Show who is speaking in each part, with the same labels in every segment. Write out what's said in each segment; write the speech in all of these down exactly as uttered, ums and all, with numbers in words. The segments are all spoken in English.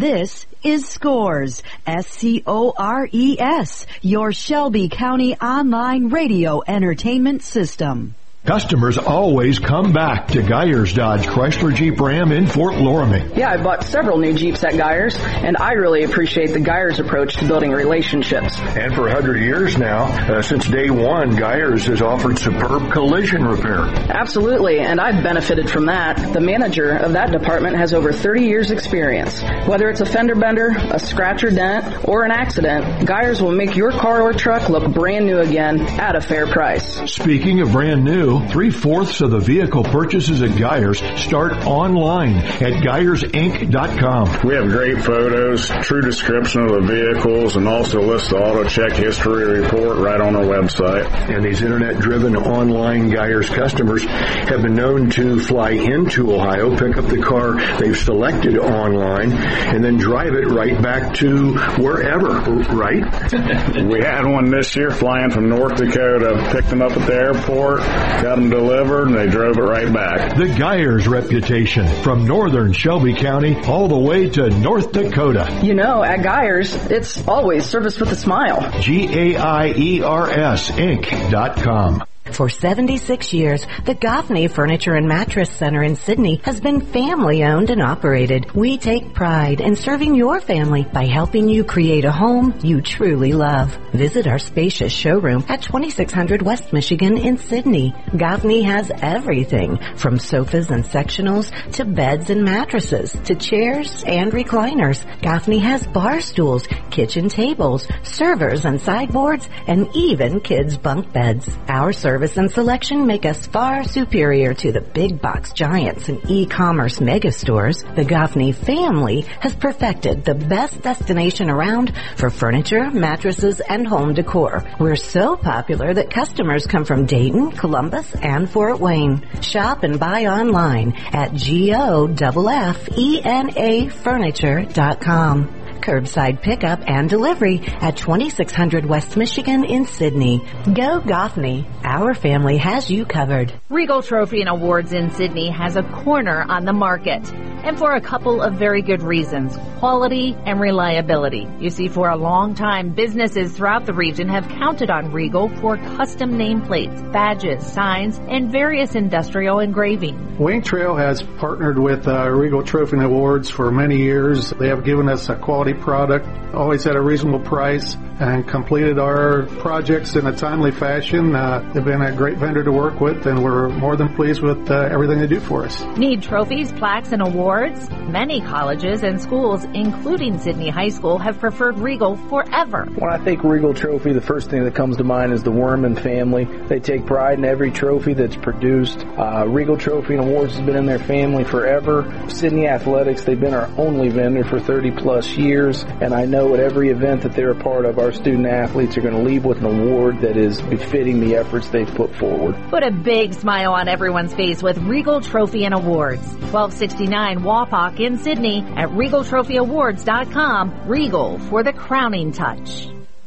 Speaker 1: This is Scores, S C O R E S, your Shelby County online radio entertainment system.
Speaker 2: Customers always come back to Geyers Dodge Chrysler Jeep Ram in Fort Loramie.
Speaker 3: Yeah, I bought several new Jeeps at Geyers, and I really appreciate the Geyers approach to building relationships.
Speaker 2: And for a hundred years now, uh, since day one, Geyers has offered superb collision repair.
Speaker 3: Absolutely, and I've benefited from that. The manager of that department has over thirty years experience. Whether it's a fender bender, a scratch or dent, or an accident, Geyers will make your car or truck look brand new again at a fair price.
Speaker 2: Speaking of brand new, three-fourths of the vehicle purchases at Geyers start online at Geyers Inc dot com.
Speaker 4: We have great photos, true description of the vehicles, and also list the auto check history report right on our website.
Speaker 2: And these internet-driven online Geyers customers have been known to fly into Ohio, pick up the car they've selected online, and then drive it right back to wherever, right?
Speaker 4: We had one this year flying from North Dakota, picked them up at the airport, got them delivered, and they drove it right back.
Speaker 2: The Geyers reputation, from northern Shelby County all the way to North Dakota.
Speaker 3: You know, at Geyers, it's always service with a smile.
Speaker 2: G A I E R S Inc dot com.
Speaker 1: For seventy-six years, the Goffney Furniture and Mattress Center in Sidney has been family-owned and operated. We take pride in serving your family by helping you create a home you truly love. Visit our spacious showroom at twenty-six hundred West Michigan in Sidney. Goffney has everything from sofas and sectionals to beds and mattresses to chairs and recliners. Goffney has bar stools, kitchen tables, servers and sideboards, and even kids' bunk beds. Our service and selection make us far superior to the big box giants and e-commerce mega stores. The Goffney family has perfected the best destination around for furniture, mattresses, and home decor. We're so popular that customers come from Dayton, Columbus, and Fort Wayne. Shop and buy online at G O F F E N A furniture dot com. Curbside pickup and delivery at twenty-six hundred West Michigan in Sidney. Go Goffney. Our family has you covered.
Speaker 5: Regal Trophy and Awards in Sidney has a corner on the market, and for a couple of very good reasons: quality and reliability. You see, for a long time, businesses throughout the region have counted on Regal for custom nameplates, badges, signs, and various industrial engraving.
Speaker 6: Wayne Trail has partnered with uh, Regal Trophy and Awards for many years. They have given us a quality product, always at a reasonable price, and completed our projects in a timely fashion. Uh, they've been a great vendor to work with, and we're more than pleased with uh, everything they do for us.
Speaker 5: Need trophies, plaques, and awards? Many colleges and schools, including Sidney High School, have preferred Regal forever.
Speaker 7: When I think Regal Trophy, the first thing that comes to mind is the Worman family. They take pride in every trophy that's produced. Uh, Regal Trophy and Awards has been in their family forever. Sidney Athletics, they've been our only vendor for thirty plus years. And I know at every event that they're a part of, our student athletes are going to leave with an award that is befitting the efforts they've put forward.
Speaker 5: Put a big smile on everyone's face with Regal Trophy and Awards. twelve sixty-nine Wapak in Sidney at regal trophy awards dot com. Regal for the crowning touch.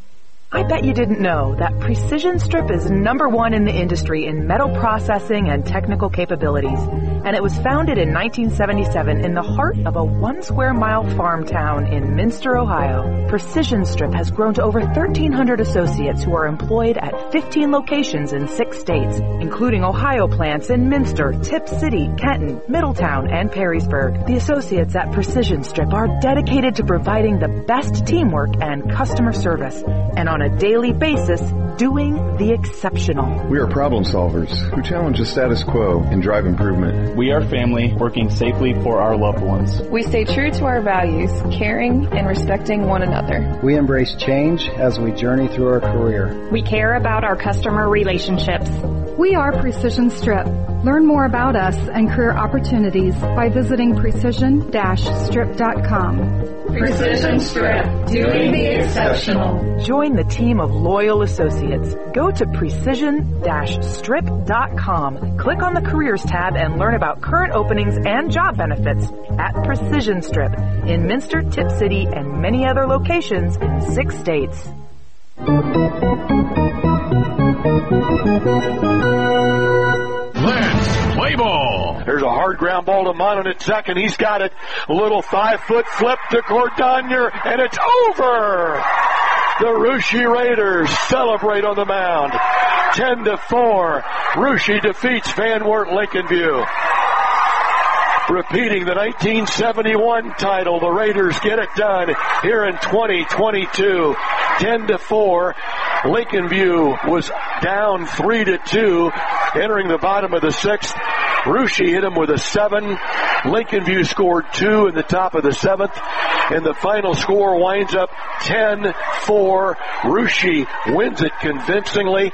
Speaker 8: I bet you didn't know that Precision Strip is number one in the industry in metal processing and technical capabilities. And it was founded in nineteen seventy-seven in the heart of a one square mile farm town in Minster, Ohio. Precision Strip has grown to over thirteen hundred associates who are employed at fifteen locations in six states, including Ohio plants in Minster, Tip City, Kenton, Middletown, and Perrysburg. The associates at Precision Strip are dedicated to providing the best teamwork and customer service, and on a daily basis, doing the exceptional.
Speaker 9: We are problem solvers who challenge the status quo and drive improvement.
Speaker 10: We are family working safely for our loved ones.
Speaker 11: We stay true to our values, caring and respecting one another.
Speaker 12: We embrace change as we journey through our career.
Speaker 13: We care about our customer relationships.
Speaker 14: We are Precision Strip. Learn more about us and career opportunities by visiting precision strip dot com.
Speaker 15: Precision Strip, doing the exceptional.
Speaker 8: Join the team of loyal associates. Go to precision strip dot com. Click on the Careers tab and learn about current openings and job benefits at Precision Strip in Minster, Tip City, and many other locations in six states.
Speaker 16: Let's play ball. ball.
Speaker 17: There's a hard ground ball to Monon at second. He's got it. A little five-foot flip to Cordonier, and it's over. The Russia Raiders celebrate on the mound. ten to four. Russia defeats Van Wert Lincoln View. Repeating the nineteen seventy-one title, the Raiders get it done here in twenty twenty-two. ten to four. Lincoln View was down three to two, entering the bottom of the sixth. Russia hit him with a seven. Lincoln View scored two in the top of the seventh. And the final score winds up ten four. Russia wins it convincingly.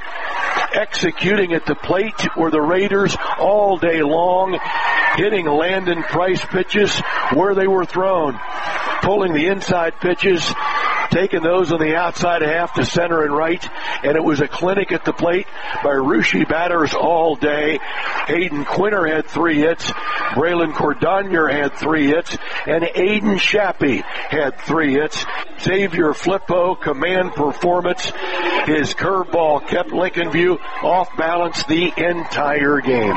Speaker 17: Executing at the plate were the Raiders all day long, hitting Landon Price pitches where they were thrown, pulling the inside pitches, taking those on the outside half to center and right, and it was a clinic at the plate by Russia batters all day. Hayden Quinter had three hits, Braylon Cordonier had three hits, and Aiden Shappy had three hits. Xavier Flippo, command performance. His curveball kept Lincoln View off balance the entire game.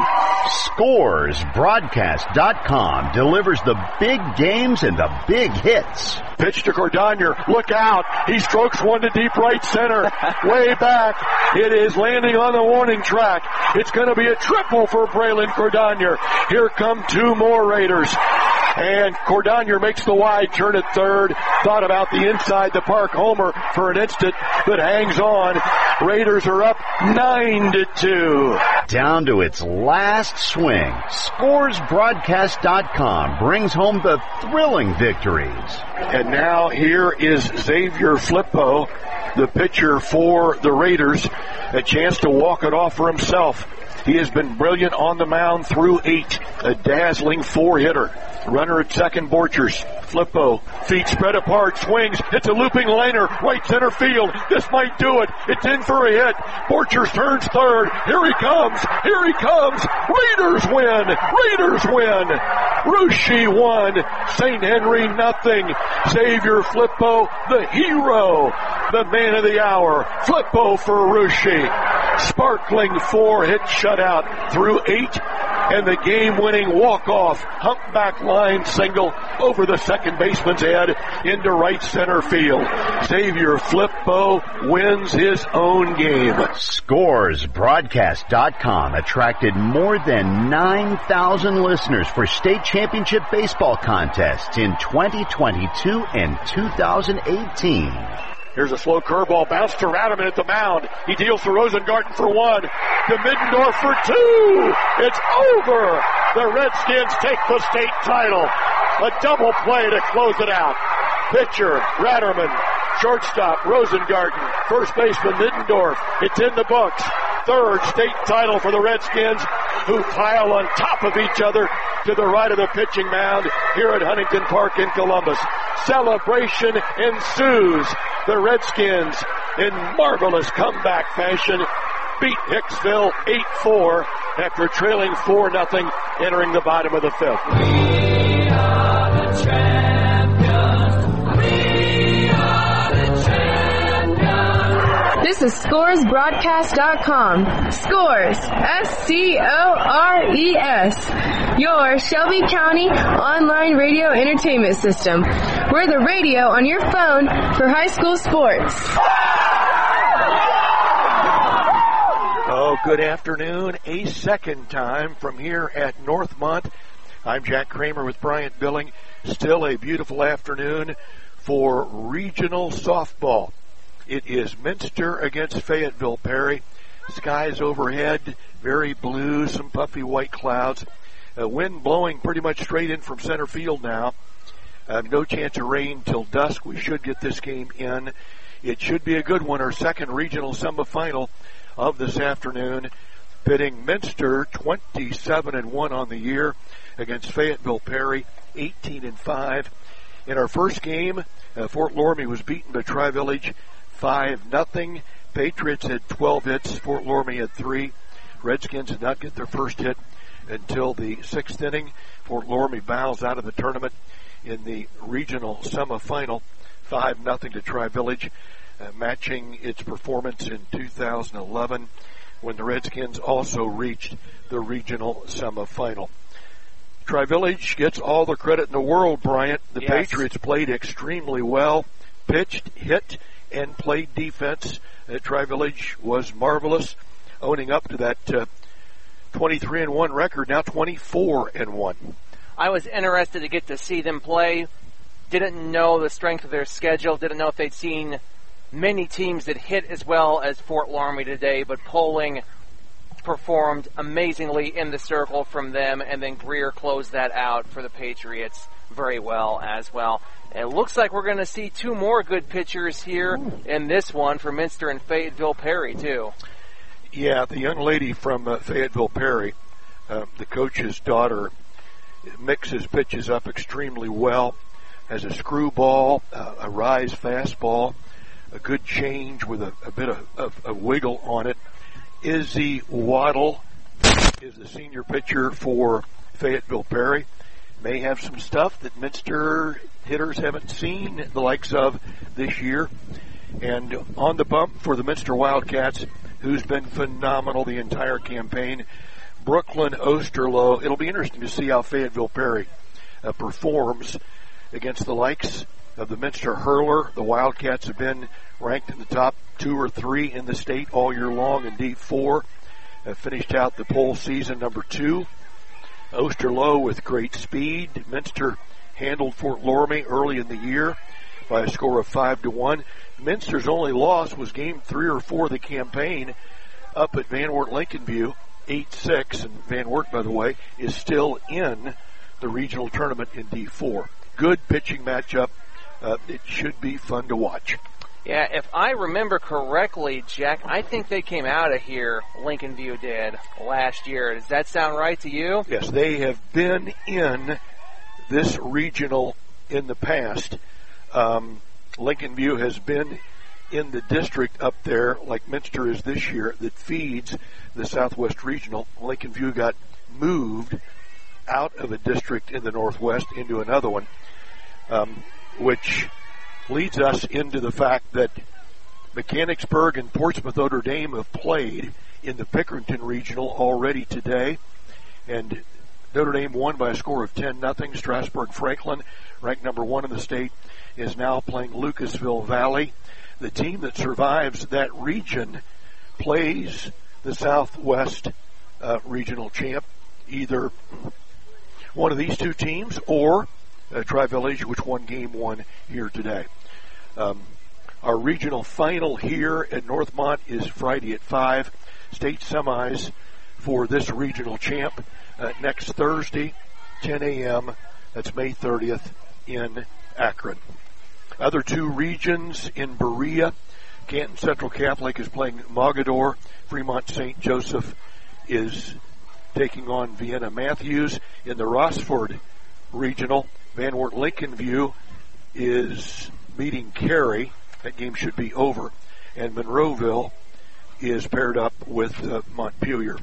Speaker 16: Scores Broadcast dot com delivers the big games and the big hits.
Speaker 17: Pitch to Cordonier. Look out. He strokes one to deep right center. Way back. It is landing on the warning track. It's going to be a triple for Braylon Cordonier. Here come two more Raiders. And Cordonier makes the wide turn at third. Thought about the inside the park homer for an instant, but hangs on. Raiders are up nine to two.
Speaker 16: Down to its last swing. Scores Broadcast dot com brings home the thrilling victories.
Speaker 17: And now here is Xavier Flippo, the pitcher for the Raiders, a chance to walk it off for himself. He has been brilliant on the mound through eight. A dazzling four-hitter. Runner at second, Borchers. Flippo, feet spread apart, swings. It's a looping liner, right center field. This might do it. It's in for a hit. Borchers turns third. Here he comes. Here he comes. Raiders win. Raiders win. Russia won. Saint Henry nothing. Xavier Flippo, the hero. The man of the hour. Flippo for Russia. Sparkling four-hit shutout through eight, and the game-winning walk-off humpback line single over the second baseman's head into right center field. Xavier Flippo wins his own game.
Speaker 16: Scores Broadcast dot com attracted more than nine thousand listeners for state championship baseball contests in twenty twenty-two and two thousand eighteen.
Speaker 17: Here's a slow curveball, bounce to Radaman at the mound. He deals to Rosengarten for one, to Middendorf for two. It's over. The Redskins take the state title. A double play to close it out. Pitcher, Radaman. Shortstop, Rosengarten. First baseman, Middendorf. It's in the books. Third state title for the Redskins, who pile on top of each other to the right of the pitching mound here at Huntington Park in Columbus. Celebration ensues. The Redskins, in marvelous comeback fashion, beat Hicksville eight four after trailing four nothing entering the bottom of the fifth.
Speaker 15: We are the champions. We are the champions.
Speaker 18: This is Scores Broadcast dot com. Scores, S C O R E S. Your Shelby County online radio entertainment system. We're the radio on your phone for high school sports.
Speaker 17: Oh, good afternoon. A second time from here at Northmont. I'm Jack Kramer with Bryant Billing. Still a beautiful afternoon for regional softball. It is Minster against Fayetteville Perry. Skies overhead, very blue, some puffy white clouds. A wind blowing pretty much straight in from center field now. Uh, no chance of rain till dusk. We should get this game in. It should be a good one. Our second regional semifinal of this afternoon, pitting Minster twenty-seven and one on the year against Fayetteville Perry eighteen and five. In our first game, uh, Fort Loramie was beaten by Tri-Village five nothing. Patriots had twelve hits. Fort Loramie had three. Redskins did not get their first hit until the sixth inning. Fort Loramie bows out of the tournament in the regional semifinal, five nothing to Tri-Village, uh, matching its performance in two thousand eleven when the Redskins also reached the regional semifinal. Tri-Village gets all the credit in the world, Bryant. The
Speaker 19: yes.
Speaker 17: Patriots played extremely well, pitched, hit, and played defense. Uh, Tri-Village was marvelous, owning up to that uh, twenty-three and one record, now twenty-four and one.
Speaker 19: I was interested to get to see them play. Didn't know the strength of their schedule. Didn't know if they'd seen many teams that hit as well as Fort Laramie today, but Poling performed amazingly in the circle from them, and then Greer closed that out for the Patriots very well as well. It looks like we're going to see two more good pitchers here Ooh. in this one for Minster and Fayetteville Perry, too.
Speaker 17: Yeah, the young lady from uh, Fayetteville Perry, uh, the coach's daughter, mixes pitches up extremely well, has a screwball, uh, a rise fastball, a good change with a, a bit of, of, of wiggle on it. Izzy Waddle is the senior pitcher for Fayetteville Perry. May have some stuff that Minster hitters haven't seen the likes of this year. And on the bump for the Minster Wildcats, who's been phenomenal the entire campaign, Brooklyn Osterloh. It'll be interesting to see how Fayetteville Perry uh, performs against the likes of the Minster Hurler. The Wildcats have been ranked in the top two or three in the state all year long in D four. Uh, finished out the poll season number two. Osterloh with great speed. Minster handled Fort Laramie early in the year by a score of five to one. Minster's only loss was game three or four of the campaign up at Van Wert Lincoln View, eight six. And Van Wert, by the way, is still in the regional tournament in D four. Good pitching matchup. Uh, it should be fun to watch.
Speaker 19: Yeah, if I remember correctly, Jack, I think they came out of here, Lincoln View did, last year. Does that sound right to you?
Speaker 17: Yes, they have been in this regional in the past. Um, Lincoln View has been in the district up there, like Minster is this year, that feeds the Southwest Regional. Lincoln View got moved out of a district in the Northwest into another one, um, which leads us into the fact that Mechanicsburg and Portsmouth Notre Dame have played in the Pickerington Regional already today, and Notre Dame won by a score of ten nothing. Strasburg Franklin, ranked number one in the state, is now playing Lucasville Valley. The team that survives that region plays the Southwest uh, Regional champ, either one of these two teams or uh, Tri-Village, which won game one here today. Um, our regional final here at Northmont is Friday at five. State semis for this regional champ uh, next Thursday, ten a.m. That's May thirtieth in Akron. Other two regions in Berea, Canton Central Catholic is playing Mogador. Fremont Saint Joseph is taking on Vienna Matthews. In the Rossford Regional, Van Wert Lincoln View is meeting Cary. That game should be over. And Monroeville is paired up with uh, Montpelier.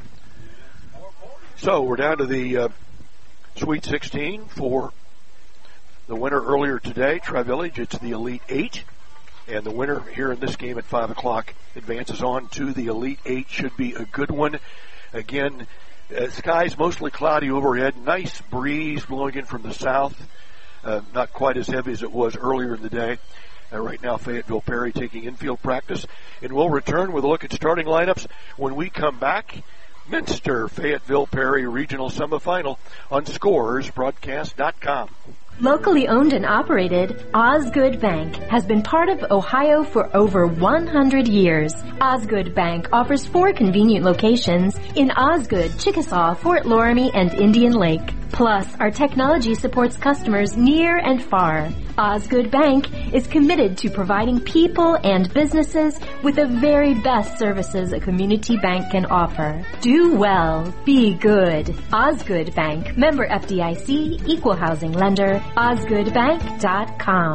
Speaker 17: So we're down to the uh, Sweet sixteen for the winner earlier today, Tri-Village. It's the Elite Eight. And the winner here in this game at five o'clock advances on to the Elite Eight. Should be a good one. Again, uh, skies mostly cloudy overhead. Nice breeze blowing in from the south. Uh, not quite as heavy as it was earlier in the day. Uh, right now, Fayetteville Perry taking infield practice. And we'll return with a look at starting lineups when we come back. Minster Fayetteville Perry Regional Semifinal on Scores Broadcast dot com.
Speaker 20: Locally owned and operated, Osgood Bank has been part of Ohio for over one hundred years. Osgood Bank offers four convenient locations in Osgood, Chickasaw, Fort Laramie, and Indian Lake. Plus, our technology supports customers near and far. Osgood Bank is committed to providing people and businesses with the very best services a community bank can offer. Do well. Be good. Osgood Bank. Member F D I C. Equal housing lender. Osgood Bank dot com.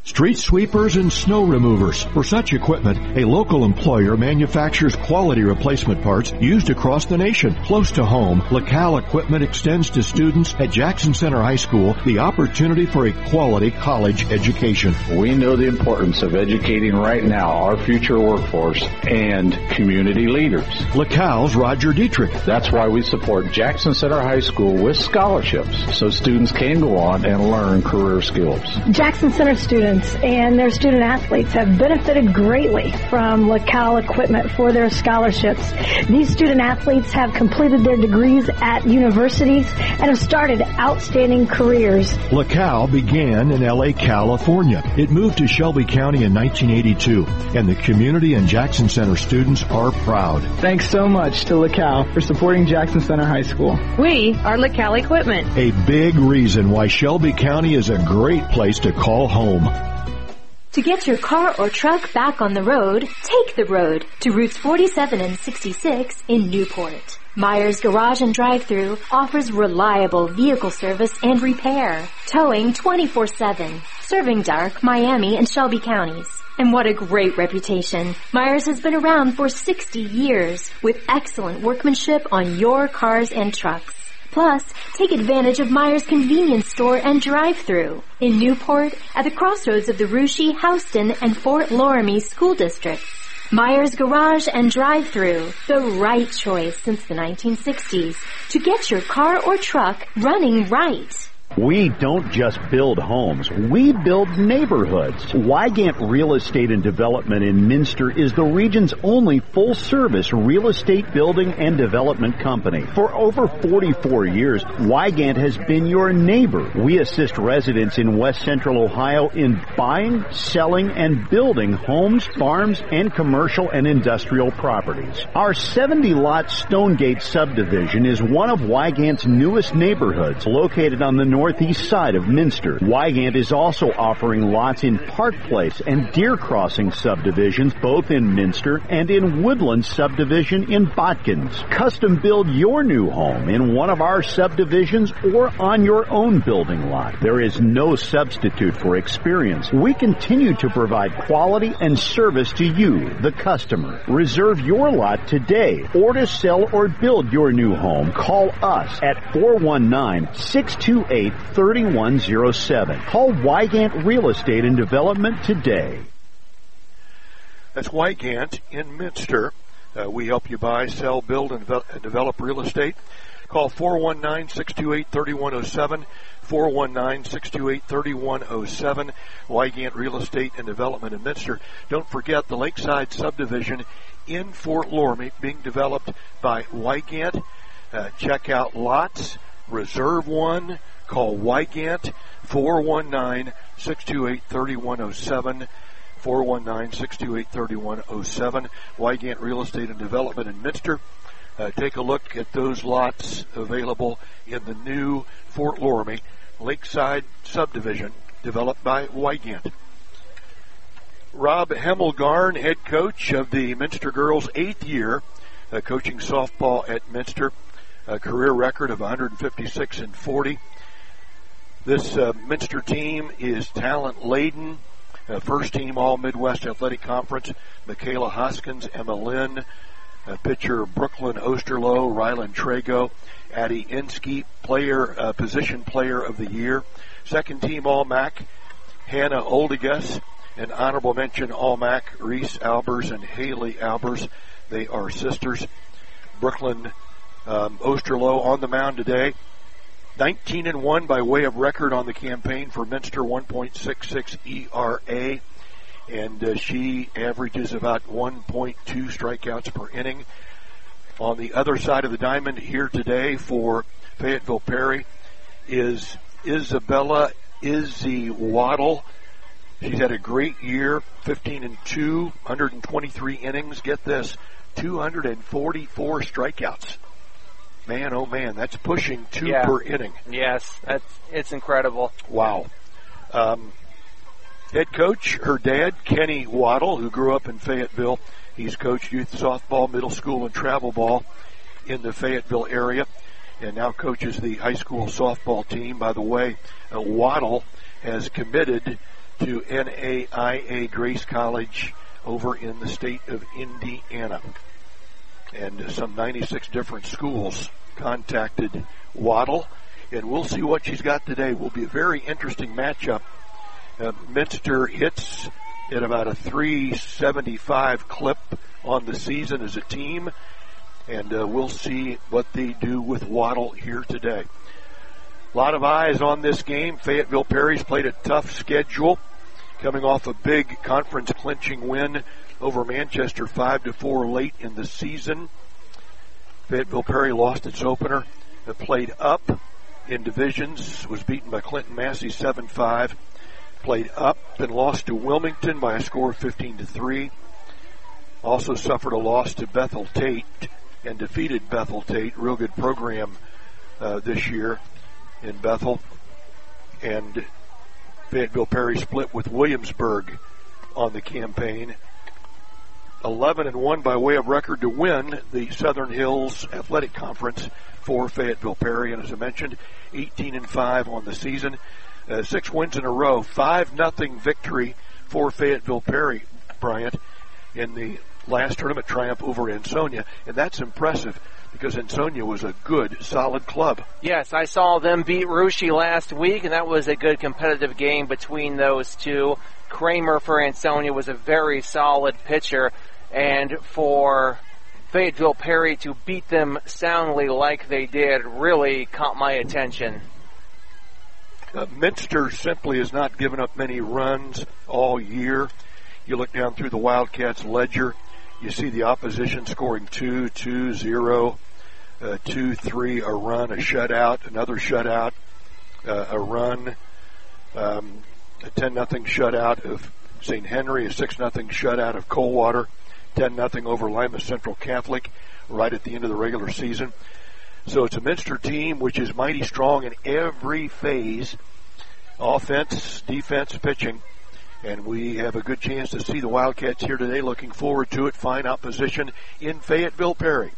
Speaker 21: street sweepers and snow removers. For such equipment, a local employer manufactures quality replacement parts used across the nation. Close to home, LaCal Equipment extends to students at Jackson Center High School the opportunity for a quality college education.
Speaker 22: We know the importance of educating right now our future workforce and community leaders.
Speaker 21: LaCal's Roger Dietrich.
Speaker 22: That's why we support Jackson Center High School with scholarships so students can go on and learn career skills.
Speaker 23: Jackson Center students and their student athletes have benefited greatly from LaCal Equipment for their scholarships. These student athletes have completed their degrees at universities and have started outstanding careers.
Speaker 21: LaCal began in L A, California. It moved to Shelby County in nineteen eighty-two, and the community and Jackson Center students are proud.
Speaker 24: Thanks so much to LaCal for supporting Jackson Center High School.
Speaker 25: We are LaCal Equipment.
Speaker 21: A big reason why Shelby County is a great place to call home.
Speaker 20: To get your car or truck back on the road, take the road to routes forty-seven and sixty-six in Newport. Myers Garage and Drive-Thru offers reliable vehicle service and repair, towing twenty-four seven, serving Dark, Miami, and Shelby counties. And what a great reputation. Myers has been around for sixty years with excellent workmanship on your cars and trucks. Plus, take advantage of Myers Convenience Store and Drive-Thru in Newport at the crossroads of the Russia, Houston, and Fort Loramie school districts. Myers Garage and Drive-Thru, the right choice since the nineteen sixties to get your car or truck running right.
Speaker 16: We don't just build homes, we build neighborhoods. Wygant Real Estate and Development in Minster is the region's only full-service real estate building and development company. For over forty-four years, Wygant has been your neighbor. We assist residents in West Central Ohio in buying, selling, and building homes, farms, and commercial and industrial properties. Our seventy-lot Stonegate subdivision is one of Wygant's newest neighborhoods, located on the northeast side of Minster. Wygant is also offering lots in Park Place and Deer Crossing subdivisions, both in Minster, and in Woodland subdivision in Botkins. Custom build your new home in one of our subdivisions or on your own building lot. There is no substitute for experience. We continue to provide quality and service to you, the customer. Reserve your lot today, or to sell or build your new home, call us at four one nine, six two eight, three one zero seven. Call Wygant Real Estate and Development today.
Speaker 17: That's Wygant in Minster. Uh, we help you buy, sell, build, and develop, develop real estate. Call four one nine, six two eight, three one zero seven, four one nine, six two eight, three one zero seven, Wygant Real Estate and Development in Minster. Don't forget the Lakeside subdivision in Fort Loramie being developed by Wygant. Uh, check out lots, reserve one, call Wygant, four one nine, six two eight, three one zero seven, four one nine, six two eight, three one zero seven, Wygant Real Estate and Development in Minster. Uh, take a look at those lots available in the new Fort Loramie Lakeside subdivision developed by Wygant. Rob Hemmelgarn, head coach of the Minster girls' eighth year, uh, coaching softball at Minster, a career record of one fifty-six and forty. This uh, Minster team is talent-laden. Uh, first team All-Midwest Athletic Conference, Michaela Hoskins, Emma Lynn, uh, pitcher Brooklyn Osterloh, Rylan Trago, Addie Inskeep, player, uh, position player of the year. Second team All-M A C, Hannah Oldegas, and honorable mention All-M A C, Reese Albers and Haley Albers. They are sisters. Brooklyn um, Osterloh on the mound today. nineteen and one by way of record on the campaign for Minster, one point six six E R A, and uh, she averages about one point two strikeouts per inning. On the other side of the diamond here today for Fayetteville Perry is Isabella Izzy Waddle. She's had a great year, fifteen and two, one hundred twenty-three innings. Get this, two hundred forty-four strikeouts. Man, oh man, that's pushing two
Speaker 19: yeah.
Speaker 17: per inning.
Speaker 19: Yes, that's it's incredible.
Speaker 17: Wow. Um, head coach, her dad, Kenny Waddle, who grew up in Fayetteville. He's coached youth softball, middle school, and travel ball in the Fayetteville area, and now coaches the high school softball team. By the way, uh, Waddle has committed to N A I A Grace College over in the state of Indiana. And some ninety-six different schools contacted Waddle, and we'll see what she's got today. Will be a very interesting matchup. Uh, Minster hits at about a three seventy-five clip on the season as a team, and uh, we'll see what they do with Waddle here today. A lot of eyes on this game. Fayetteville Perry's played a tough schedule, coming off a big conference clinching win over Manchester five to four late in the season. Fayetteville Perry lost its opener. It played up in divisions, was beaten by Clinton Massey seven five. Played up, then lost to Wilmington by a score of fifteen to three. Also suffered a loss to Bethel Tate and defeated Bethel Tate. Real good program uh, this year in Bethel. And Fayetteville Perry split with Williamsburg on the campaign. eleven and one by way of record to win the Southern Hills Athletic Conference for Fayetteville Perry. And as I mentioned, eighteen and five on the season. Uh, six wins in a row. five nothing victory for Fayetteville Perry, Bryant, in the last tournament triumph over Ansonia. And that's impressive because Ansonia was a good, solid club.
Speaker 19: Yes, I saw them beat Russia last week, and that was a good competitive game between those two. Kramer for Ansonia was a very solid pitcher, and for Fayetteville Perry to beat them soundly like they did really caught my attention.
Speaker 17: Uh, Minster simply has not given up many runs all year. You look down through the Wildcats ledger, you see the opposition scoring two, two, zero, uh, two, three, a run, a shutout, another shutout, uh, a run, um, a ten nothing shutout of Saint Henry, a six nothing shutout of Coldwater, ten nothing over Lima Central Catholic right at the end of the regular season. So it's a Minster team which is mighty strong in every phase, offense, defense, pitching. And we have a good chance to see the Wildcats here today. Looking forward to it. Fine opposition in Fayetteville Perry.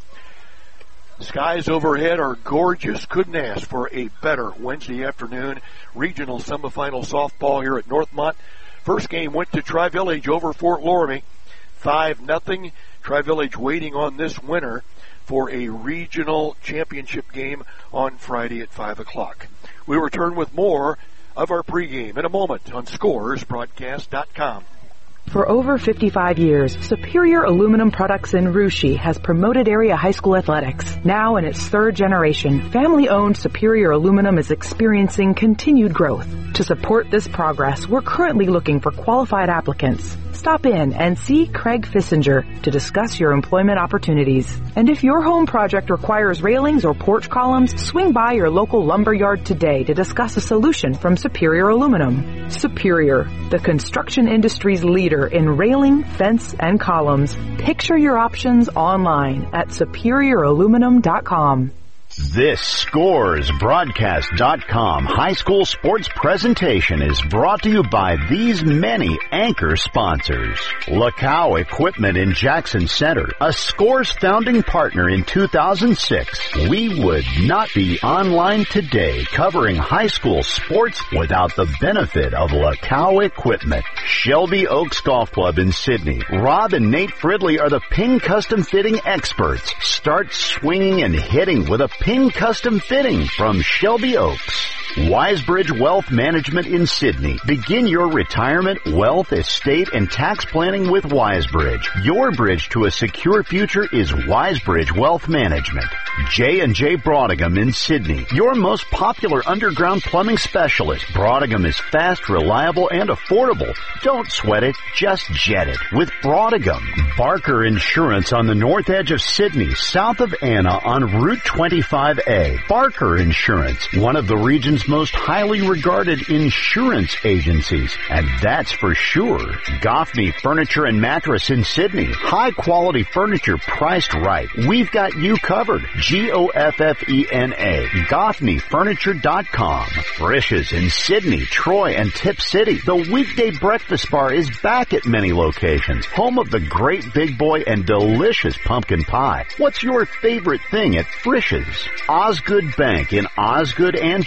Speaker 17: Skies overhead are gorgeous. Couldn't ask for a better Wednesday afternoon regional semifinal softball here at Northmont. First game went to Tri-Village over Fort Loramie. five nothing. Tri-Village waiting on this winner for a regional championship game on Friday at five o'clock. We return with more of our pregame in a moment on Scores Broadcast dot com.
Speaker 8: For over fifty-five years, Superior Aluminum Products in Russia has promoted area high school athletics. Now in its third generation, family-owned Superior Aluminum is experiencing continued growth. To support this progress, we're currently looking for qualified applicants. Stop in and see Craig Fissinger to discuss your employment opportunities. And if your home project requires railings or porch columns, swing by your local lumber yard today to discuss a solution from Superior Aluminum. Superior, the construction industry's leader in railing, fence, and columns. Picture your options online at superior aluminum dot com.
Speaker 16: This Scores Broadcast dot com high school sports presentation is brought to you by these many anchor sponsors. Lacow Equipment in Jackson Center, a Scores founding partner in two thousand six. We would not be online today covering high school sports without the benefit of Lacow Equipment. Shelby Oaks Golf Club in Sydney. Rob and Nate Fridley are the pin custom fitting experts. Start swinging and hitting with a pin custom fitting from Shelby Oaks. Wisebridge Wealth Management in Sydney. Begin your retirement, wealth, estate, and tax planning with Wisebridge. Your bridge to a secure future is Wisebridge Wealth Management. J and J Broadagum in Sydney. Your most popular underground plumbing specialist. Broadagum is fast, reliable, and affordable. Don't sweat it, just jet it with Broadagum. Barker Insurance on the north edge of Sydney, south of Anna on Route twenty-five A. Barker Insurance, one of the region's most highly regarded insurance agencies, and that's for sure. Goffney Furniture and Mattress in Sydney. High quality furniture priced right. We've got you covered. G O F F E N A. Goffney Furniture dot com. Frisch's in Sydney, Troy, and Tip City. The weekday breakfast bar is back at many locations. Home of the great big boy and delicious pumpkin pie. What's your favorite thing at Frisch's? Osgood Bank in Osgood and Chickasaw.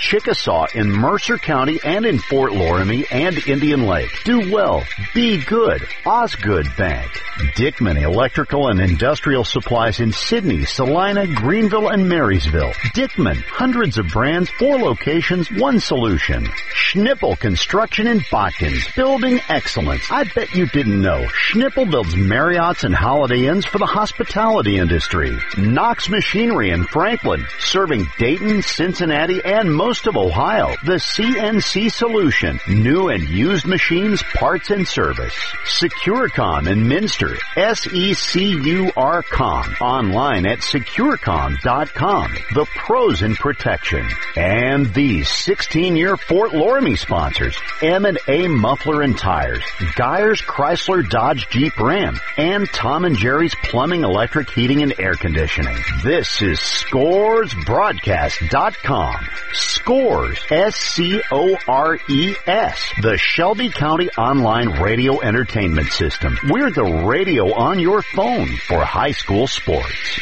Speaker 16: Wausau, in Mercer County, and in Fort Loramie and Indian Lake. Do well. Be good. Osgood Bank. Dickman Electrical and Industrial Supplies in Sidney, Salina, Greenville, and Marysville. Dickman. Hundreds of brands, four locations, one solution. Schnipple Construction in Botkins. Building excellence. I bet you didn't know. Schnipple builds Marriotts and Holiday Inns for the hospitality industry. Knox Machinery in Franklin. Serving Dayton, Cincinnati, and most of Ohio. The C N C Solution. New and used machines, parts, and service. Securecom in Minster. S E C U R com. Online at securecom dot com. The pros in protection. And these sixteen-year Fort Loramie sponsors. M and A Muffler and Tires. Geyers Chrysler Dodge Jeep Ram. And Tom and Jerry's Plumbing, Electric, Heating, and Air Conditioning. This is Scores Broadcast dot com. Scores. S C O R E S. The Shelby County Online Radio Entertainment System. We're the radio on your phone for high school sports.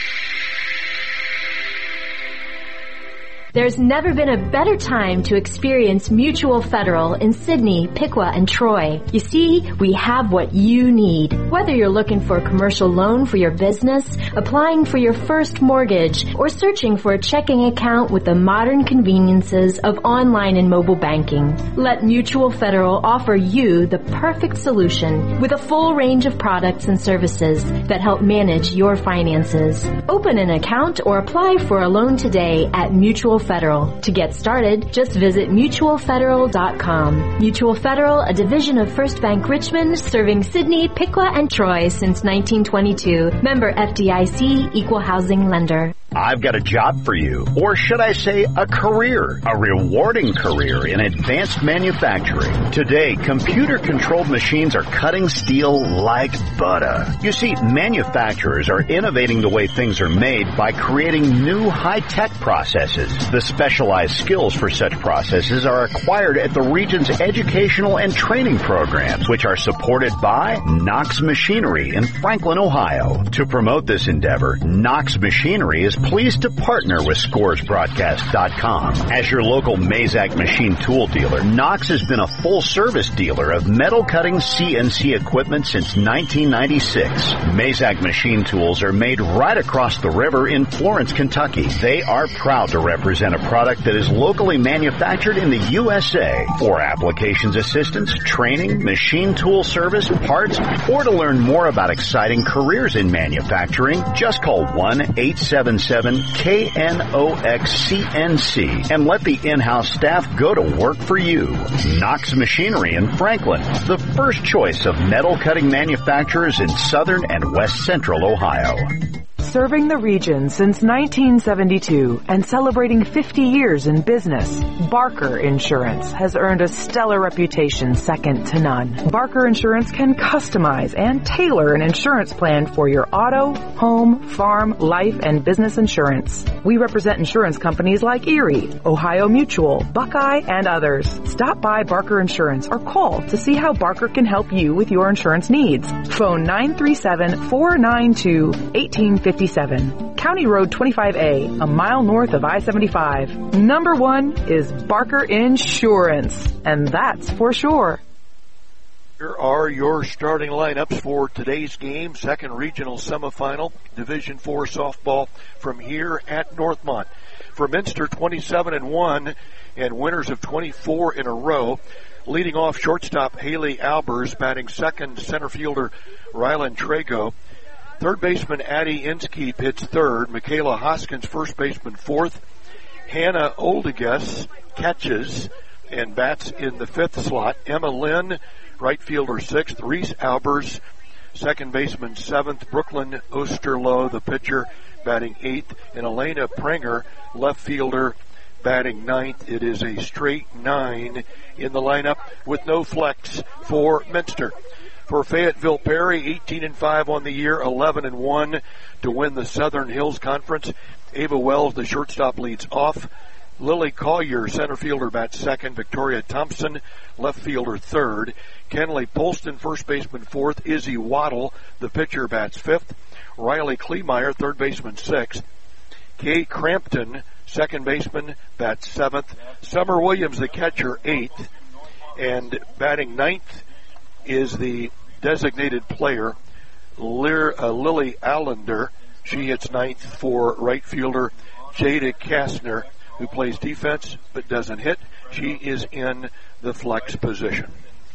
Speaker 20: There's never been a better time to experience Mutual Federal in Sidney, Piqua, and Troy. You see, we have what you need. Whether you're looking for a commercial loan for your business, applying for your first mortgage, or searching for a checking account with the modern conveniences of online and mobile banking, let Mutual Federal offer you the perfect solution with a full range of products and services that help manage your finances. Open an account or apply for a loan today at Mutual Federal. To get started, just visit mutual federal dot com. Mutual Federal, a division of First Bank Richmond, serving Sidney, Piqua, and Troy since nineteen twenty-two. Member F D I C, Equal Housing Lender.
Speaker 16: I've got a job for you, or should I say a career, a rewarding career in advanced manufacturing. Today, computer-controlled machines are cutting steel like butter. You see, manufacturers are innovating the way things are made by creating new high-tech processes. The specialized skills for such processes are acquired at the region's educational and training programs, which are supported by Knox Machinery in Franklin, Ohio. To promote this endeavor, Knox Machinery is pleased to partner with Scores Broadcast dot com. As your local Mazak machine tool dealer, Knox has been a full-service dealer of metal-cutting C N C equipment since nineteen ninety-six. Mazak machine tools are made right across the river in Florence, Kentucky. They are proud to represent a product that is locally manufactured in the U S A. For applications assistance, training, machine tool service, parts, or to learn more about exciting careers in manufacturing, just call one eight seven seven K N O X C N C and let the in-house staff go to work for you. Knox Machinery in Franklin, the first choice of metal cutting manufacturers in southern and west central Ohio.
Speaker 8: Serving the region since nineteen seventy-two and celebrating fifty years in business, Barker Insurance has earned a stellar reputation second to none. Barker Insurance can customize and tailor an insurance plan for your auto, home, farm, life, and business insurance. We represent insurance companies like Erie, Ohio Mutual, Buckeye, and others. Stop by Barker Insurance or call to see how Barker can help you with your insurance needs. Phone nine three seven, four nine two, one eight five seven. County Road twenty-five A, a mile north of I seventy-five. Number one is Barker Insurance, and that's for sure.
Speaker 17: Here are your starting lineups for today's game, second regional semifinal, Division four softball from here at Northmont. For Minster, twenty-seven and one, and winners of twenty-four in a row. Leading off shortstop Haley Albers, batting second center fielder Rylan Trago. Third baseman Addie Inskeep hits third. Michaela Hoskins, first baseman, fourth. Hannah Oldeges catches and bats in the fifth slot. Emma Lynn, right fielder, sixth. Reese Albers, second baseman, seventh. Brooklyn Osterloh, the pitcher, batting eighth. And Elena Prenger, left fielder, batting ninth. It is a straight nine in the lineup with no flex for Minster. For Fayetteville Perry, eighteen and five on the year, eleven and one to win the Southern Hills Conference. Ava Wells, the shortstop, leads off. Lily Collier, center fielder, bats second. Victoria Thompson, left fielder, third. Kenley Polston, first baseman, fourth. Izzy Waddle, the pitcher, bats fifth. Riley Kleemeyer, third baseman, sixth. Kay Crampton, Second baseman, bats seventh. Summer Williams, the catcher, eighth. And batting ninth is the designated player, Lear, uh, Lily Allender. She hits ninth for right fielder Jada Kastner, who plays defense but doesn't hit. She is in the flex position.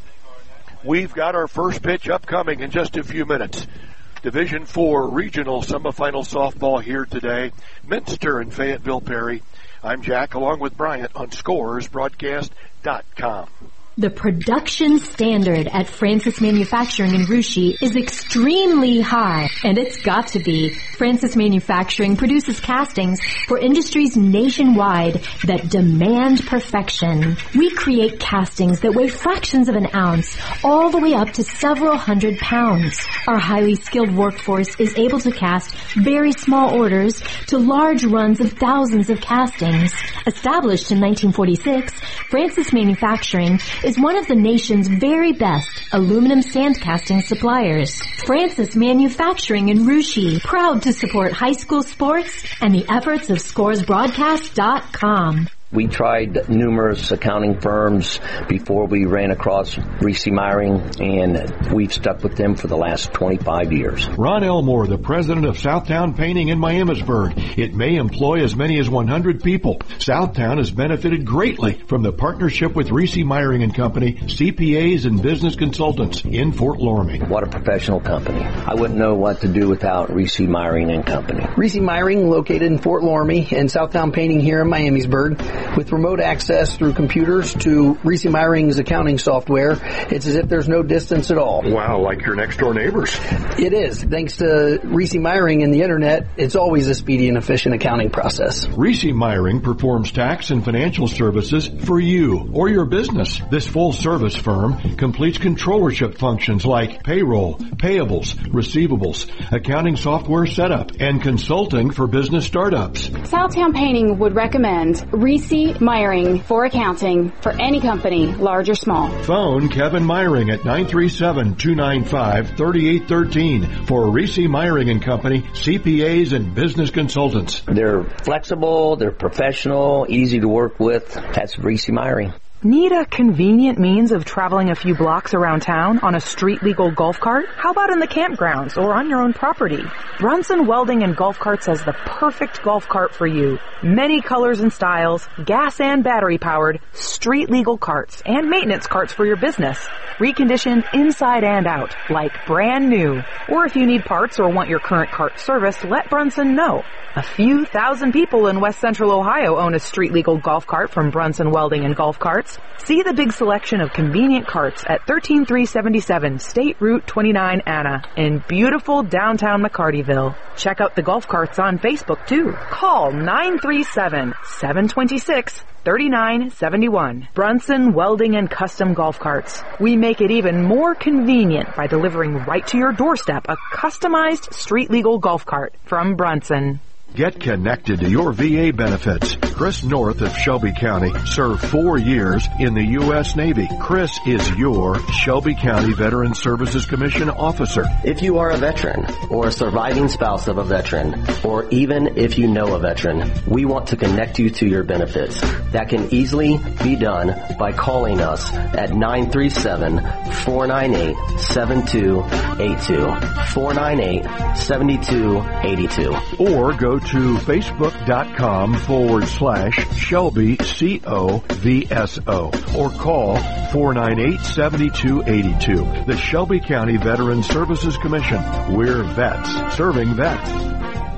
Speaker 17: We've got our first pitch upcoming in just a few minutes. Division four regional semifinal softball here today. Minster and Fayetteville Perry. I'm Jack along with Bryant on Scores Broadcast dot com.
Speaker 20: The production standard at Francis Manufacturing in Russia is extremely high, and it's got to be. Francis Manufacturing produces castings for industries nationwide that demand perfection. We create castings that weigh fractions of an ounce, all the way up to several hundred pounds. Our highly skilled workforce is able to cast very small orders to large runs of thousands of castings. Established in nineteen forty-six, Francis Manufacturing is one of the nation's very best aluminum sand casting suppliers. Francis Manufacturing in Russia, proud to support high school sports and the efforts of Scores Broadcast dot com.
Speaker 1: We tried numerous accounting firms before we ran across Reese Meyering, and we've stuck with them for the last twenty-five years.
Speaker 21: Ron Elmore, the president of Southtown Painting in Miamisburg. It may employ as many as one hundred people. Southtown has benefited greatly from the partnership with Reese Meyering and Company, C P As and business consultants in Fort Loramie.
Speaker 1: What a professional company. I wouldn't know what to do without Reese Meyering and Company.
Speaker 2: Reese Meyering, located in Fort Loramie, and Southtown Painting here in Miamisburg. With remote access through computers to Reese Meyering's accounting software, it's as if there's no distance at all.
Speaker 17: Wow, like your next door neighbors.
Speaker 2: It is. Thanks to Reese Meyering and the internet, it's always a speedy and efficient accounting process.
Speaker 21: Reese Meyering performs tax and financial services for you or your business. This full service firm completes controllership functions like payroll, payables, receivables, accounting software setup, and consulting for business startups.
Speaker 3: Southtown Painting would recommend Reese Meyering for accounting for any company, large or small.
Speaker 21: Phone Kevin Meyering at nine three seven, two nine five, three eight one three for Reese Meyering and Company, C P As and business consultants.
Speaker 1: They're flexible, they're professional, easy to work with. That's Reese Meyering.
Speaker 8: Need a convenient means of traveling a few blocks around town on a street-legal golf cart? How about in the campgrounds or on your own property? Brunson Welding and Golf Carts has the perfect golf cart for you. Many colors and styles, gas and battery-powered, street-legal carts, and maintenance carts for your business. Reconditioned inside and out, like brand new. Or if you need parts or want your current cart serviced, let Brunson know. A few thousand people in West Central Ohio own a street-legal golf cart from Brunson Welding and Golf Carts. See the big selection of convenient carts at thirteen three seventy-seven State Route twenty-nine Anna in beautiful downtown McCartyville. Check out the golf carts on Facebook too. Call nine three seven, seven two six, three nine seven one. Brunson Welding and Custom Golf Carts. We make it even more convenient by delivering right to your doorstep a customized street-legal golf cart from Brunson.
Speaker 21: Get connected to your V A benefits. Chris North of Shelby County served four years in the U S Navy. Chris is your Shelby County Veteran Services Commission officer.
Speaker 4: If you are a veteran or a surviving spouse of a veteran, or even if you know a veteran, we want to connect you to your benefits. That can easily be done by calling us at nine three seven, four nine eight, seven two eight two, four nine eight, seven two eight two.
Speaker 21: Or go to facebook.com forward slash Shelby C O V S O or call four nine eight, seven two eight two. The Shelby County Veteran Services Commission. We're vets serving vets.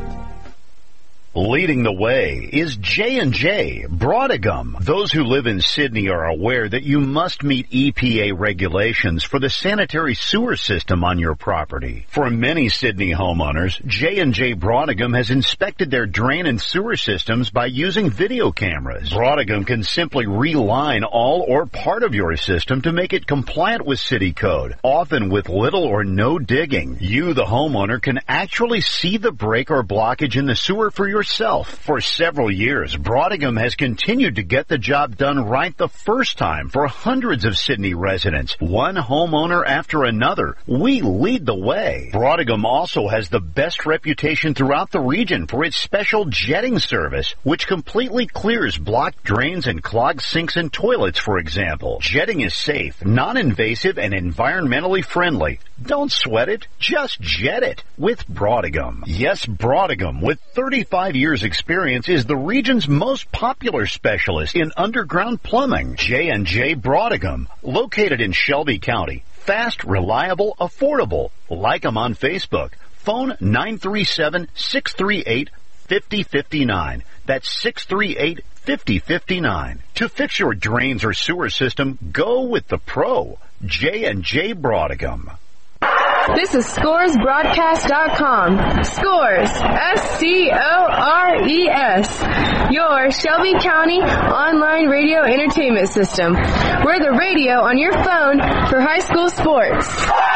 Speaker 16: Leading the way is J and J Broadagum. Those who live in Sydney are aware that you must meet E P A regulations for the sanitary sewer system on your property. For many Sydney homeowners, J and J Broadagum has inspected their drain and sewer systems by using video cameras. Broadagum can simply reline all or part of your system to make it compliant with city code, often with little or no digging. You, the homeowner, can actually see the break or blockage in the sewer for yourself yourself. For several years, Brodicom has continued to get the job done right the first time for hundreds of Sydney residents, one homeowner after another. We lead the way. Brodicom also has the best reputation throughout the region for its special jetting service, which completely clears blocked drains and clogged sinks and toilets, for example. Jetting is safe, non-invasive, and environmentally friendly. Don't sweat it, just jet it with Brodicom. Yes, Brodicom, with thirty-five years experience, is the region's most popular specialist in underground plumbing. J and J Brodicom, located in Shelby County. Fast, reliable, affordable. Like them on Facebook. Phone nine three seven, six three eight, five oh five nine. That's six three eight, five oh five nine. To fix your drains or sewer system, go with the pro. J and J Brodicom.
Speaker 18: This is Scores Broadcast dot com. Scores, S C O R E S. Your Shelby County online radio entertainment system. We're the radio on your phone for high school sports.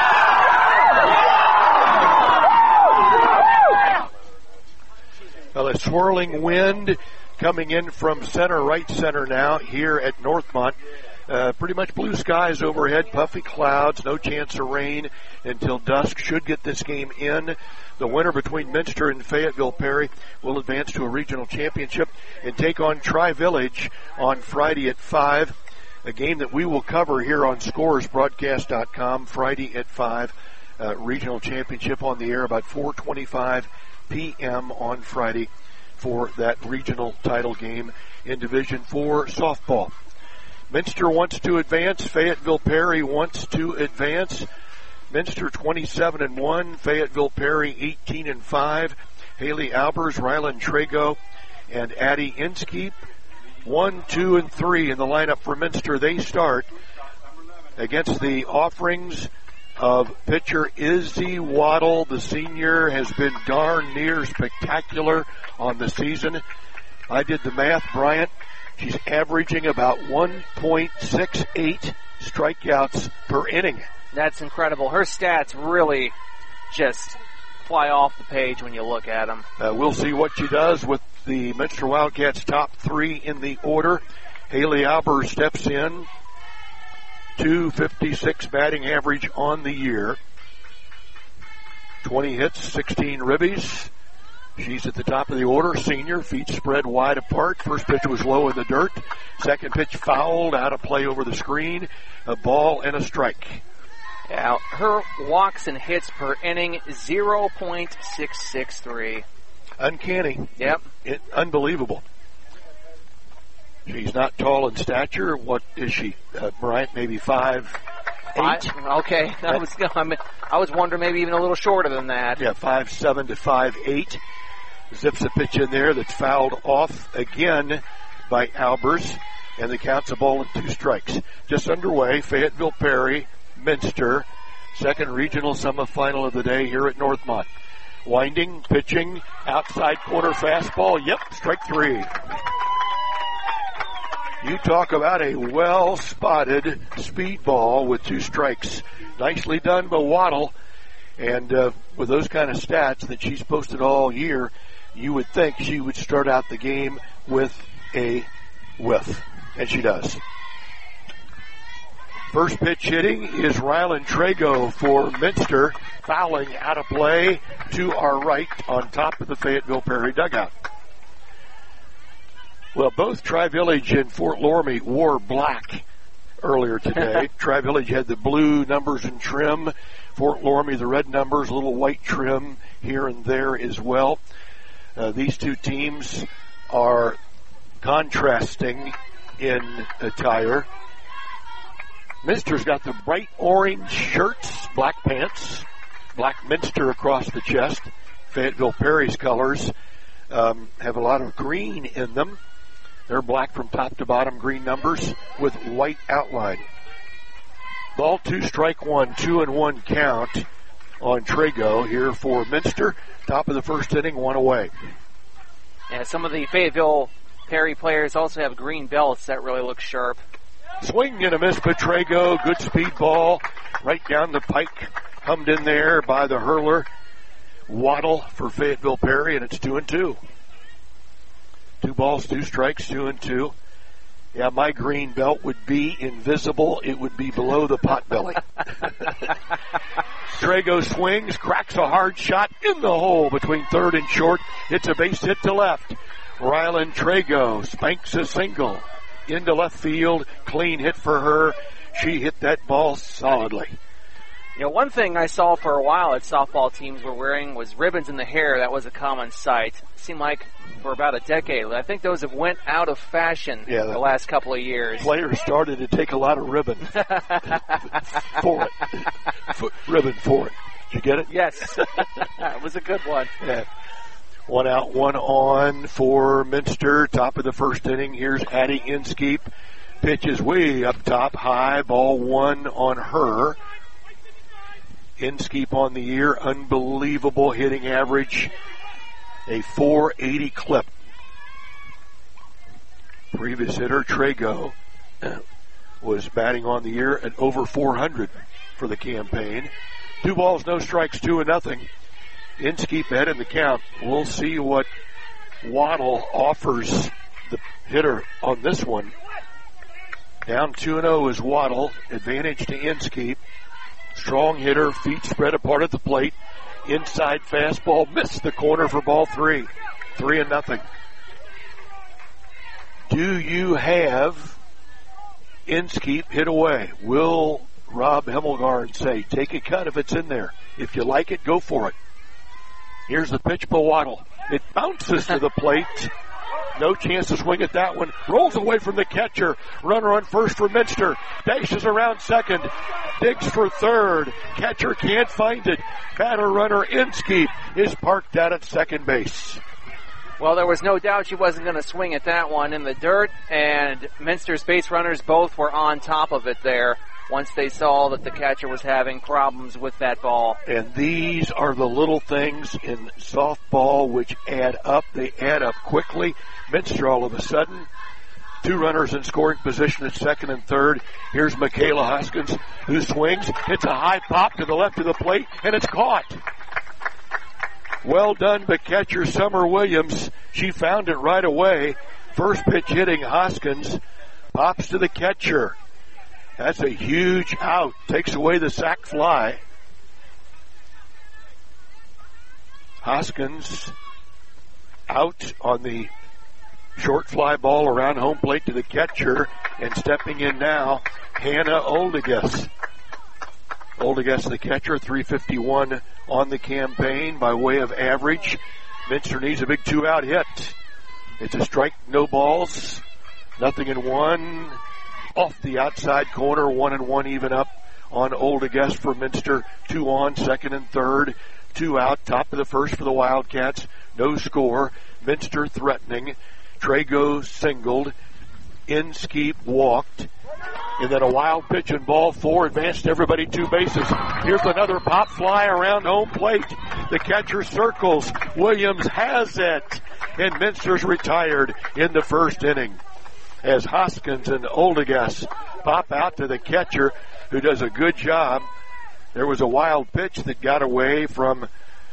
Speaker 17: Well, a swirling wind coming in from center, right center now here at Northmont. Uh, pretty much blue skies overhead, puffy clouds, no chance of rain until dusk. Should get this game in. The winner between Minster and Fayetteville Perry will advance to a regional championship and take on Tri-Village on Friday at five. A game that we will cover here on Scores Broadcast dot com Friday at five. Uh, regional championship on the air about four twenty-five p.m. on Friday for that regional title game in Division four softball. Minster wants to advance. Fayetteville Perry wants to advance. Minster twenty-seven and one. Fayetteville Perry eighteen and five. Haley Albers, Ryland Trago, and Addie Inskeep one, two, and three in the lineup for Minster. They start against the offerings of pitcher Izzy Waddle. The senior has been darn near spectacular on the season. I did the math, Bryant. She's averaging about one point six eight strikeouts per inning.
Speaker 19: That's incredible. Her stats really just fly off the page when you look at them.
Speaker 17: Uh, we'll see what she does with the Minster Wildcats' top three in the order. Haley Albers steps in. two fifty-six batting average on the year. twenty hits, sixteen ribbies. She's at the top of the order. Senior, feet spread wide apart. First pitch was low in the dirt. Second pitch fouled, out of play over the screen. A ball and a strike.
Speaker 19: Yeah, her walks and hits per inning, zero point six six three.
Speaker 17: Uncanny.
Speaker 19: Yep.
Speaker 17: It, unbelievable. She's not tall in stature. What is she, uh, Bryant? Maybe five, eight?
Speaker 19: Five? Okay. I was, I, mean, I was wondering maybe even a little shorter than that.
Speaker 17: Yeah, five seven to five eight. Zips a pitch in there that's fouled off again by Albers, and the count's a ball and two strikes. Just underway, Fayetteville Perry, Minster, second regional semifinal of the day here at Northmont. Winding, pitching, outside corner fastball. Yep, strike three. You talk about a well-spotted speed ball with two strikes. Nicely done by Waddle. And uh, with those kind of stats that she's posted all year, you would think she would start out the game with a whiff. And she does. First pitch hitting is Ryland Trago for Minster, fouling out of play to our right on top of the Fayetteville Perry dugout. Well, both Tri-Village and Fort Loramie wore black earlier today. Tri-Village had the blue numbers and trim. Fort Loramie, the red numbers, a little white trim here and there as well. Uh, these two teams are contrasting in attire. Minster's got the bright orange shirts, black pants, black Minster across the chest. Fayetteville Perry's colors um, have a lot of green in them. They're black from top to bottom, green numbers with white outline. Ball two, strike one, two and one count on Trago here for Minster. Top of the first inning, one away.
Speaker 19: Yeah, some of the Fayetteville Perry players also have green belts that really look sharp.
Speaker 17: Swing and a miss by Trago. Good speed ball right down the pike. Hummed in there by the hurler. Waddle for Fayetteville Perry, and it's two and two. Two balls, two strikes, two and two. Yeah, my green belt would be invisible. It would be below the pot belly. Trago swings, cracks a hard shot in the hole between third and short. It's a base hit to left. Rylan Trago spanks a single into left field. Clean hit for her. She hit that ball solidly.
Speaker 19: You know, one thing I saw for a while that softball teams were wearing was ribbons in the hair. That was a common sight. It seemed like for about a decade. I think those have went out of fashion
Speaker 17: yeah,
Speaker 19: the last couple of years.
Speaker 17: Players started to take a lot of ribbon for it. F- ribbon for it. Did you get it?
Speaker 19: Yes. It was a good one.
Speaker 17: Yeah. One out, one on for Minster. Top of the first inning. Here's Addie Inskeep. Pitch is way up top, high. Ball one on her. Inskeep on the year. Unbelievable hitting average. A four eighty clip. Previous hitter, Trago, was batting on the year at over four hundred for the campaign. Two balls, no strikes, two and nothing. Inskeep ahead in the count. We'll see what Waddle offers the hitter on this one. Down two and oh is Waddle. Advantage to Inskeep. Strong hitter, feet spread apart at the plate. Inside fastball, missed the corner for ball three. Three and nothing. Do you have Inskeep hit away? Will Rob Hemmelgarn say, take a cut if it's in there. If you like it, go for it. Here's the pitch by Waddle. It bounces to the plate. No chance to swing at that one. Rolls away from the catcher. Runner on first for Minster. Dashes around second. Digs for third. Catcher can't find it. Batter runner Inskeep is parked out at second base.
Speaker 19: Well, there was no doubt she wasn't going to swing at that one in the dirt, and Minster's base runners both were on top of it there once they saw that the catcher was having problems with that ball.
Speaker 17: And these are the little things in softball which add up. They add up quickly. Minster all of a sudden, two runners in scoring position at second and third. Here's Michaela Hoskins, who swings. It's a high pop to the left of the plate, and it's caught. Well done by catcher Summer Williams. She found it right away. First pitch hitting Hoskins. Pops to the catcher. That's a huge out. Takes away the sac fly. Hoskins out on the short fly ball around home plate to the catcher. And stepping in now, Hannah Oldegas. Oldegas, the catcher, three fifty-one on the campaign by way of average. Minster needs a big two-out hit. It's a strike, no balls, nothing in one. Off the outside corner, one and one even up on Oldegas for Minster. Two on, second and third. Two out, top of the first for the Wildcats. No score. Minster threatening. Trago singled. Inskeep walked. And then a wild pitch and ball four, advanced everybody two bases. Here's another pop fly around home plate. The catcher circles. Williams has it. And Minster's retired in the first inning. As Hoskins and Oldegas pop out to the catcher, who does a good job. There was a wild pitch that got away from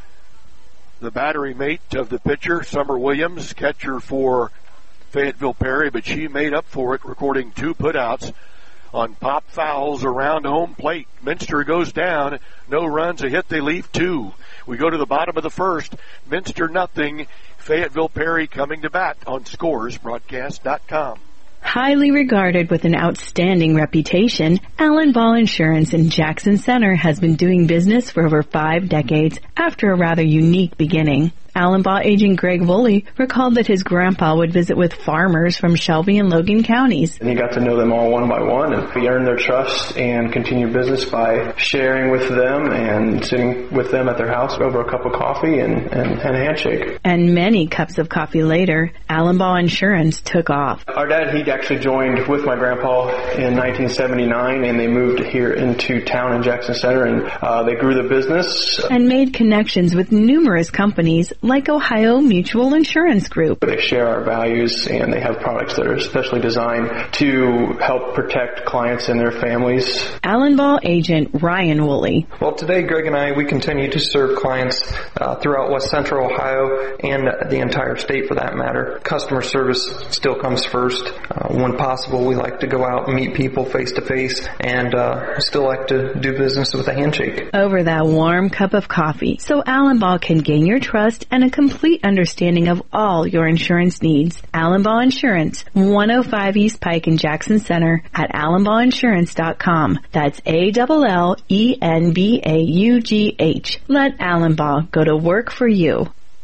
Speaker 17: the battery mate of the pitcher, Summer Williams, catcher for Fayetteville Perry, but she made up for it, recording two putouts on pop fouls around home plate. Minster goes down. No runs, a hit, they leave two. We go to the bottom of the first. Minster nothing. Fayetteville Perry coming to bat on scores broadcast dot com.
Speaker 5: Highly regarded with an outstanding reputation, Allen Ball Insurance in Jackson Center has been doing business for over five decades after a rather unique beginning. Allen Ball agent Greg Woolley recalled that his grandpa would visit with farmers from Shelby and Logan counties.
Speaker 6: And he got to know them all one by one, and we earned their trust and continued business by sharing with them and sitting with them at their house over a cup of coffee and, and, and a handshake.
Speaker 5: And many cups of coffee later, Allen Ball Insurance took off.
Speaker 6: Our dad, he actually joined with my grandpa in nineteen seventy-nine, and they moved here into town in Jackson Center, and uh, they grew the business.
Speaker 5: And made connections with numerous companies like Ohio Mutual Insurance Group.
Speaker 6: They share our values, and they have products that are specially designed to help protect clients and their families.
Speaker 5: Allen Ball agent Ryan Woolley.
Speaker 7: Well, today, Greg and I, we continue to serve clients uh, throughout West Central Ohio and the entire state for that matter. Customer service still comes first. Uh, when possible, we like to go out and meet people face to face, and uh, still like to do business with a handshake.
Speaker 5: Over that warm cup of coffee, so Allen Ball can gain your trust and a complete understanding of all your insurance needs. Allen Ball Insurance, one oh five East Pike in Jackson Center at allen ball insurance dot com. That's A L L E N B A U G H. Let Allen Ball go to work for you.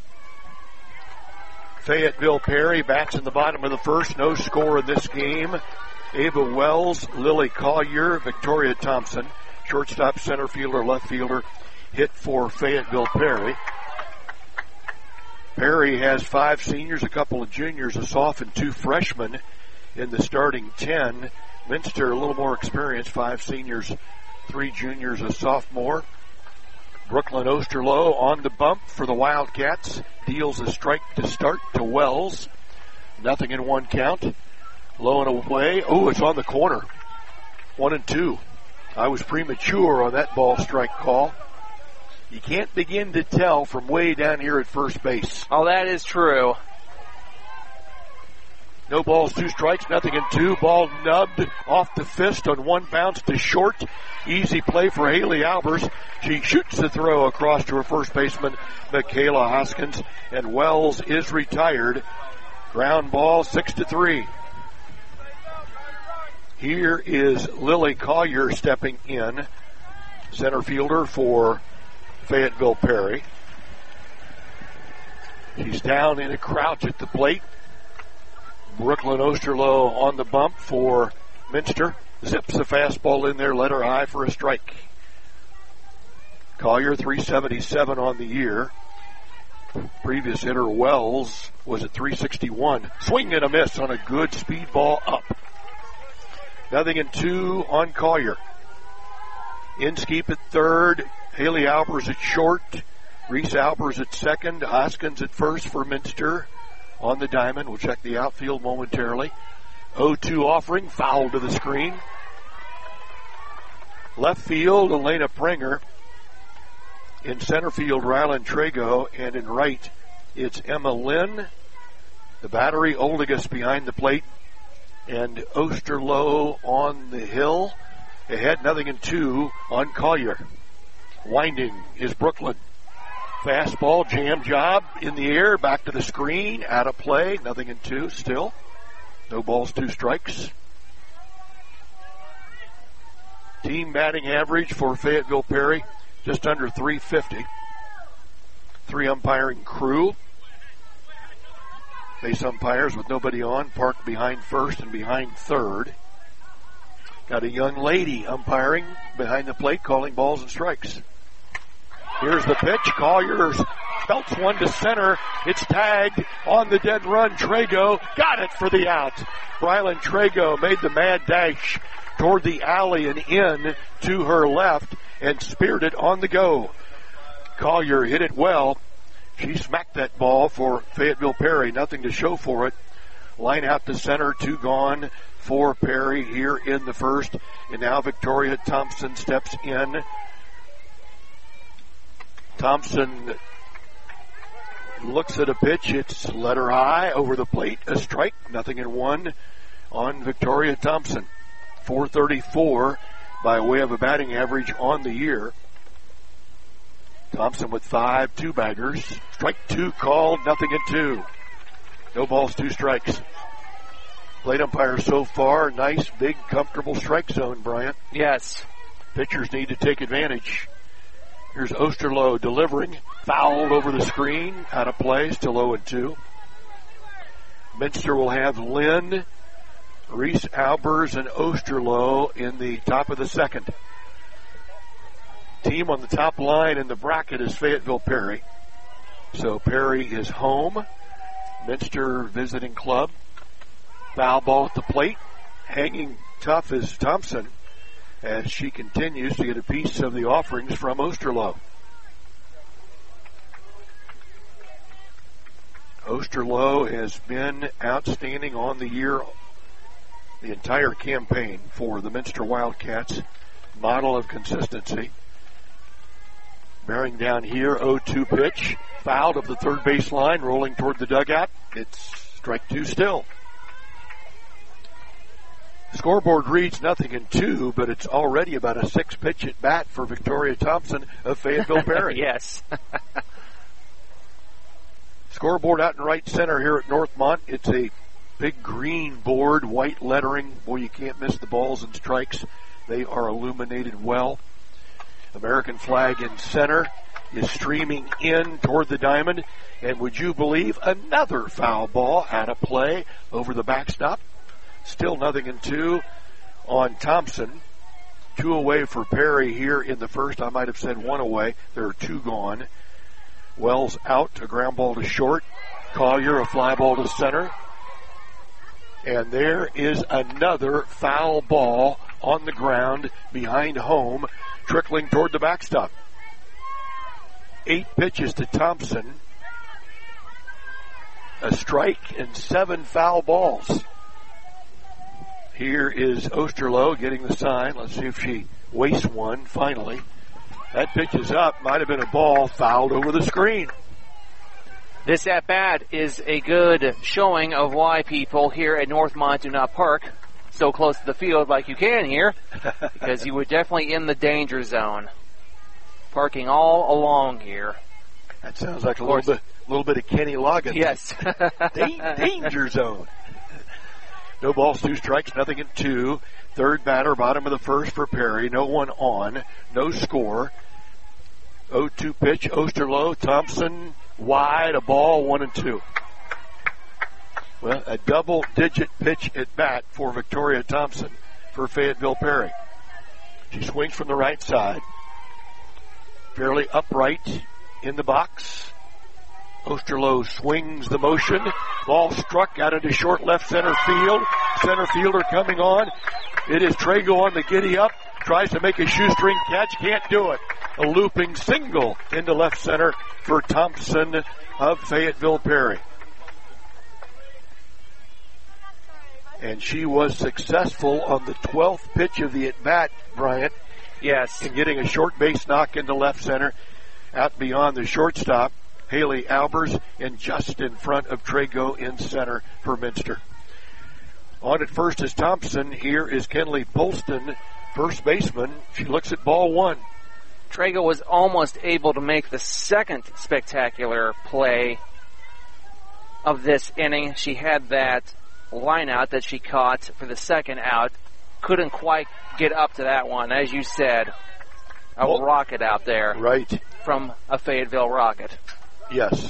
Speaker 17: Fayetteville Perry bats in the bottom of the first. No score in this game. Ava Wells, Lily Collier, Victoria Thompson, shortstop, center fielder, left fielder, hit for Fayetteville Perry. Perry has five seniors, a couple of juniors, a soph, and two freshmen in the starting ten. Minster, a little more experienced, five seniors, three juniors, a sophomore. Brooklyn Osterloh on the bump for the Wildcats. Deals a strike to start to Wells. Nothing in one count. Low and away. Oh, it's on the corner. One and two. I was premature on that ball strike call. You can't begin to tell from way down here at first base.
Speaker 19: Oh, that is true.
Speaker 17: No balls, two strikes, nothing in two. Ball nubbed off the fist on one bounce to short. Easy play for Haley Albers. She shoots the throw across to her first baseman, Michaela Hoskins, and Wells is retired. Ground ball, six to three. Here is Lily Collier stepping in, center fielder for Fayetteville Perry. She's down in a crouch at the plate. Brooklyn Osterloh on the bump for Minster. Zips the fastball in there, let her high for a strike. Collier, three seventy-seven on the year. Previous hitter Wells was at three sixty-one. Swing and a miss on a good speed ball up. Nothing in two on Collier. Inskeep at third. Haley Albers at short. Reese Albers at second. Hoskins at first for Minster. On the diamond. We'll check the outfield momentarily. oh two offering. Foul to the screen. Left field, Elena Prenger. In center field, Rylan Trago. And in right, it's Emma Lynn. The battery, Oldigus behind the plate. And Osterloh on the hill. Ahead, nothing in two on Collier. Winding is Brooklyn. Fastball, jam job in the air, back to the screen, out of play, nothing in two still. No balls, two strikes. Team batting average for Fayetteville Perry, just under three fifty. Three umpiring crew. Base umpires with nobody on, parked behind first and behind third. Got a young lady umpiring behind the plate, calling balls and strikes. Here's the pitch. Collier belts one to center. It's tagged on the dead run. Trago got it for the out. Rylan Trago made the mad dash toward the alley and in to her left and speared it on the go. Collier hit it well. She smacked that ball for Fayetteville Perry. Nothing to show for it. Line out to center. Two gone for Perry here in the first. And now Victoria Thompson steps in. Thompson looks at a pitch. It's letter high over the plate. A strike. Nothing in one on Victoria Thompson. four thirty-four by way of a batting average on the year. Thompson with five two-baggers. Strike two called. Nothing in two. No balls, two strikes. Plate umpire so far. Nice, big, comfortable strike zone, Bryant.
Speaker 19: Yes.
Speaker 17: Pitchers need to take advantage. Here's Osterloh delivering. Fouled over the screen. Out of play. Still oh and two. Minster will have Lynn, Reese Albers, and Osterloh in the top of the second. Team on the top line in the bracket is Fayetteville Perry. So Perry is home. Minster visiting club. Foul ball at the plate. Hanging tough is Thompson as she continues to get a piece of the offerings from Osterloh. Osterloh has been outstanding on the year, the entire campaign for the Minster Wildcats. Model of consistency. Bearing down here, oh two pitch. Fouled of the third baseline, rolling toward the dugout. It's strike two still. Scoreboard reads nothing in two, but it's already about a six pitch at bat for Victoria Thompson of Fayetteville Perry.
Speaker 19: Yes.
Speaker 17: Scoreboard out in right center here at Northmont. It's a big green board, white lettering. Boy, you can't miss the balls and strikes. They are illuminated well. American flag in center is streaming in toward the diamond. And would you believe, another foul ball out of play over the backstop. Still nothing in two on Thompson. Two away for Perry here in the first. I might have said one away. There are two gone. Wells out, a ground ball to short. Collier, a fly ball to center. And there is another foul ball on the ground behind home, trickling toward the backstop. Eight pitches to Thompson. A strike and seven foul balls. Here is Osterloh getting the sign. Let's see if she wastes one finally. That pitch is up. Might have been a ball fouled over the screen.
Speaker 19: This at-bat is a good showing of why people here at Northmont do not park so close to the field like you can here, because you were definitely in the danger zone. Parking all along here.
Speaker 17: That sounds like a little bit, a little bit of Kenny Loggins.
Speaker 19: Yes.
Speaker 17: Danger zone. No balls, two strikes, nothing in two. Third batter, bottom of the first for Perry. No one on. No score. oh two pitch, Osterloh, Thompson, wide, a ball, one and two. Well, a double-digit pitch at bat for Victoria Thompson for Fayetteville Perry. She swings from the right side. Fairly upright in the box. Osterloh swings the motion. Ball struck out into short left center field. Center fielder coming on. It is Trago on the giddy up. Tries to make a shoestring catch. Can't do it. A looping single into left center for Thompson of Fayetteville Perry. And she was successful on the twelfth pitch of the at-bat, Bryant.
Speaker 19: Yes.
Speaker 17: In getting a short base knock into left center. Out beyond the shortstop, Haley Albers, and just in front of Trago in center for Minster. On at first is Thompson. Here is Kenley Polston, first baseman. She looks at ball one.
Speaker 19: Trago was almost able to make the second spectacular play of this inning. She had that line out that she caught for the second out. Couldn't quite get up to that one. As you said, a well, rocket out there.
Speaker 17: Right.
Speaker 19: From a Fayetteville Rocket.
Speaker 17: Yes.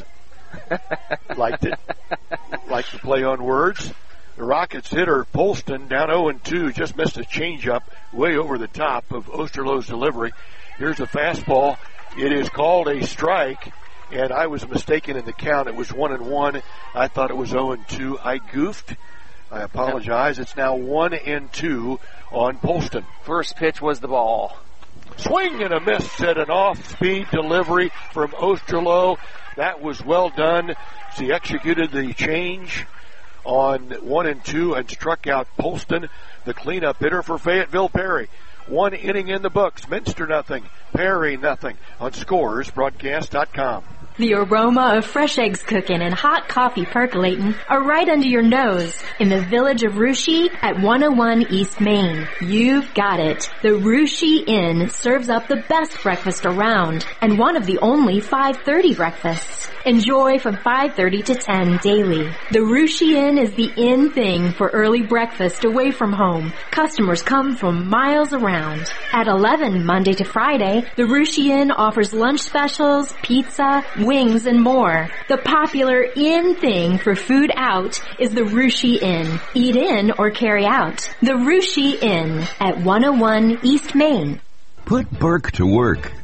Speaker 17: Liked it. Liked the play on words. The Rockets hitter, Polston, down oh and two, just missed a changeup way over the top of Osterloh's delivery. Here's a fastball. It is called a strike, and I was mistaken in the count. It was one and one. I thought it was oh and two. I goofed. I apologize. It's now one and two on Polston.
Speaker 19: First pitch was the ball.
Speaker 17: Swing and a miss at an off-speed delivery from Osterloh. That was well done. She executed the change on one and two and struck out Polston, the cleanup hitter for Fayetteville Perry. One inning in the books. Minster nothing. Perry nothing. On Scores Broadcast dot com.
Speaker 20: The aroma of fresh eggs cooking and hot coffee percolating are right under your nose in the village of Russia at one oh one East Main. You've got it. The Russia Inn serves up the best breakfast around and one of the only five thirty breakfasts. Enjoy from five thirty to ten daily. The Russia Inn is the in thing for early breakfast away from home. Customers come from miles around. At eleven Monday to Friday, the Russia Inn offers lunch specials, pizza, wings, and more. The popular in thing for food out is the Russia Inn. Eat in or carry out. The Russia Inn at one oh one East Main.
Speaker 9: Put Burke to work.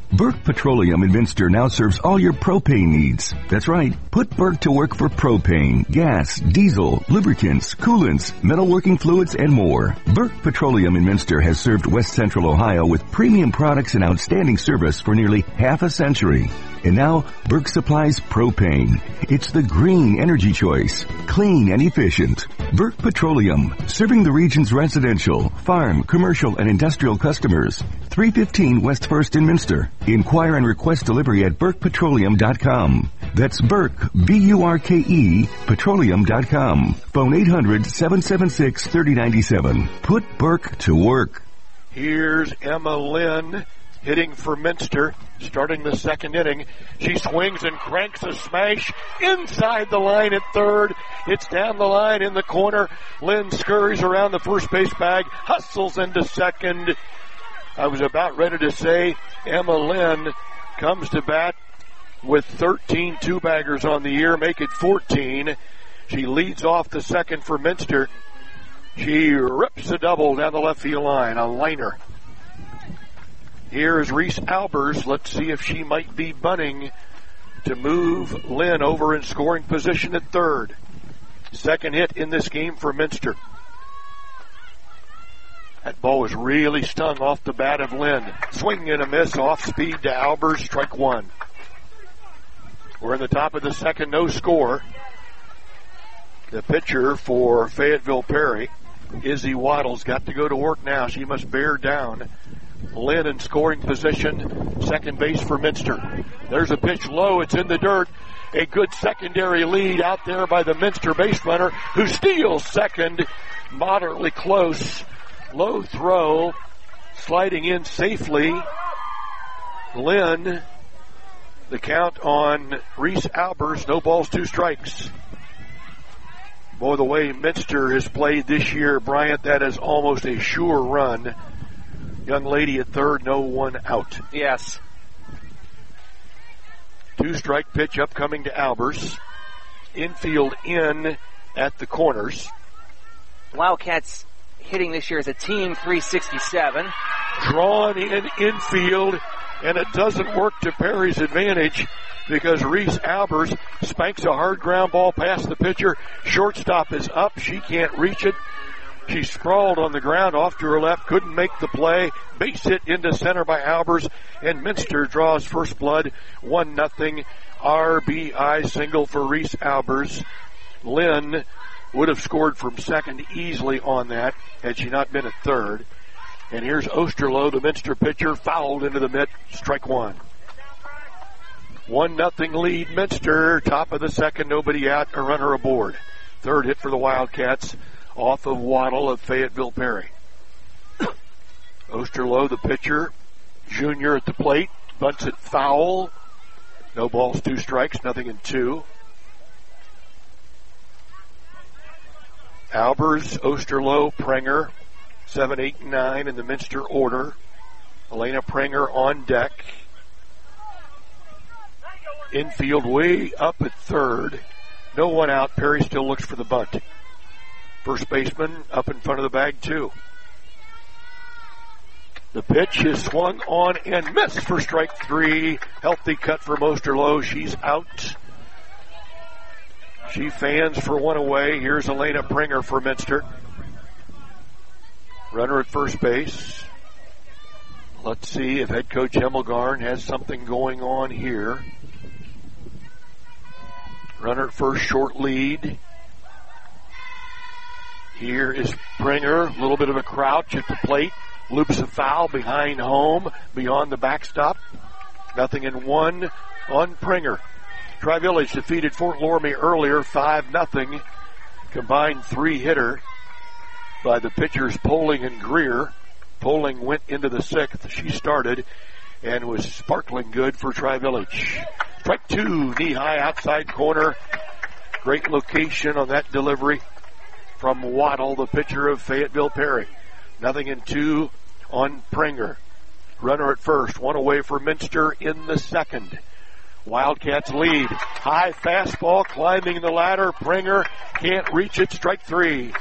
Speaker 9: Burke Petroleum in Minster now serves all your propane needs. That's right. Put Burke to work for propane, gas, diesel, lubricants, coolants, metalworking fluids, and more. Burke Petroleum in Minster has served West Central Ohio with premium products and outstanding service for nearly half a century. And now, Burke supplies propane. It's the green energy choice. Clean and efficient. Burke Petroleum, serving the region's residential, farm, commercial, and industrial customers. three fifteen West First in Minster. Inquire and request delivery at burke petroleum dot com. That's Burke, B U R K E, petroleum dot com. Phone eight hundred, seven seven six, three oh nine seven. Put Burke to work.
Speaker 17: Here's Emma Lynn hitting for Minster, starting the second inning. She swings and cranks a smash inside the line at third. It's down the line in the corner. Lynn scurries around the first base bag, hustles into second. I was about ready to say Emma Lynn comes to bat with thirteen two-baggers on the year, make it fourteen. She leads off the second for Minster. She rips a double down the left field line, a liner. Here is Reese Albers. Let's see if she might be bunting to move Lynn over in scoring position at third. Second hit in this game for Minster. That ball was really stung off the bat of Lynn. Swing and a miss, off speed to Albers, strike one. We're in the top of the second, no score. The pitcher for Fayetteville Perry, Izzy Waddle's got to go to work now. She must bear down Lynn in scoring position, second base for Minster. There's a pitch low, it's in the dirt. A good secondary lead out there by the Minster base runner, who steals second, moderately close. Low throw, sliding in safely. Lynn, the count on Reese Albers, no balls, two strikes. Boy, the way Minster has played this year, Bryant, that is almost a sure run. Young lady at third, no one out.
Speaker 19: Yes.
Speaker 17: Two-strike pitch upcoming to Albers. Infield in at the corners.
Speaker 19: Wildcats hitting this year as a team, three sixty-seven.
Speaker 17: Drawn in infield, and it doesn't work to Perry's advantage because Reese Albers spanks a hard ground ball past the pitcher. Shortstop is up. She can't reach it. She sprawled on the ground off to her left, couldn't make the play. Base hit into center by Albers, and Minster draws first blood, one nothing. R B I single for Reese Albers. Lynn would have scored from second easily on that had she not been at third. And here's Osterloh, the Minster pitcher, fouled into the mitt, strike one. One nothing lead, Minster, top of the second, nobody out, a runner aboard. Third hit for the Wildcats, off of Waddle of Fayetteville Perry. Osterloh, the pitcher, junior at the plate, bunts it foul. No balls, two strikes, nothing in two. Albers, Osterloh, Prenger, seven, eight, and nine in the Minster order. Elena Prenger on deck. Infield way up at third. No one out. Perry still looks for the bunt. First baseman up in front of the bag, too. The pitch is swung on and missed for strike three. Healthy cut for Osterloh. She's out. She fans for one away. Here's Elena Prenger for Minster. Runner at first base. Let's see if head coach Hemmelgarn has something going on here. Runner at first, short lead. Here is Prenger, a little bit of a crouch at the plate. Loops a foul behind home, beyond the backstop. Nothing in one on Prenger. Tri-Village defeated Fort Loramie earlier, five nothing. Combined three-hitter by the pitchers Poling and Greer. Poling went into the sixth. She started and was sparkling good for Tri-Village. Strike two, knee-high outside corner. Great location on that delivery from Waddle, the pitcher of Fayetteville Perry. Nothing in two on Prenger. Runner at first, one away for Minster in the second. Wildcats lead. High fastball climbing the ladder. Prenger can't reach it. Strike three.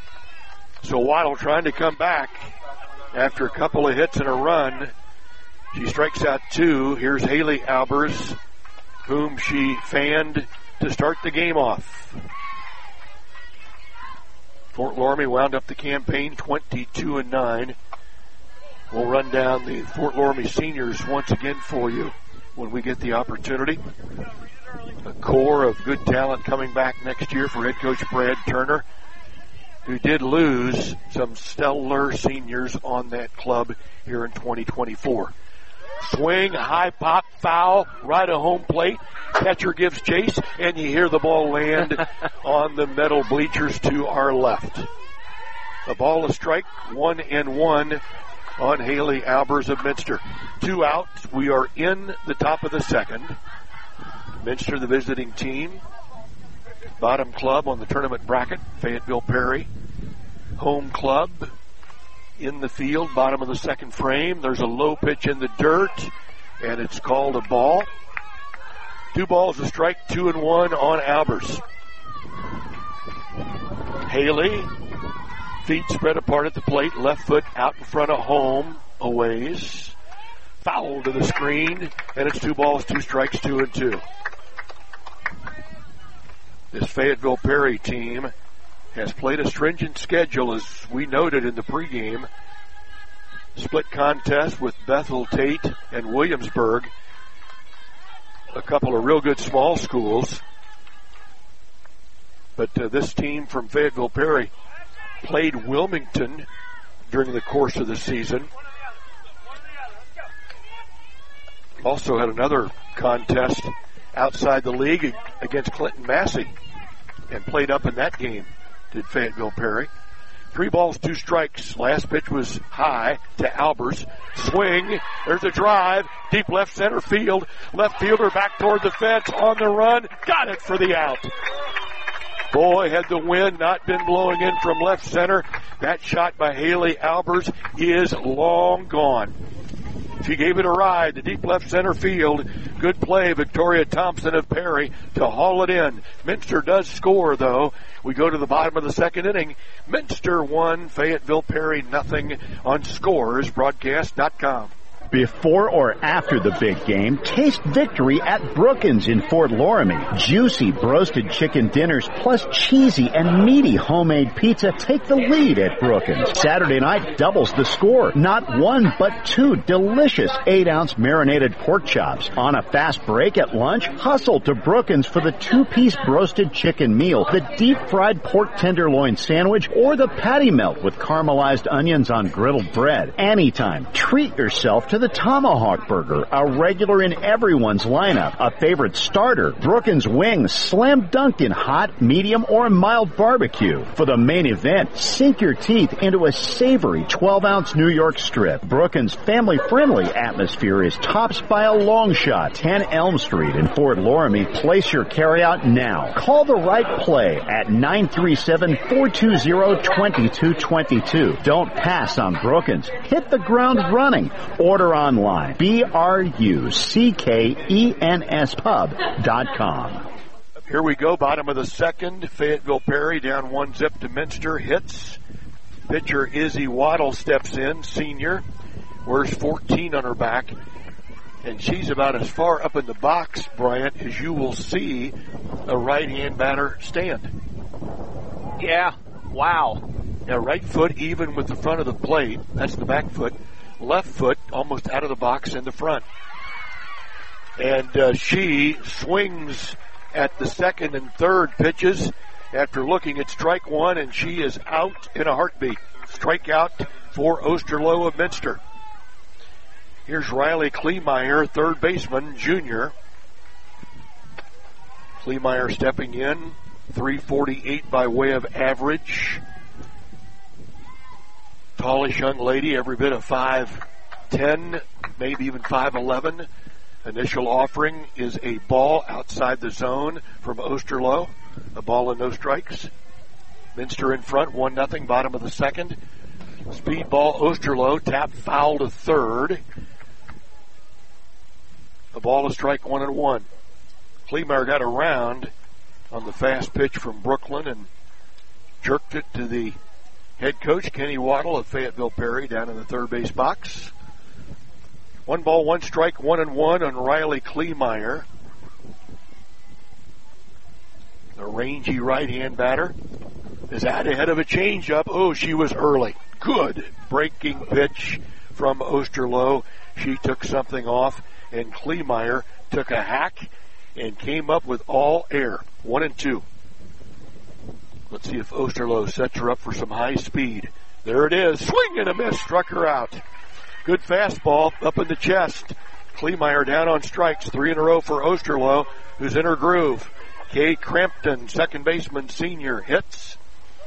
Speaker 17: So Waddle trying to come back after a couple of hits and a run. She strikes out two. Here's Haley Albers, whom she fanned to start the game off. Fort Loramie wound up the campaign twenty-two and nine. We'll run down the Fort Loramie seniors once again for you when we get the opportunity. A core of good talent coming back next year for head coach Brad Turner, who did lose some stellar seniors on that club here in twenty twenty-four. Swing, high pop, foul, right at home plate. Catcher gives chase, and you hear the ball land on the metal bleachers to our left. The ball is strike, one and one on Haley Albers of Minster. Two outs. We are in the top of the second. Minster, the visiting team. Bottom club on the tournament bracket, Fayetteville Perry. Home club in the field, bottom of the second frame. There's a low pitch in the dirt, and it's called a ball. Two balls, a strike, two and one on Albers. Haley, feet spread apart at the plate, left foot out in front of home, a ways. Foul to the screen, and it's two balls, two strikes, two and two. This Fayetteville Perry team has played a stringent schedule, as we noted in the pregame. Split contest with Bethel Tate and Williamsburg. A couple of real good small schools. But uh, this team from Fayetteville Perry played Wilmington during the course of the season. Also had another contest outside the league against Clinton Massey and played up in that game, did Fayetteville Perry. Three balls, two strikes. Last pitch was high to Albers. Swing. There's a drive. Deep left center field. Left fielder back toward the fence on the run. Got it for the out. Boy, had the wind not been blowing in from left center, that shot by Haley Albers is long gone. She gave it a ride to deep left center field. Good play, Victoria Thompson of Perry to haul it in. Minster does score, though. We go to the bottom of the second inning. Minster one, Fayetteville Perry nothing on scores broadcast dot com.
Speaker 16: Before or after the big game, taste victory at Brookins in Fort Loramie. Juicy broasted chicken dinners plus cheesy and meaty homemade pizza take the lead at Brookins. Saturday night doubles the score. Not one, but two delicious eight ounce marinated pork chops. On a fast break at lunch, hustle to Brookins for the two-piece broasted chicken meal, the deep-fried pork tenderloin sandwich, or the patty melt with caramelized onions on griddled bread. Anytime, treat yourself to the Tomahawk Burger, a regular in everyone's lineup, a favorite starter. Brookins wings, slam dunked in hot, medium, or mild barbecue. For the main event, sink your teeth into a savory twelve ounce New York strip. Brookins' family-friendly atmosphere is topped by a long shot. ten Elm Street in Fort Loramie. Place your carryout now. Call the right play at nine three seven, four two zero, two two two two. Don't pass on Brookins. Hit the ground running. Order online. B R U C K E N S pub dot com.
Speaker 17: Here we go, bottom of the second. Fayetteville Perry down one zip to Minster. Hits. Pitcher Izzy Waddle steps in, senior. Wears fourteen on her back. And she's about as far up in the box, Bryant, as you will see a right-hand batter stand.
Speaker 19: Yeah. Wow.
Speaker 17: Now, right foot even with the front of the plate. That's the back foot. Left foot almost out of the box in the front. And uh, she swings at the second and third pitches after looking at strike one, and she is out in a heartbeat. Strikeout for Osterloh of Minster. Here's Riley Kleemeyer, third baseman, junior. Kleemeyer stepping in, three forty-eight by way of average. Tallish young lady, every bit of five ten, maybe even five eleven. Initial offering is a ball outside the zone from Osterloh. A ball and no strikes. Minster in front, one nothing, bottom of the second. Speed ball, Osterloh, tap foul to third. A ball, a strike, one and one. Kleemeyer got around on the fast pitch from Brooklyn and jerked it to the head coach, Kenny Waddle of Fayetteville Perry, down in the third base box. One ball, one strike, one and one on Riley Kleemeyer. The rangy right-hand batter is out ahead of a changeup. Oh, she was early. Good breaking pitch from Osterloh. She took something off, and Kleemeyer took a hack and came up with all air. One and two. Let's see if Osterloh sets her up for some high speed. There it is. Swing and a miss. Struck her out. Good fastball up in the chest. Kleemeyer down on strikes. Three in a row for Osterloh, who's in her groove. Kay Crampton, second baseman, senior, hits.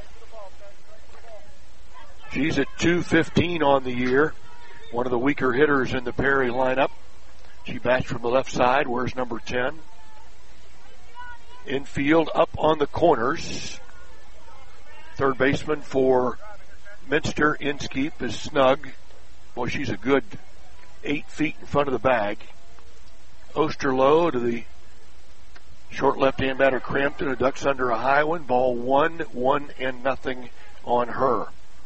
Speaker 17: She's at two fifteen on the year. One of the weaker hitters in the Perry lineup. She bats from the left side. Where's number ten? Infield up on the corners. Third baseman for Minster, Inskeep, is Snug. Boy, she's a good eight feet in front of the bag. Osterloh to the short left-hand batter Crampton, who ducks under a high one. Ball one, one and nothing on her.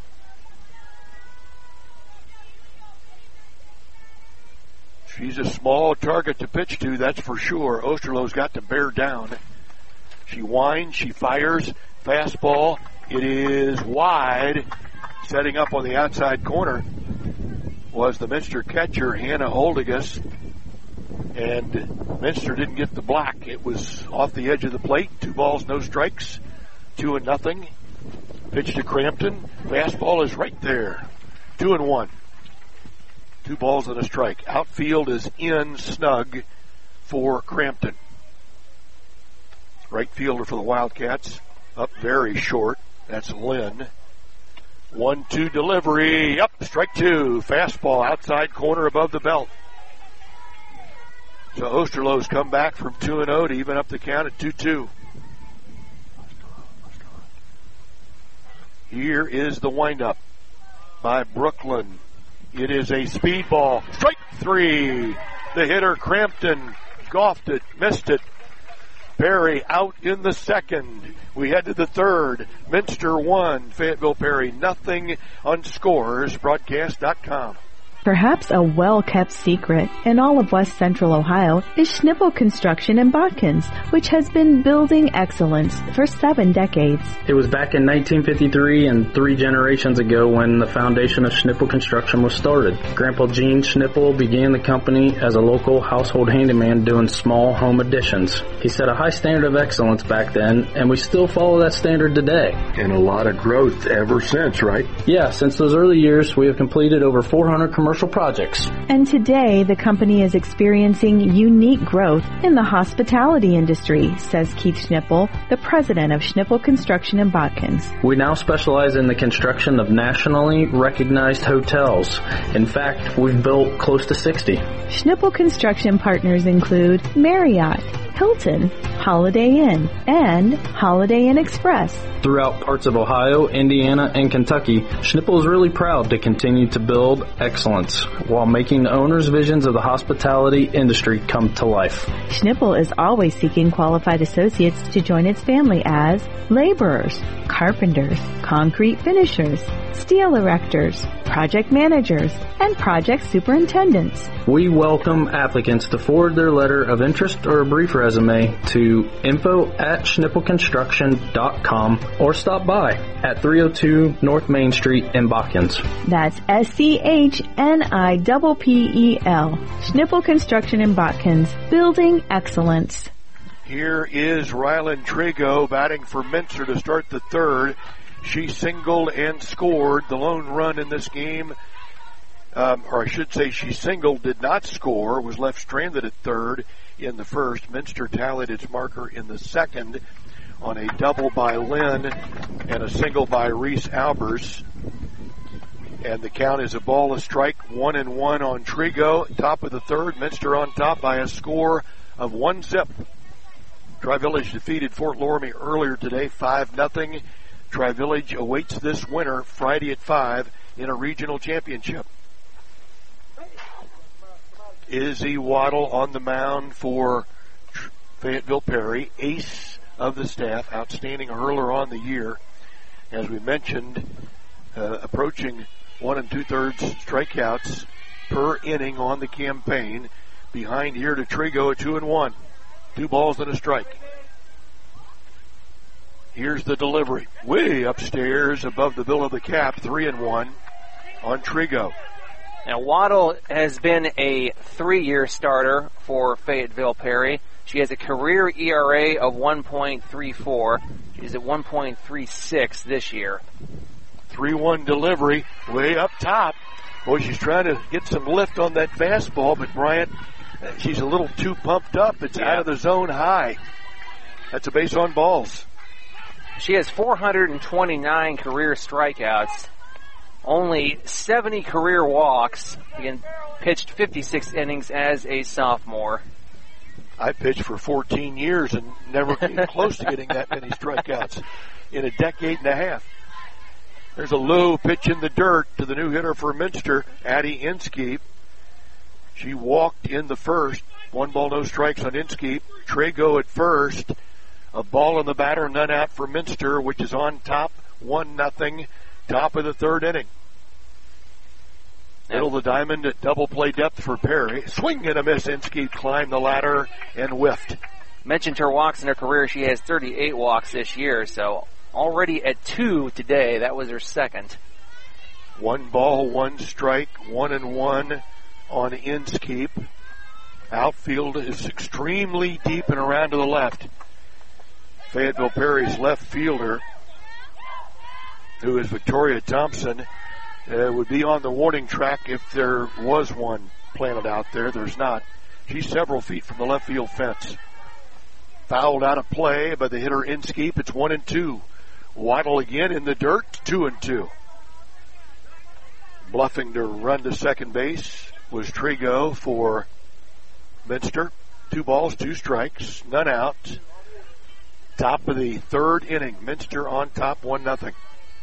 Speaker 17: She's a small target to pitch to, that's for sure. Osterloh's got to bear down. She winds, she fires, fastball. It is wide. Setting up on the outside corner was the Minster catcher, Hannah Oldigas. And Minster didn't get the block. It was off the edge of the plate. Two balls, no strikes. Two and nothing. Pitch to Crampton. Fastball is right there. Two and one. Two balls and a strike. Outfield is in Snug for Crampton. Right fielder for the Wildcats. Up very short. That's Lynn. One, two delivery. Up, strike two. Fastball outside corner above the belt. So Osterloh's come back from two and oh to even up the count at two two. Here is the windup by Brooklyn. It is a speed ball. Strike three. The hitter, Crampton, golfed it, missed it. Perry out in the second. We head to the third. Minster one, Fayetteville Perry nothing on Scores Broadcast dot com.
Speaker 5: Perhaps a well-kept secret in all of West Central Ohio is Schnippel Construction in Botkins, which has been building excellence for seven decades.
Speaker 10: It was back in nineteen fifty-three and three generations ago when the foundation of Schnippel Construction was started. Grandpa Gene Schnippel began the company as a local household handyman doing small home additions. He set a high standard of excellence back then, and we still follow that standard today.
Speaker 21: And a lot of growth ever since, right?
Speaker 10: Yeah, since those early years, we have completed over four hundred commercial projects.
Speaker 5: And today, the company is experiencing unique growth in the hospitality industry, says Keith Schnippel, the president of Schnippel Construction in Botkins.
Speaker 10: We now specialize in the construction of nationally recognized hotels. In fact, we've built close to sixty.
Speaker 5: Schnippel Construction partners include Marriott, Hilton, Holiday Inn, and Holiday Inn Express.
Speaker 10: Throughout parts of Ohio, Indiana, and Kentucky, Schnippel is really proud to continue to build excellence while making the owners' visions of the hospitality industry come to life.
Speaker 5: Schnippel is always seeking qualified associates to join its family as laborers, carpenters, concrete finishers, steel erectors, project managers, and project superintendents.
Speaker 10: We welcome applicants to forward their letter of interest or a brief resume to info at schnippel construction dot com or stop by at three oh two North Main Street in Botkins.
Speaker 5: That's S C H N I P P E L. Schnippel Construction in Botkins, building excellence.
Speaker 17: Here is Rylan Trigo batting for Minster to start the third. She singled and scored the lone run in this game. Um, or I should say she singled, did not score, was left stranded at third in the first. Minster tallied its marker in the second on a double by Lynn and a single by Reese Albers. And the count is a ball, a strike, one and one on Trigo. Top of the third, Minster on top by a score of one zip. Tri-Village defeated Fort Loramie earlier today, five nothing. Tri-Village awaits this winter Friday at five in a regional championship. Izzy Waddle on the mound for Fayetteville Perry, ace of the staff, outstanding hurler on the year. As we mentioned, uh, approaching one and two-thirds strikeouts per inning on the campaign. Behind here to Trigo at two and one. Two balls and a strike. Here's the delivery. Way upstairs above the bill of the cap, three and one on Trigo.
Speaker 19: Now, Waddle has been a three-year starter for Fayetteville Perry. She has a career E R A of one point three four. She's at one point three six this year.
Speaker 17: three one delivery, way up top. Boy, she's trying to get some lift on that fastball, but Bryant, she's a little too pumped up. It's yeah. out of the zone high. That's a base on balls.
Speaker 19: She has four hundred twenty-nine career strikeouts, only seventy career walks, again, pitched fifty-six innings as a sophomore.
Speaker 17: I pitched for fourteen years and never came close to getting that many strikeouts in a decade and a half. There's a low pitch in the dirt to the new hitter for Minster, Addie Inskeep. She walked in the first. One ball, no strikes on Inskeep. Trago at first. A ball in the batter, none out for Minster, which is on top, one nothing, top of the third inning. Middle of the diamond at double play depth for Perry. Swing and a miss. Inskeep climbed the ladder and whiffed.
Speaker 19: Mentioned her walks in her career. She has thirty-eight walks this year, so already at two today. That was her second.
Speaker 17: One ball, one strike, one and one on Inskeep. Outfield is extremely deep and around to the left. Fayetteville Perry's left fielder, who is Victoria Thompson, uh, would be on the warning track if there was one planted out there. There's not. She's several feet from the left field fence. Fouled out of play by the hitter Inskeep. It's one and two. Waddle again in the dirt, two and two. Bluffing to run to second base was Trigo for Minster. Two balls, two strikes, none out. Top of the third inning. Minster on top, one nothing.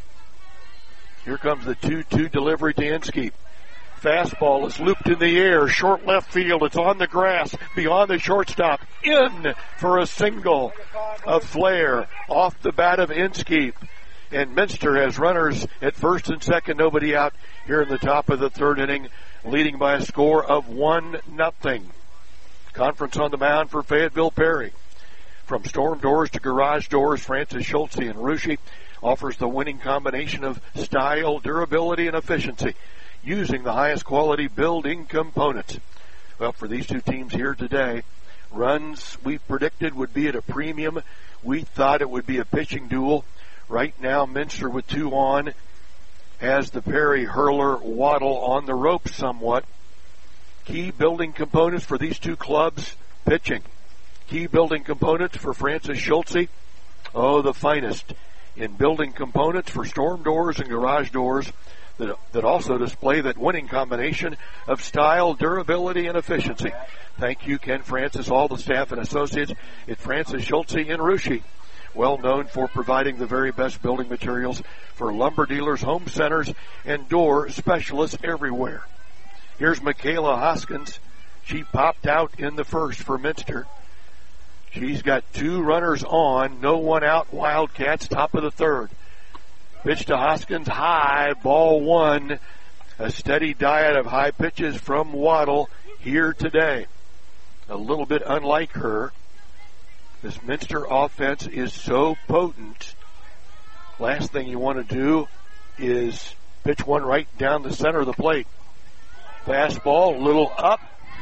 Speaker 17: Here comes the two two delivery to Inskeep. Fastball is looped in the air. Short left field. It's on the grass. Beyond the shortstop. In for a single. A flare off the bat of Inskeep. And Minster has runners at first and second. Nobody out here in the top of the third inning. Leading by a score of one nothing. Conference on the mound for Fayetteville Perry. From storm doors to garage doors, Francis Schultze and Ruschi offers the winning combination of style, durability, and efficiency using the highest quality building components. Well, for these two teams here today, runs we predicted would be at a premium. We thought it would be a pitching duel. Right now, Minster with two on has the Perry hurler Waddle on the ropes somewhat. Key building components for these two clubs, pitching. Key building components for Francis Schultze, oh, the finest in building components for storm doors and garage doors that, that also display that winning combination of style, durability, and efficiency. Thank you, Ken Francis, all the staff and associates at Francis Schultze in Ruschi, well known for providing the very best building materials for lumber dealers, home centers, and door specialists everywhere. Here's Michaela Hoskins. She popped out in the first for Minster. She's got two runners on, no one out, Wildcats, top of the third. Pitch to Hoskins, high, ball one. A steady diet of high pitches from Waddle here today. A little bit unlike her. This Minster offense is so potent. Last thing you want to do is pitch one right down the center of the plate. Fastball, a little up.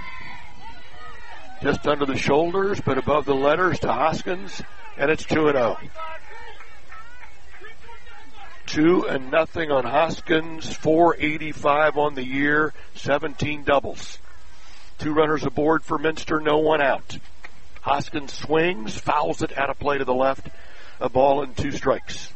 Speaker 17: Just under the shoulders, but above the letters to Hoskins, and it's two and oh. Two and nothing on Hoskins, four eighty-five on the year, seventeen doubles. Two runners aboard for Minster, no one out. Hoskins swings, fouls it out of play to the left, a ball and two strikes.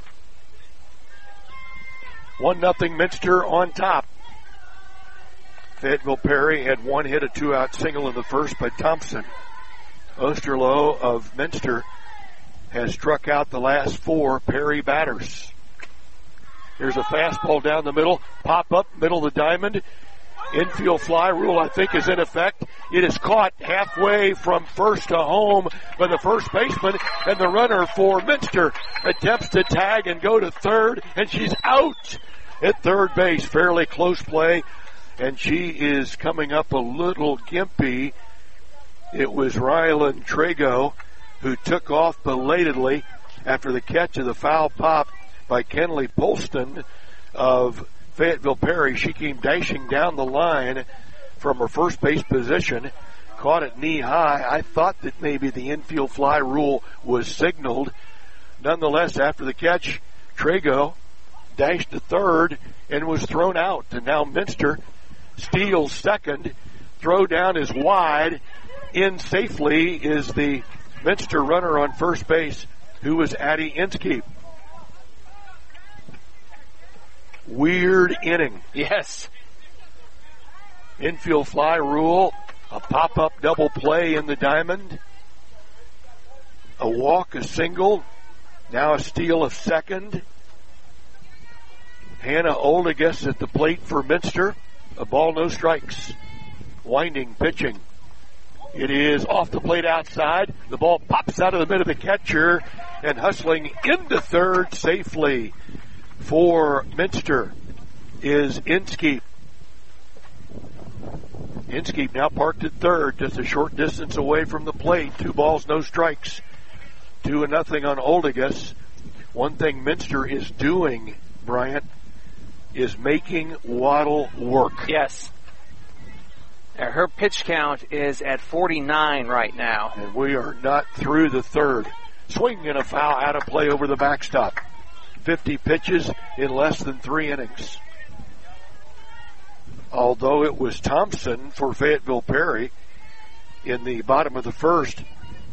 Speaker 17: One nothing Minster on top. Fayetteville Perry had one hit, a two-out single in the first by Thompson. Osterloh of Minster has struck out the last four Perry batters. Here's a fastball down the middle, pop up, middle of the diamond. Infield fly rule, I think, is in effect. It is caught halfway from first to home by the first baseman, and the runner for Minster attempts to tag and go to third, and she's out at third base. Fairly close play. and she is coming up a little gimpy. It was Rylan Trago who took off belatedly after the catch of the foul pop by Kenley Polston of Fayetteville Perry. She came dashing down the line from her first base position, caught it knee high. I thought that maybe the infield fly rule was signaled. Nonetheless, after the catch, Trago dashed to third and was thrown out. And now Minster steals second. Throw down is wide. In safely is the Minster runner on first base, who was Addie Inskeep. Weird inning.
Speaker 19: Yes.
Speaker 17: Infield fly rule, a pop-up double play in the diamond, a walk, a single, now a steal of second. Hannah Oldegas at the plate for Minster. A ball, no strikes. Winding pitching. It is off the plate outside. The ball pops out of the middle of the catcher and hustling into third safely for Minster is Inskeep. Inskeep now parked at third, just a short distance away from the plate. Two balls, no strikes. Two and nothing on Oldegas. One thing Minster is doing, Bryant, is making Waddle work.
Speaker 19: Yes. Her pitch count is at forty-nine right now.
Speaker 17: And we are not through the third. Swing and a foul out of play over the backstop. fifty pitches in less than three innings. Although it was Thompson for Fayetteville Perry in the bottom of the first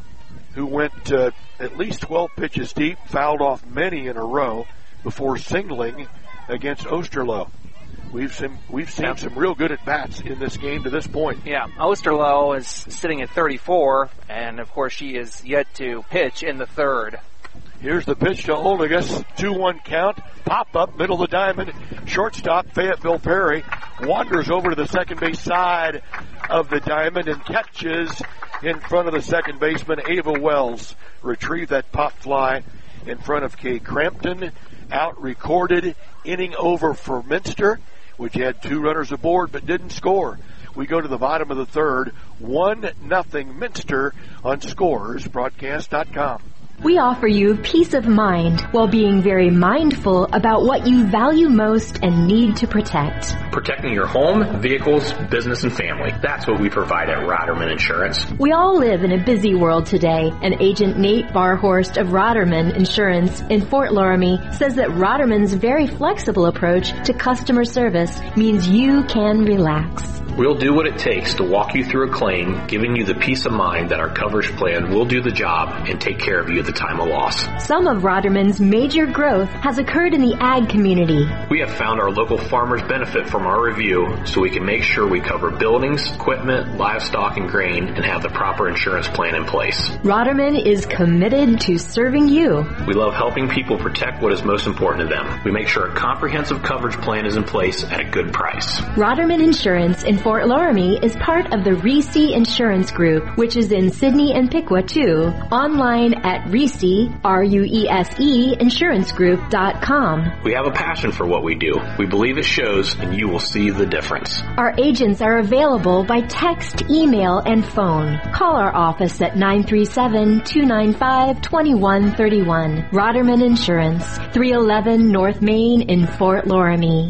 Speaker 17: who went uh, at least twelve pitches deep, fouled off many in a row before singling against Osterloh. We've seen, we've seen yep. some real good at-bats in this game to this point.
Speaker 19: Yeah, Osterloh is sitting at thirty-four, and of course she is yet to pitch in the third.
Speaker 17: Here's the pitch to Oldegas. two one count. Pop up, middle of the diamond. Shortstop, Fayetteville Perry, wanders over to the second base side of the diamond and catches in front of the second baseman, Ava Wells. Retrieve that pop fly in front of Kay Crampton. Out recorded. Inning over for Minster, which had two runners aboard but didn't score. We go to the bottom of the third. one nothing Minster on Scores Broadcast dot com.
Speaker 20: We offer you peace of mind while being very mindful about what you value most and need to protect.
Speaker 11: Protecting your home, vehicles, business, and family. That's what we provide at Roderman Insurance.
Speaker 20: We all live in a busy world today, and Agent Nate Barhorst of Roderman Insurance in Fort Loramie says that Roderman's very flexible approach to customer service means you can relax.
Speaker 11: We'll do what it takes to walk you through a claim, giving you the peace of mind that our coverage plan will do the job and take care of you at the time of loss.
Speaker 20: Some of Roderman's major growth has occurred in the ag community.
Speaker 11: We have found our local farmers benefit from our review, so we can make sure we cover buildings, equipment, livestock, and grain, and have the proper insurance plan in place.
Speaker 20: Roderman is committed to serving you.
Speaker 11: We love helping people protect what is most important to them. We make sure a comprehensive coverage plan is in place at a good price.
Speaker 20: Roderman Insurance in Fort Loramie is part of the Reese Insurance Group, which is in Sidney and Piqua too. Online at Reese, R U E S E, insurance group dot com.
Speaker 11: We have a passion for what we do. We believe it shows, and you will see the difference.
Speaker 20: Our agents are available by text, email, and phone. Call our office at nine three seven, two nine five, two one three one. Roderman Insurance, three eleven North Main in Fort Loramie.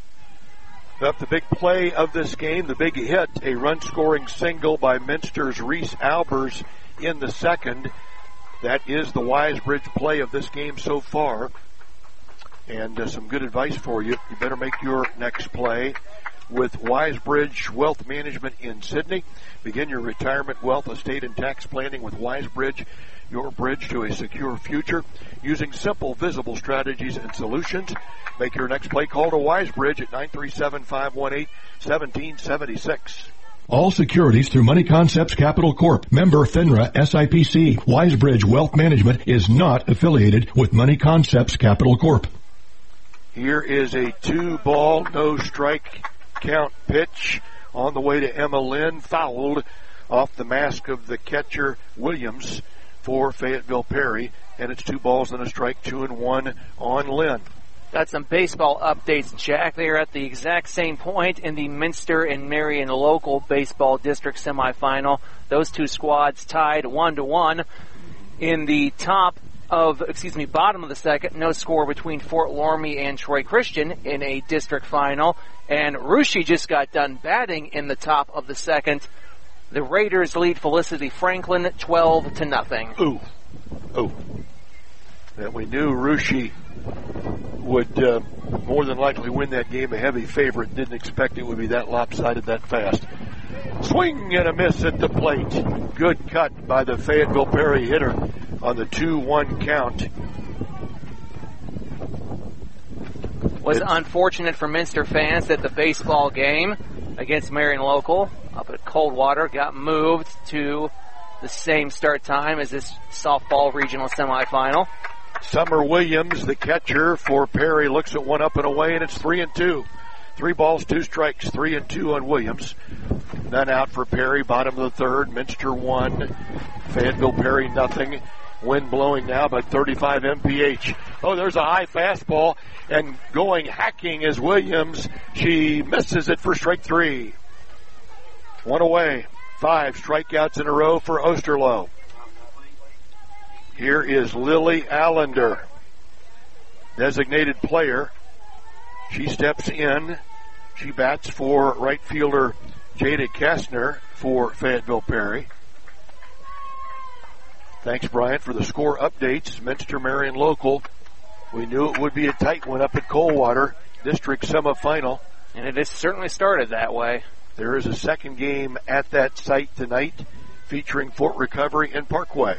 Speaker 17: Up the big play of this game, the big hit, a run-scoring single by Minster's Reese Albers in the second. That is the Wisebridge play of this game so far. And uh, some good advice for you. You better make your next play with Wisebridge Wealth Management in Sidney. Begin your retirement, wealth, estate, and tax planning with Wisebridge, your bridge to a secure future. Using simple, visible strategies and solutions. Make your next play. Call to Wisebridge at nine three seven, five one eight, one seven seven six.
Speaker 21: All securities through Money Concepts Capital Corp. Member FINRA S I P C. Wisebridge Wealth Management is not affiliated with Money Concepts Capital Corp.
Speaker 17: Here is a two-ball, no-strike count pitch on the way to Emma Lynn. Fouled off the mask of the catcher, Williams, for Fayetteville Perry. And it's two balls and a strike, two and one on Lynn.
Speaker 19: Got some baseball updates, Jack. They are at the exact same point in the Minster and Marion local baseball district semifinal. Those two squads tied one to one. In the top of, excuse me, bottom of the second, no score between Fort Loramie and Troy Christian in a district final. And Russia just got done batting in the top of the second. The Raiders lead Felicity Franklin twelve to nothing.
Speaker 17: Ooh, ooh. And we knew Russia would uh, more than likely win that game, a heavy favorite. Didn't expect it would be that lopsided that fast. Swing and a miss at the plate. Good cut by the Fayetteville Perry hitter on the two one count.
Speaker 19: Was unfortunate for Minster fans that the baseball game against Marion Local up at Coldwater got moved to the same start time as this softball regional semifinal.
Speaker 17: Summer Williams, the catcher for Perry, looks at one up and away, and it's three and two. Three balls, two strikes, three and two on Williams. None out for Perry, bottom of the third. Minster one, Fayetteville Perry nothing. Wind blowing now by thirty-five M P H. Oh, there's a high fastball, and going hacking is Williams. She misses it for strike three. One away. Five strikeouts in a row for Osterloh. Here is Lily Allender, designated player. She steps in. She bats for right fielder Jada Kastner for Fayetteville Perry. Thanks, Bryant, for the score updates. Minster Marion Local. We knew it would be a tight one up at Coldwater, district semifinal.
Speaker 19: And it has certainly started that way.
Speaker 17: There is a second game at that site tonight featuring Fort Recovery and Parkway.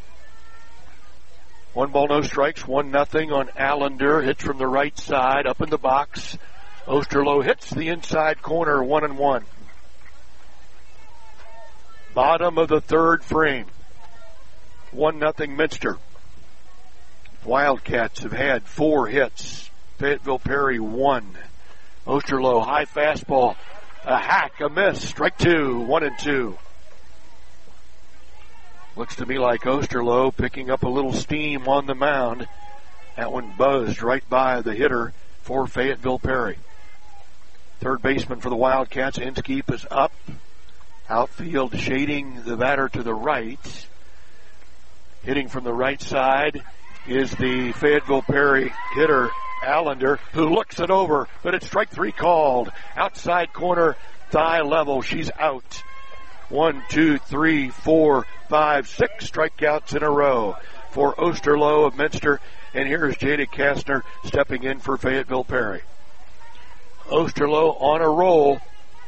Speaker 17: One ball, no strikes, one nothing on Allender. Hits from the right side, up in the box. Osterloh hits the inside corner, one and one. Bottom of the third frame. One nothing Minster. Wildcats have had four hits. Fayetteville Perry one. Osterloh, high fastball. A hack, a miss. Strike two, one and two. Looks to me like Osterloh picking up a little steam on the mound. That one buzzed right by the hitter for Fayetteville Perry. Third baseman for the Wildcats, Inskeep, is up. Outfield shading the batter to the right. Hitting from the right side is the Fayetteville Perry hitter, Allender, who looks it over, but it's strike three called. Outside corner, thigh level, she's out. One, two, three, four, five, six strikeouts in a row for Osterloh of Minster. And here's Jada Kastner stepping in for Fayetteville Perry. Osterloh on a roll.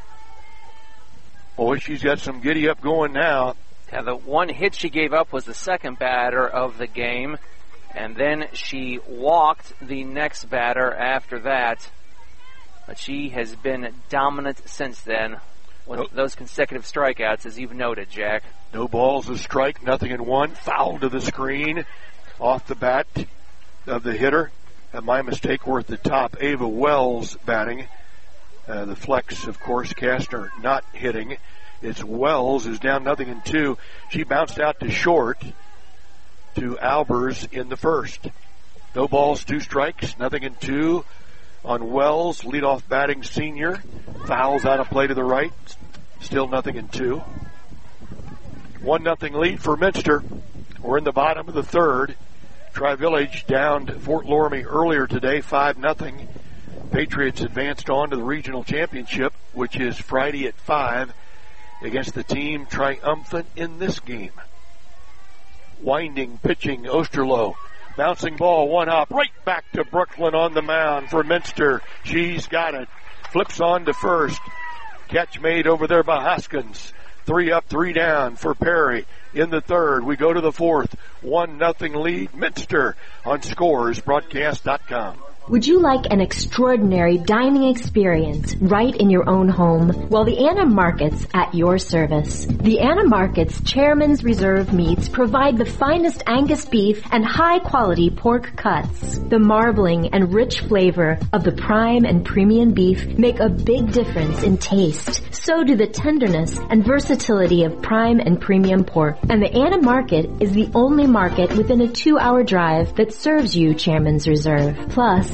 Speaker 17: Boy, she's got some giddy up going now.
Speaker 19: Yeah, the one hit she gave up was the second batter of the game. And then she walked the next batter after that. But she has been dominant since then with nope. those consecutive strikeouts, as you've noted, Jack.
Speaker 17: No balls, a strike, nothing in one. Foul to the screen. Off the bat of the hitter. And my mistake, we're at the top. Ava Wells batting. Uh, the flex, of course, Kastner not hitting. It's Wells who's down nothing in two. She bounced out to short to Albers in the first. No balls, two strikes, nothing in two on Wells. Leadoff batting senior. Fouls out of play to the right. Still nothing in two. One nothing lead for Minster. We're in the bottom of the third. Tri-Village down to Fort Loramie earlier today, five nothing. Patriots advanced on to the regional championship, which is Friday at five against the team triumphant in this game. Winding, pitching, Osterloh. Bouncing ball, one up, right back to Brooklyn on the mound for Minster. She's got it. Flips on to first. Catch made over there by Hoskins. Three up, three down for Perry. In the third, we go to the fourth. One nothing lead, Minster on Scores Broadcast dot com.
Speaker 20: Would you like an extraordinary dining experience right in your own home? Well, the Anna Markets at your service. The Anna Markets Chairman's Reserve meats provide the finest Angus beef and high-quality pork cuts. The marbling and rich flavor of the prime and premium beef make a big difference in taste. So do the tenderness and versatility of prime and premium pork. And the Anna Market is the only market within a two-hour drive that serves you Chairman's Reserve. Plus,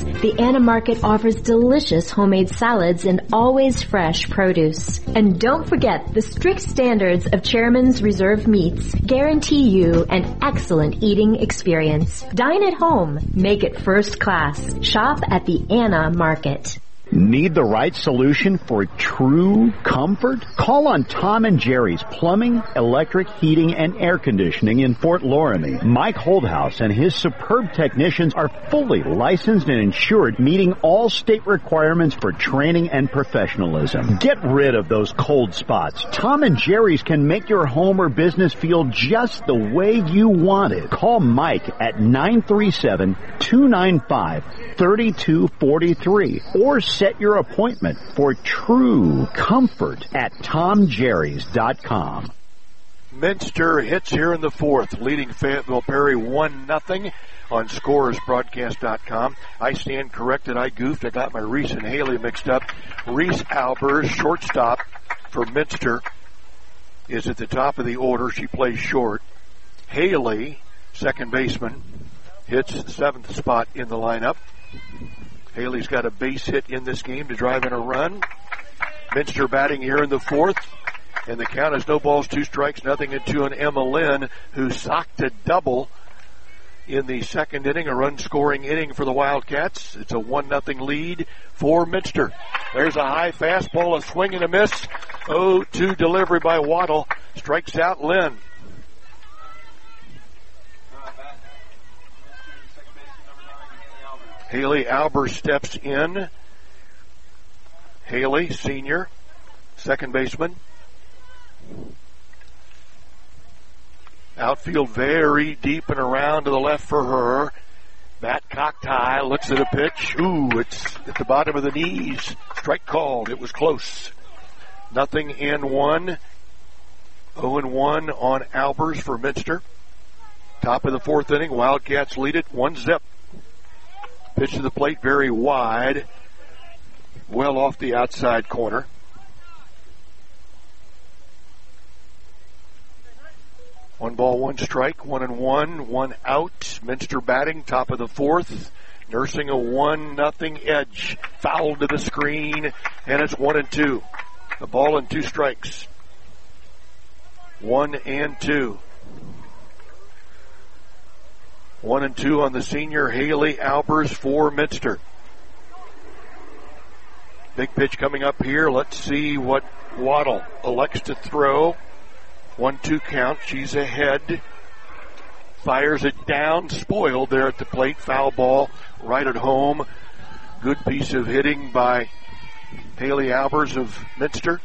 Speaker 20: the Anna Market offers delicious homemade salads and always fresh produce. And don't forget, the strict standards of Chairman's Reserve Meats guarantee you an excellent eating experience. Dine at home. Make it first class. Shop at the Anna Market.
Speaker 16: Need the right solution for true comfort? Call on Tom and Jerry's Plumbing, Electric, Heating, and Air Conditioning in Fort Loramie. Mike Holdhouse and his superb technicians are fully licensed and insured, meeting all state requirements for training and professionalism. Get rid of those cold spots. Tom and Jerry's can make your home or business feel just the way you want it. Call Mike at nine three seven, two nine five, three two four three or set your appointment for true comfort at tom jerrys dot com.
Speaker 17: Minster hits here in the fourth, leading Fayetteville Perry one nothing on scores broadcast dot com. I stand corrected. I goofed. I got my Reese and Haley mixed up. Reese Albers, shortstop for Minster, is at the top of the order. She plays short. Haley, second baseman, hits the seventh spot in the lineup. Haley's got a base hit in this game to drive in a run. Minster batting here in the fourth. And the count is no balls, two strikes, nothing, and two on Emma Lynn, who socked a double in the second inning, a run-scoring inning for the Wildcats. It's a one nothing lead for Minster. There's a high fastball, a swing and a miss. oh two delivery by Waddle. Strikes out Lynn. Haley Albers steps in. Haley, senior, second baseman. Outfield very deep and around to the left for her. Bat cocked high, looks at a pitch. Ooh, it's at the bottom of the knees. Strike called. It was close. Nothing and one. oh and one on Albers for Minster. Top of the fourth inning. Wildcats lead it one zip. Pitch to the plate very wide. Well off the outside corner. One ball, one strike, one and one, one out. Minster batting, top of the fourth, nursing a one nothing edge. Foul to the screen, and it's one and two. A ball and two strikes. One and two. One and two on the senior Haley Albers for Minster. Big pitch coming up here. Let's see what Waddle elects to throw. One two count. She's ahead. Fires it down. Spoiled there at the plate. Foul ball right at home. Good piece of hitting by Haley Albers of Minster.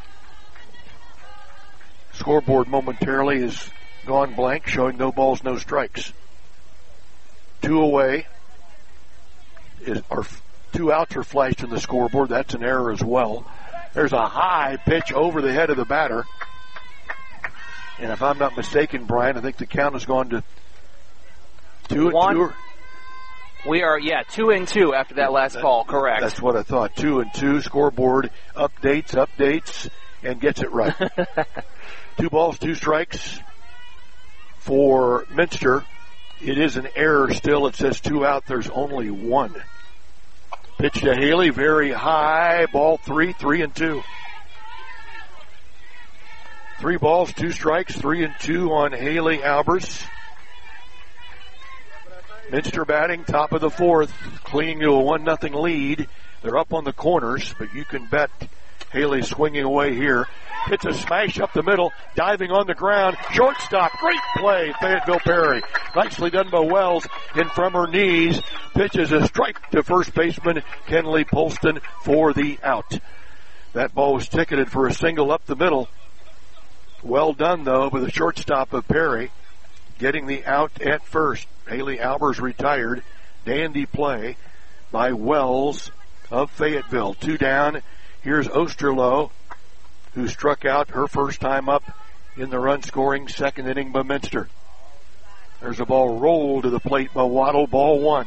Speaker 17: Scoreboard momentarily has gone blank, showing no balls, no strikes. Two away. Is, or two outs are flashed in the scoreboard. That's an error as well. There's a high pitch over the head of the batter. And if I'm not mistaken, Brian, I think the count has gone to two and
Speaker 19: One.
Speaker 17: two. Or,
Speaker 19: we are, yeah, two and two after that last
Speaker 17: that,
Speaker 19: call, correct.
Speaker 17: That's what I thought. Two and two. Scoreboard updates, updates, and gets it right. Two balls, two strikes for Minster. It is an error still. It says two out. There's only one. Pitch to Haley, very high. Ball three, three and two. Three balls, two strikes, three and two on Haley Albers. Minster batting, top of the fourth, clinging to a one nothing lead. They're up on the corners, but you can bet Haley swinging away here. Hits a smash up the middle, diving on the ground. Shortstop, great play, Fayetteville Perry. Nicely done by Wells, in from her knees. Pitches a strike to first baseman Kenley Polston for the out. That ball was ticketed for a single up the middle. Well done, though, by the shortstop of Perry, getting the out at first. Haley Albers retired. Dandy play by Wells of Fayetteville. Two down. Here's Osterloh, who struck out her first time up in the run-scoring second inning by Minster. There's a ball rolled to the plate by Waddle. Ball one.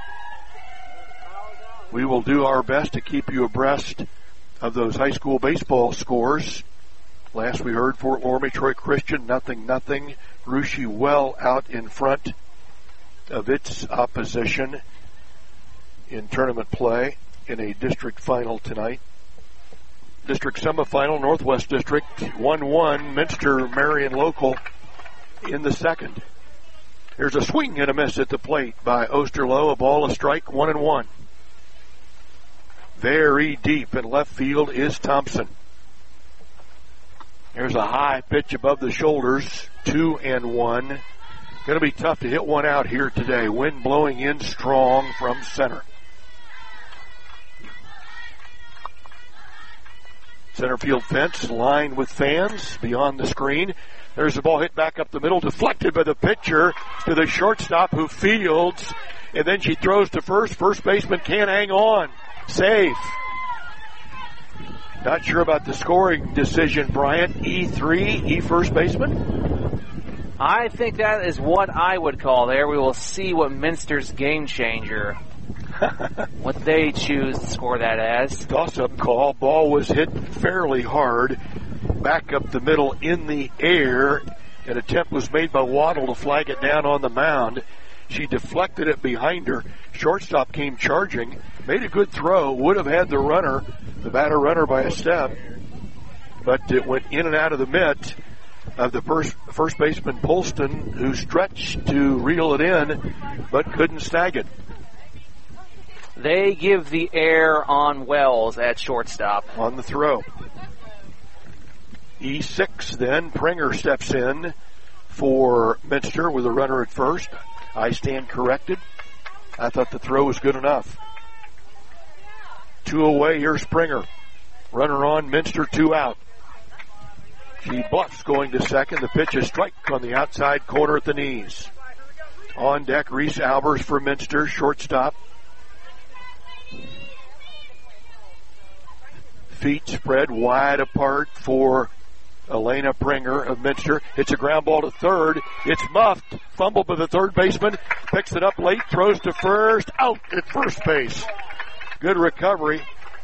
Speaker 17: We will do our best to keep you abreast of those high school baseball scores. Last we heard, Fort Loramie, Troy Christian, nothing, nothing. Russia well out in front of its opposition. in tournament play in a district final tonight. District semifinal, Northwest District, one one, Minster Marion Local in the second. There's a swing and a miss at the plate by Osterloh, a ball, a strike, one and one. Very deep in left field is Thompson. There's a high pitch above the shoulders, two and one. Going to be tough to hit one out here today. Wind blowing in strong from center. Center field fence lined with fans beyond the screen. There's the ball hit back up the middle, deflected by the pitcher to the shortstop who fields, and then she throws to first. First baseman can't hang on. Safe. Not sure about the scoring decision, Bryant. E three, E first baseman?
Speaker 19: I think that is what I would call there. We will see what Minster's game changer, what they choose to score that as.
Speaker 17: Toss-up call. Ball was hit fairly hard. Back up the middle in the air. An attempt was made by Waddle to flag it down on the mound. She deflected it behind her. Shortstop came charging. Made a good throw. Would have had the runner, the batter runner by a step. But it went in and out of the mitt of the first, first baseman Polston, who stretched to reel it in, but couldn't snag it.
Speaker 19: They give the air on Wells at shortstop.
Speaker 17: On the throw. E six then. Pringer steps in for Minster with a runner at first. I stand corrected. I thought the throw was good enough. Two away, here's Pringer. Runner on, Minster, two out. She bluffs going to second. The pitch is strike on the outside corner at the knees. On deck, Reese Albers for Minster, shortstop. Feet spread wide apart for Elena Pringer of Minster. It's a ground ball to third. It's muffed. Fumbled by the third baseman. Picks it up late. Throws to first. Out at first base. Good recovery.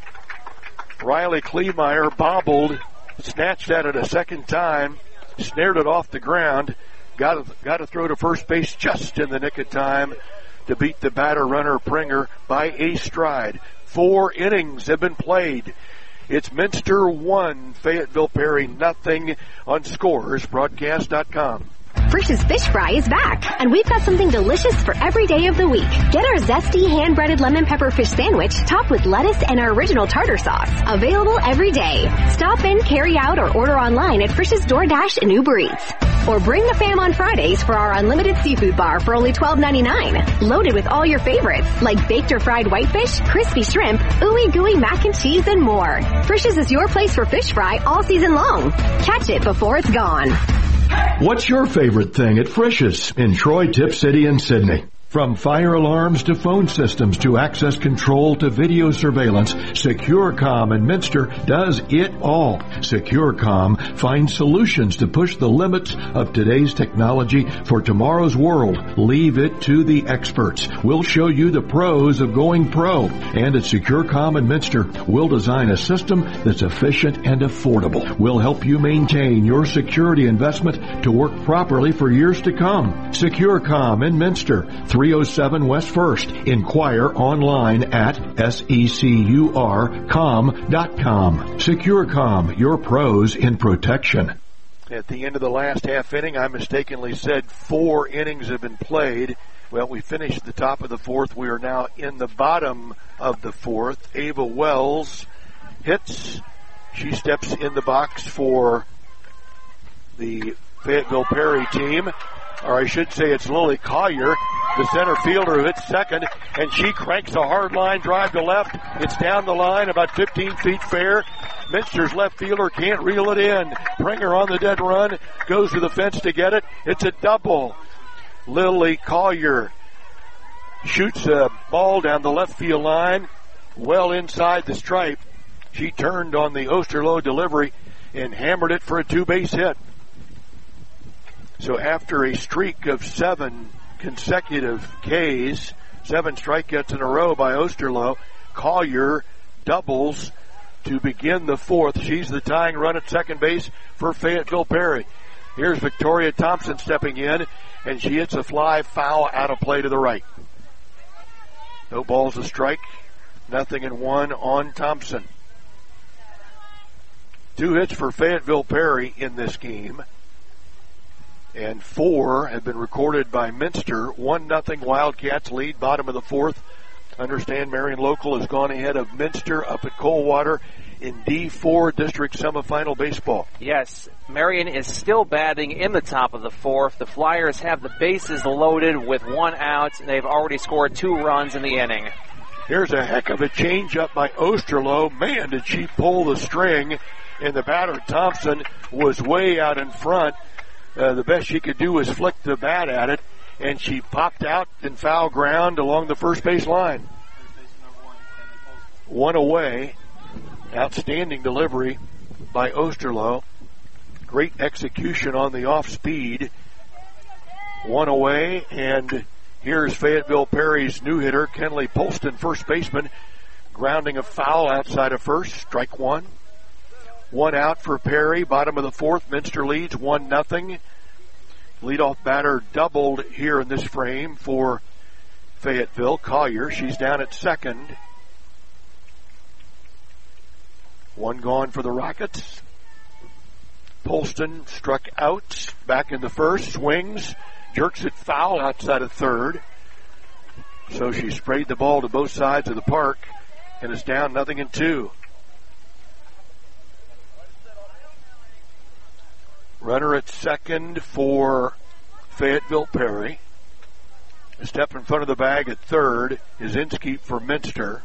Speaker 17: Riley Kleemeyer bobbled. Snatched at it a second time. Snared it off the ground. Got to, got to throw to first base just in the nick of time to beat the batter runner Pringer by a stride. Four innings have been played. It's Minster one, Fayetteville Perry nothing on Scores Broadcast dot com.
Speaker 12: Frisch's Fish Fry is back, and we've got something delicious for every day of the week. Get our zesty hand-breaded lemon pepper fish sandwich topped with lettuce and our original tartar sauce. Available every day. Stop in, carry out, or order online at Frisch's DoorDash and Uber Eats. Or bring the fam on Fridays for our unlimited seafood bar for only twelve ninety-nine. Loaded with all your favorites, like baked or fried whitefish, crispy shrimp, ooey gooey mac and cheese, and more. Frisch's is your place for fish fry all season long. Catch it before it's gone.
Speaker 21: What's your favorite thing at Frisch's in Troy, Tip City, and Sydney? From fire alarms to phone systems to access control to video surveillance, SecureCom in Minster does it all. SecureCom finds solutions to push the limits of today's technology for tomorrow's world. Leave it to the experts. We'll show you the pros of going pro. And at SecureCom in Minster, we'll design a system that's efficient and affordable. We'll help you maintain your security investment to work properly for years to come. SecureCom in Minster, three oh seven West First. Inquire online at secur com dot com. SecureCom, your pros in protection.
Speaker 17: At the end of the last half inning, I mistakenly said four innings have been played. Well, we finished the top of the fourth. We are now in the bottom of the fourth. Ava Wells hits. She steps in the box for the Fayetteville Perry team. Or I should say it's Lily Collier, the center fielder, who hits second, and she cranks a hard line drive to left. It's down the line, about fifteen feet fair. Minster's left fielder can't reel it in. Pringer on the dead run, goes to the fence to get it. It's a double. Lily Collier shoots a ball down the left field line, well inside the stripe. She turned on the Osterloh delivery and hammered it for a two-base hit. So after a streak of seven consecutive Ks, seven strikeouts in a row by Osterloh, Collier doubles to begin the fourth. She's the tying run at second base for Fayetteville Perry. Here's Victoria Thompson stepping in, and she hits a fly foul out of play to the right. No balls a strike. Nothing and one on Thompson. Two hits for Fayetteville Perry in this game. And four have been recorded by Minster. One nothing Wildcats lead, bottom of the fourth. Understand Marion Local has gone ahead of Minster up at Coldwater in D four District Semifinal Baseball.
Speaker 19: Yes, Marion is still batting in the top of the fourth. The Flyers have the bases loaded with one out, and they've already scored two runs in the inning.
Speaker 17: Here's a heck of a changeup by Osterloh. Man, did she pull the string, and the batter, Thompson, was way out in front. Uh, the best she could do was flick the bat at it, and she popped out in foul ground along the first base line. One away. Outstanding delivery by Osterloh. Great execution on the off speed. One away, and here's Fayetteville Perry's new hitter, Kenley Polston, first baseman, grounding a foul outside of first. Strike one. One out for Perry. Bottom of the fourth. Minster leads one nothing. Leadoff batter doubled here in this frame for Fayetteville. Collier, she's down at second. One gone for the Rockets. Polston struck out. Back in the first. Swings. Jerks it foul outside of third. So she sprayed the ball to both sides of the park and is down nothing in two. Runner at second for Fayetteville Perry. A step in front of the bag at third is Inskeep for Minster.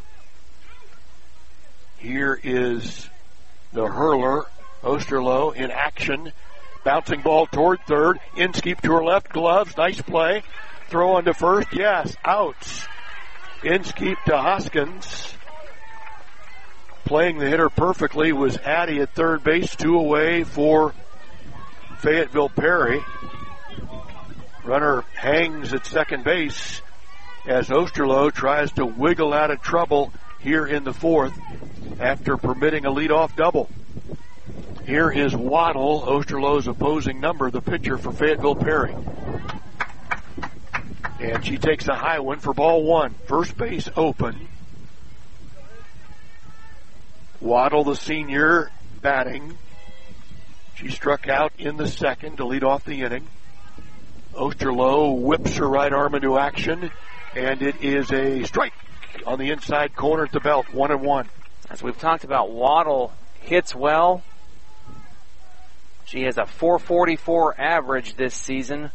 Speaker 17: Here is the hurler, Osterloh, in action. Bouncing ball toward third. Inskeep to her left, gloves, nice play. Throw on to first, yes, outs. Inskeep to Hoskins. Playing the hitter perfectly was Addy at third base, two away for Fayetteville Perry. Runner hangs at second base as Osterloh tries to wiggle out of trouble here in the fourth after permitting a leadoff double. Here is Waddle, Osterloh's opposing number, the pitcher for Fayetteville Perry. And she takes a high one for ball one. First base open. Waddle, the senior, batting. She struck out in the second to lead off the inning. Osterloh whips her right arm into action, and it is a strike on the inside corner at the belt, one and one.
Speaker 19: As we've talked about, Waddle hits well. She has a four forty-four average this season.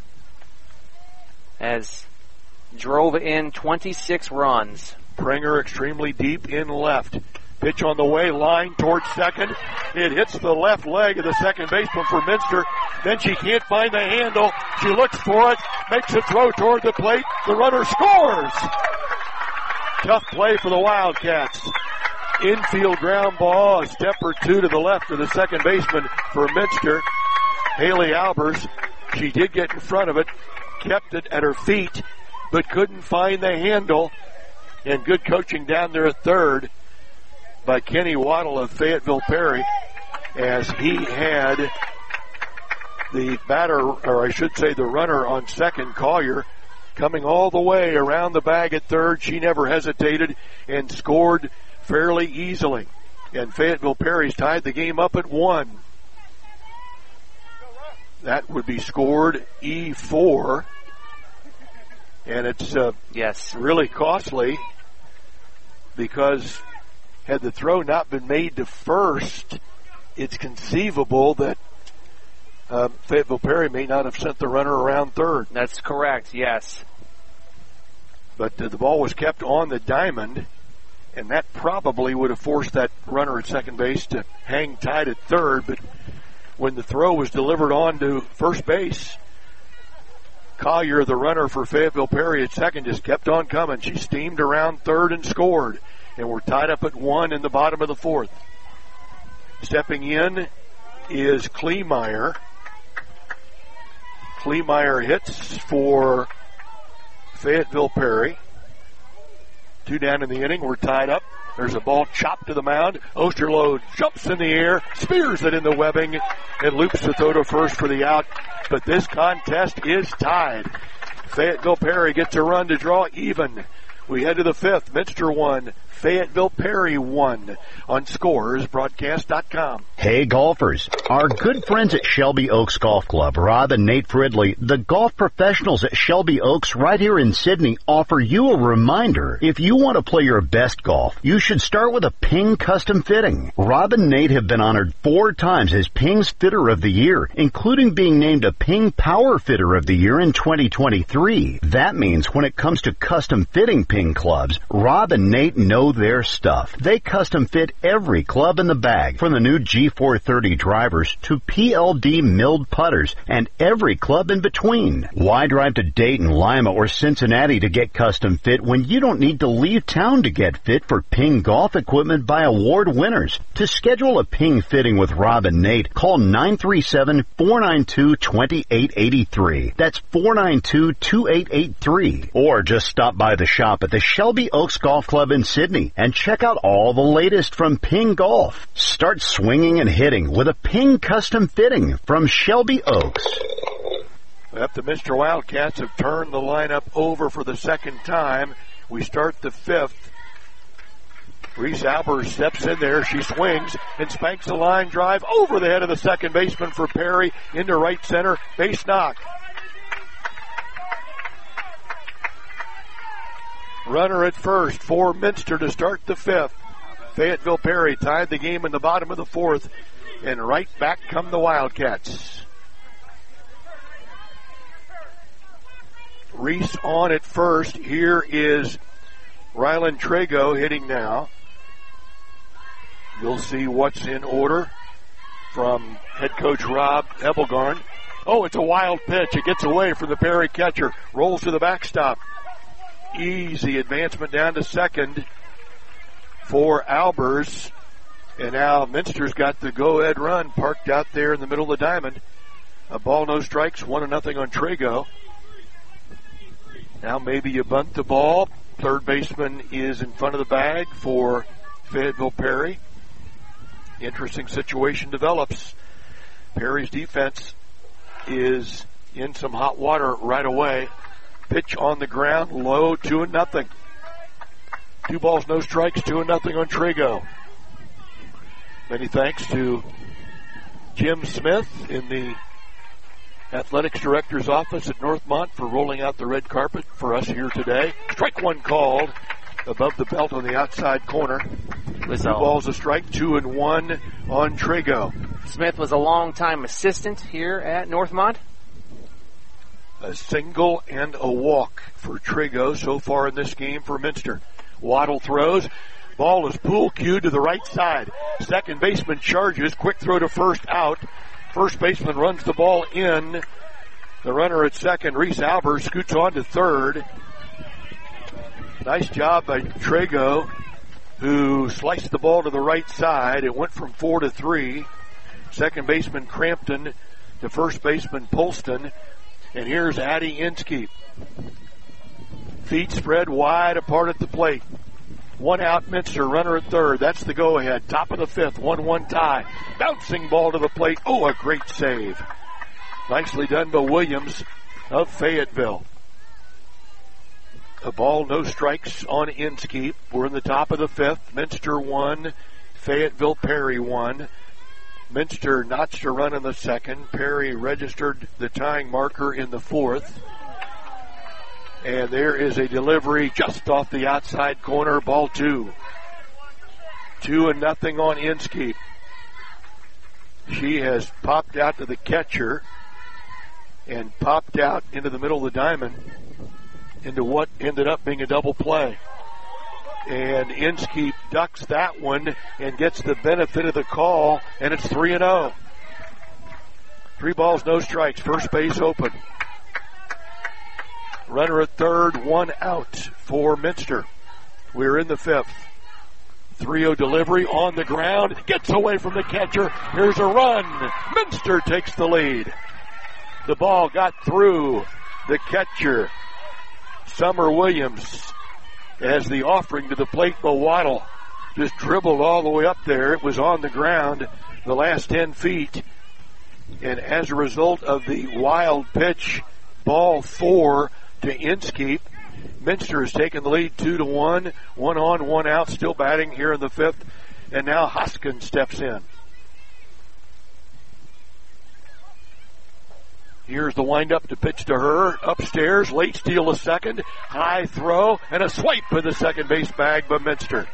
Speaker 19: Has drove in twenty-six runs.
Speaker 17: Pringer extremely deep in left. Pitch on the way, line towards second. It hits the left leg of the second baseman for Minster. Then she can't find the handle. She looks for it, makes a throw toward the plate. The runner scores. Tough play for the Wildcats. Infield ground ball, a step or two to the left of the second baseman for Minster. Haley Albers, she did get in front of it, kept it at her feet, but couldn't find the handle. And good coaching down there at third by Kenny Waddle of Fayetteville Perry, as he had the batter, or I should say the runner on second, Collier, coming all the way around the bag at third. She never hesitated and scored fairly easily. And Fayetteville Perry's tied the game up at one. That would be scored E four. And it's uh,
Speaker 19: yes,
Speaker 17: really costly because had the throw not been made to first, it's conceivable that uh, Fayetteville Perry may not have sent the runner around third.
Speaker 19: That's correct, yes.
Speaker 17: But uh, the ball was kept on the diamond, and that probably would have forced that runner at second base to hang tight at third. But when the throw was delivered on to first base, Collier, the runner for Fayetteville Perry at second, just kept on coming. She steamed around third and scored. And we're tied up at one in the bottom of the fourth. Stepping in is Kleemeyer. Kleemeyer hits for Fayetteville Perry. Two down in the inning. We're tied up. There's a ball chopped to the mound. Osterloh jumps in the air, spears it in the webbing, and loops the throw to first for the out. But this contest is tied. Fayetteville Perry gets a run to draw even We head to the fifth. Minster one, Fayetteville Perry one on Scores Broadcast dot com.
Speaker 16: Hey golfers, our good friends at Shelby Oaks Golf Club, Rob and Nate Fridley, the golf professionals at Shelby Oaks right here in Sydney, offer you a reminder. If you want to play your best golf, you should start with a Ping custom fitting. Rob and Nate have been honored four times as Ping's Fitter of the Year, including being named a Ping Power Fitter of the Year in twenty twenty-three. That means when it comes to custom fitting Ping clubs, Rob and Nate know their stuff. They custom fit every club in the bag, from the new G four thirty drivers to P L D milled putters and every club in between. Why drive to Dayton, Lima, or Cincinnati to get custom fit when you don't need to leave town to get fit for Ping golf equipment by award winners? To schedule a Ping fitting with Rob and Nate, call nine three seven, four nine two, two eight eight three. That's four nine two, two eight eight three. Or just stop by the shop at the Shelby Oaks Golf Club in Sydney and check out all the latest from Ping Golf. Start swinging and hitting with a Ping custom fitting from Shelby Oaks.
Speaker 17: Yep, the Minster Wildcats have turned the lineup over for the second time. We start the fifth. Reese Albers steps in there. She swings and spanks the line drive over the head of the second baseman for Perry into right center. Base knock. Runner at first for Minster to start the fifth. Fayetteville Perry tied the game in the bottom of the fourth, and right back come the Wildcats. Reese on at first. Here is Rylan Trago hitting now. We'll see what's in order from head coach Rob Ebelgarn. Oh, it's a wild pitch. It gets away from the Perry catcher. Rolls to the backstop. Easy advancement down to second for Albers. And now Minster's got the go-ahead run parked out there in the middle of the diamond. A ball, no strikes, one to nothing on Trago. Now maybe you bunt the ball. Third baseman is in front of the bag for Fayetteville Perry. Interesting situation develops. Perry's defense is in some hot water right away. Pitch on the ground, low, two and nothing. Two balls, no strikes, two and nothing on Trago. Many thanks to Jim Smith in the athletics director's office at Northmont for rolling out the red carpet for us here today. Strike one called above the belt on the outside corner. Two balls a strike, two and one on Trago.
Speaker 19: Smith was a long-time assistant here at Northmont.
Speaker 17: A single and a walk for Trago so far in this game for Minster. Waddle throws. Ball is pool cued to the right side. Second baseman charges. Quick throw to first out. First baseman runs the ball in. The runner at second, Reese Albers, scoots on to third. Nice job by Trago, who sliced the ball to the right side. It went from four to three. Second baseman Crampton to first baseman Polston. And here's Addie Inskeep. Feet spread wide apart at the plate. One out, Minster, runner at third. That's the go-ahead. Top of the fifth, one one tie. Bouncing ball to the plate. Oh, a great save. Nicely done by Williams of Fayetteville. A ball, no strikes on Inskeep. We're in the top of the fifth. Minster one, Fayetteville Perry one. Minster notched a run in the second. Perry registered the tying marker in the fourth. And there is a delivery just off the outside corner, ball two. Two and nothing on Inskeep. She has popped out to the catcher and popped out into the middle of the diamond into what ended up being a double play. And Inskeep ducks that one and gets the benefit of the call, and it's three and oh. Three balls, no strikes. First base open. Runner at third, one out for Minster. We're in the fifth. three oh delivery on the ground. Gets away from the catcher. Here's a run. Minster takes the lead. The ball got through the catcher, Summer Williams, as the offering to the plate by Waddle just dribbled all the way up there. It was on the ground the last ten feet. And as a result of the wild pitch, ball four to Inskeep. Minster has taken the lead two to one. One on, one out, still batting here in the fifth. And now Hoskins steps in. Here's the windup to pitch to her. Upstairs, late steal a second. High throw and a swipe with the second base bag by Minster.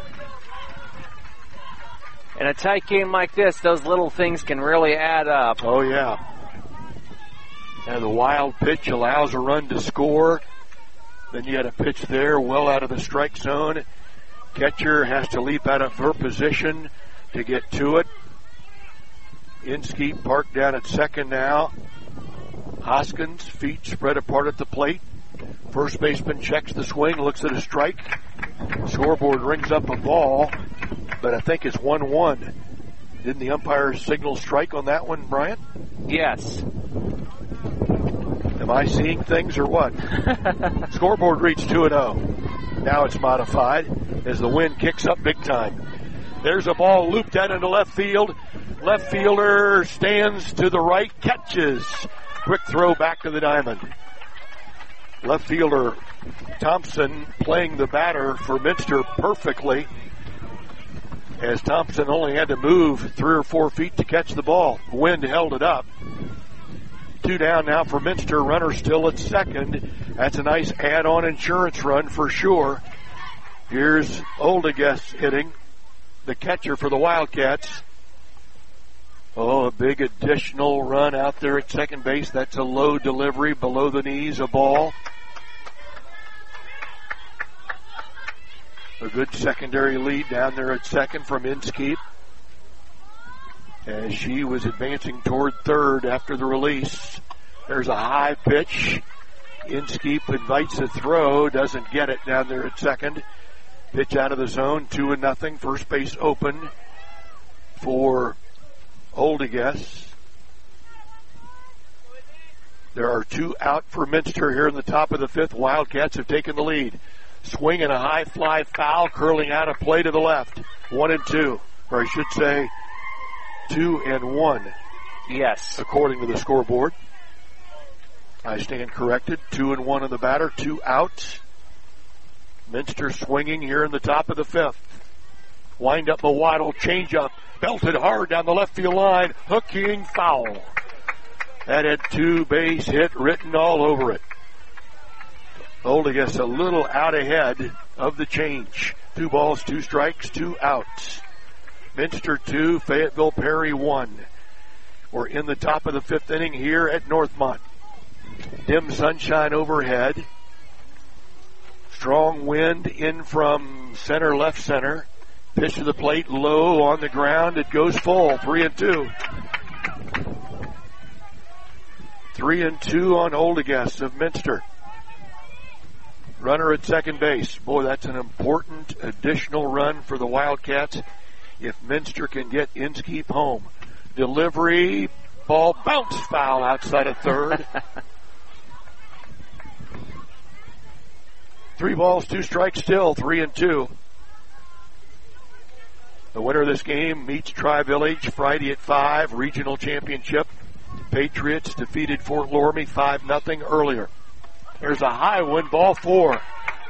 Speaker 19: In a tight game like this, those little things can really add up.
Speaker 17: Oh, yeah. And the wild pitch allows a run to score. Then you had a pitch there well out of the strike zone. Catcher has to leap out of her position to get to it. Inskeep parked down at second now. Hoskins, feet spread apart at the plate. First baseman checks the swing, looks at a strike. Scoreboard rings up a ball, but I think it's one one. Didn't the umpire signal strike on that one, Brian?
Speaker 19: Yes.
Speaker 17: Am I seeing things or what? Scoreboard reads two and oh. Now it's modified as the wind kicks up big time. There's a ball looped out into left field. Left fielder stands to the right, catches. Quick throw back to the diamond. Left fielder Thompson playing the batter for Minster perfectly, as Thompson only had to move three or four feet to catch the ball. Wind held it up. Two down now for Minster. Runner still at second. That's a nice add-on insurance run for sure. Here's Oldeguest hitting, the catcher for the Wildcats. Oh, a big additional run out there at second base. That's a low delivery, below the knees, a ball. A good secondary lead down there at second from Inskeep, as she was advancing toward third after the release. There's a high pitch. Inskeep invites a throw, doesn't get it down there at second. Pitch out of the zone, two and nothing. First base open for Oldeguest. There are two out for Minster here in the top of the fifth. Wildcats have taken the lead. Swing and a high fly foul, curling out of play to the left. One and two, or I should say two and one.
Speaker 19: Yes.
Speaker 17: According to the scoreboard. I stand corrected. Two and one on the batter, two outs. Minster swinging here in the top of the fifth. Wind up a Waddle, change up, belted hard down the left field line, hooking foul. That had two base hit written all over it. Oldeguest a little out ahead of the change. Two balls, two strikes, two outs. Minster two, Fayetteville Perry one. We're in the top of the fifth inning here at Northmont. Dim sunshine overhead. Strong wind in from center, left center. Pitch to the plate, low on the ground. It goes full. Three and two. Three and two on Oldeguest of Minster. Runner at second base. Boy, that's an important additional run for the Wildcats if Minster can get Inskeep home. Delivery, ball bounce foul outside of third. Three balls, two strikes still, three and two. The winner of this game meets Tri-Village Friday at five, regional championship. Patriots defeated Fort Loramie five nothing earlier. There's a high one, ball four.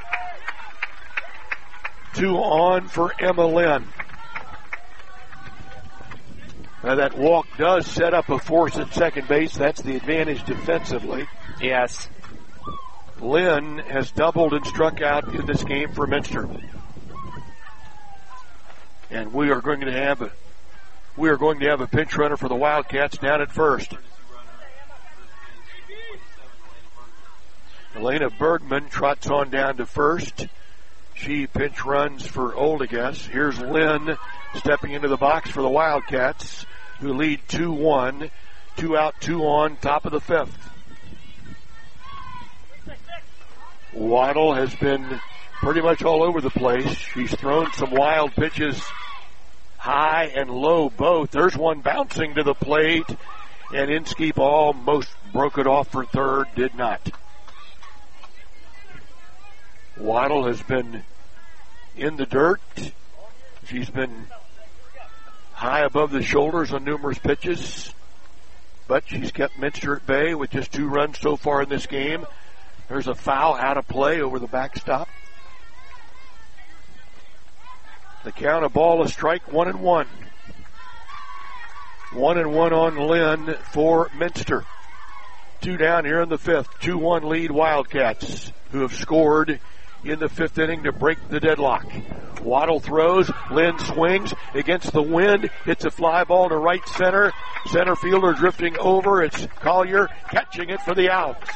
Speaker 17: Two on for Emma Lynn. Now that walk does set up a force at second base. That's the advantage defensively.
Speaker 19: Yes.
Speaker 17: Lynn has doubled and struck out in this game for Minster. And we are going to have a we are going to have a pinch runner for the Wildcats down at first. Elena Bergman trots on down to first. She pinch runs for Oldeguest. Here's Lynn stepping into the box for the Wildcats, who lead two one. Two out, two on, top of the fifth. Waddle has been pretty much all over the place. She's thrown some wild pitches, high and low both. There's one bouncing to the plate, and Inskeep almost broke it off for third, did not. Waddle has been in the dirt. She's been high above the shoulders on numerous pitches, but she's kept Minster at bay with just two runs so far in this game. There's a foul out of play over the backstop. The count, a ball, a strike, one and one. One and one on Lynn for Minster. Two down here in the fifth. two one lead Wildcats, who have scored in the fifth inning to break the deadlock. Waddle throws. Lynn swings against the wind. Hits a fly ball to right center. Center fielder drifting over. It's Collier catching it for the outs.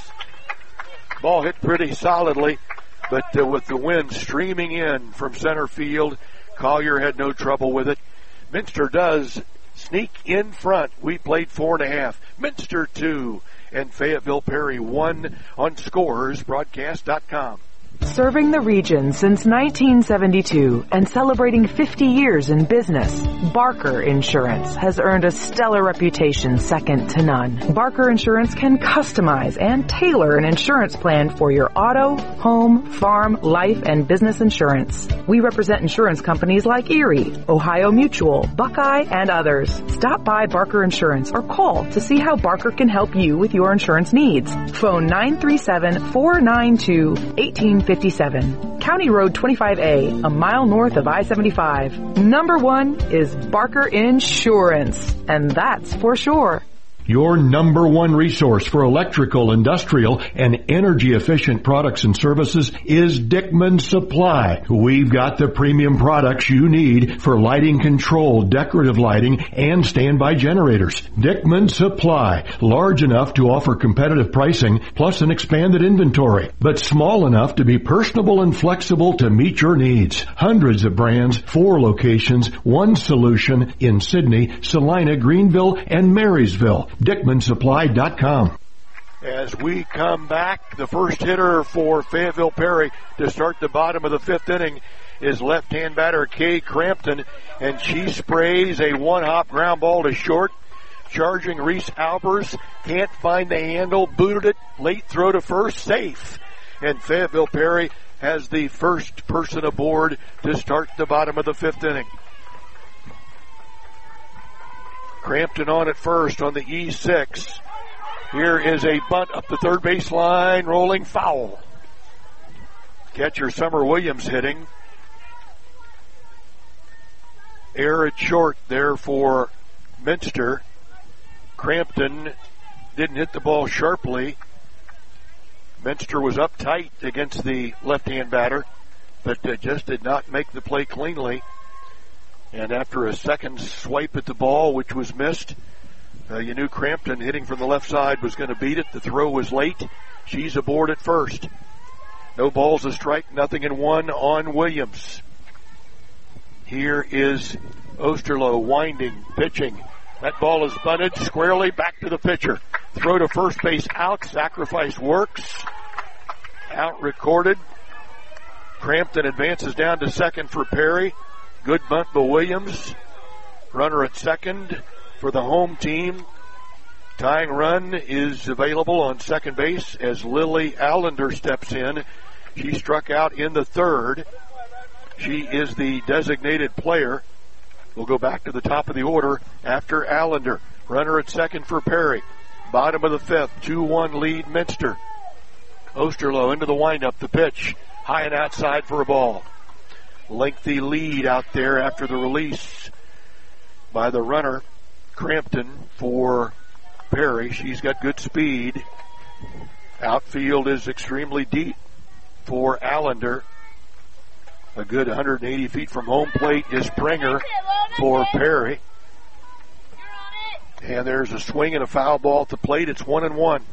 Speaker 17: Ball hit pretty solidly, but uh, with the wind streaming in from center field, Collier had no trouble with it. Minster does sneak in front. We played four and a half. Minster two and Fayetteville Perry one on Scores Broadcast dot com.
Speaker 8: Serving the region since nineteen seventy-two and celebrating fifty years in business, Barker Insurance has earned a stellar reputation second to none. Barker Insurance can customize and tailor an insurance plan for your auto, home, farm, life, and business insurance. We represent insurance companies like Erie, Ohio Mutual, Buckeye, and others. Stop by Barker Insurance or call to see how Barker can help you with your insurance needs. Phone nine three seven, four nine two, one eight five seven. County Road twenty-five A, a mile north of I seventy-five. Number one is Barker Insurance, and that's for sure.
Speaker 21: Your number one resource for electrical, industrial, and energy-efficient products and services is Dickman Supply. We've got the premium products you need for lighting control, decorative lighting, and standby generators. Dickman Supply, large enough to offer competitive pricing, plus an expanded inventory, but small enough to be personable and flexible to meet your needs. Hundreds of brands, four locations, one solution in Sydney, Salina, Greenville, and Marysville. Dickman Supply dot com.
Speaker 17: As we come back, the first hitter for Fayetteville Perry to start the bottom of the fifth inning is left-hand batter Kay Crampton, and she sprays a one-hop ground ball to short. Charging Reese Albers, can't find the handle, booted it, late throw to first, safe. And Fayetteville Perry has the first person aboard to start the bottom of the fifth inning. Crampton on at first on the E six. Here is a bunt up the third base line, rolling foul. Catcher Summer Williams hitting. Error at short there for Minster. Crampton didn't hit the ball sharply. Minster was up tight against the left-hand batter, but uh, just did not make the play cleanly. And after a second swipe at the ball, which was missed, uh, you knew Crampton hitting from the left side was going to beat it. The throw was late. She's aboard at first. No balls a strike, nothing in one on Williams. Here is Osterloh winding, pitching. That ball is bunted squarely back to the pitcher. Throw to first base out. Sacrifice works. Out recorded. Crampton advances down to second for Perry. Good bunt by Williams. Runner at second for the home team. Tying run is available on second base as Lily Allender steps in. She struck out in the third. She is the designated player. We'll go back to the top of the order after Allender. Runner at second for Perry. Bottom of the fifth, two one lead Minster. Osterloh into the windup, the pitch. High and outside for a ball. Lengthy lead out there after the release by the runner, Crampton, for Perry. She's got good speed. Outfield is extremely deep for Allender. A good one hundred eighty feet from home plate is Springer for Perry. And there's a swing and a foul ball at the plate. It's one and one.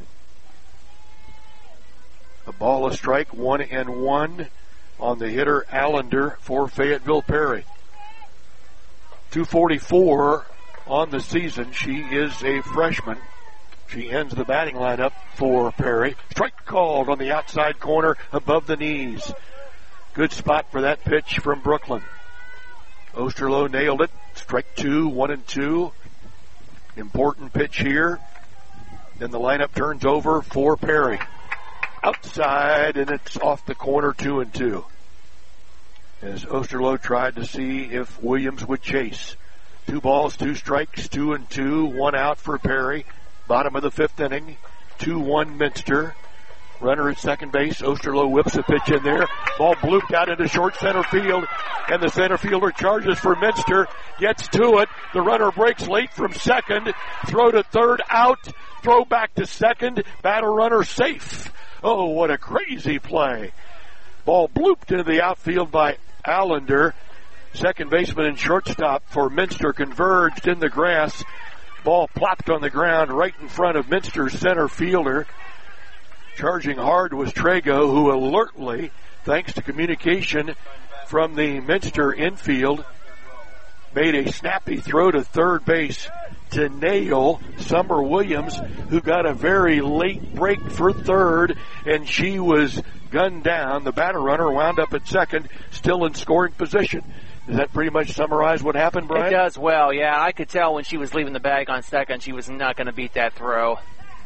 Speaker 17: A ball, a strike, one and one on the hitter Allender for Fayetteville Perry. two forty-four on the season. She is a freshman. She ends the batting lineup for Perry. Strike called on the outside corner above the knees. Good spot for that pitch from Brooklyn. Osterloh nailed it. Strike two, one and two. Important pitch here. Then the lineup turns over for Perry. Outside, and it's off the corner, two and two. As Osterloh tried to see if Williams would chase. Two balls, two strikes, two and two, one out for Perry. Bottom of the fifth inning, two one Minster. Runner at second base. Osterloh whips a pitch in there. Ball blooped out into short center field, and the center fielder charges for Minster. Gets to it. The runner breaks late from second. Throw to third, out. Throw back to second. Batter runner safe. Oh, what a crazy play. Ball blooped into the outfield by Allender. Second baseman and shortstop for Minster converged in the grass. Ball plopped on the ground right in front of Minster's center fielder. Charging hard was Trago, who alertly, thanks to communication from the Minster infield, made a snappy throw to third base to nail Summer Williams, who got a very late break for third, and she was gunned down. The batter runner wound up at second, still in scoring position. Does that pretty much summarize what happened, Brian?
Speaker 19: It does well, yeah. I could tell when she was leaving the bag on second, she was not going to beat that throw.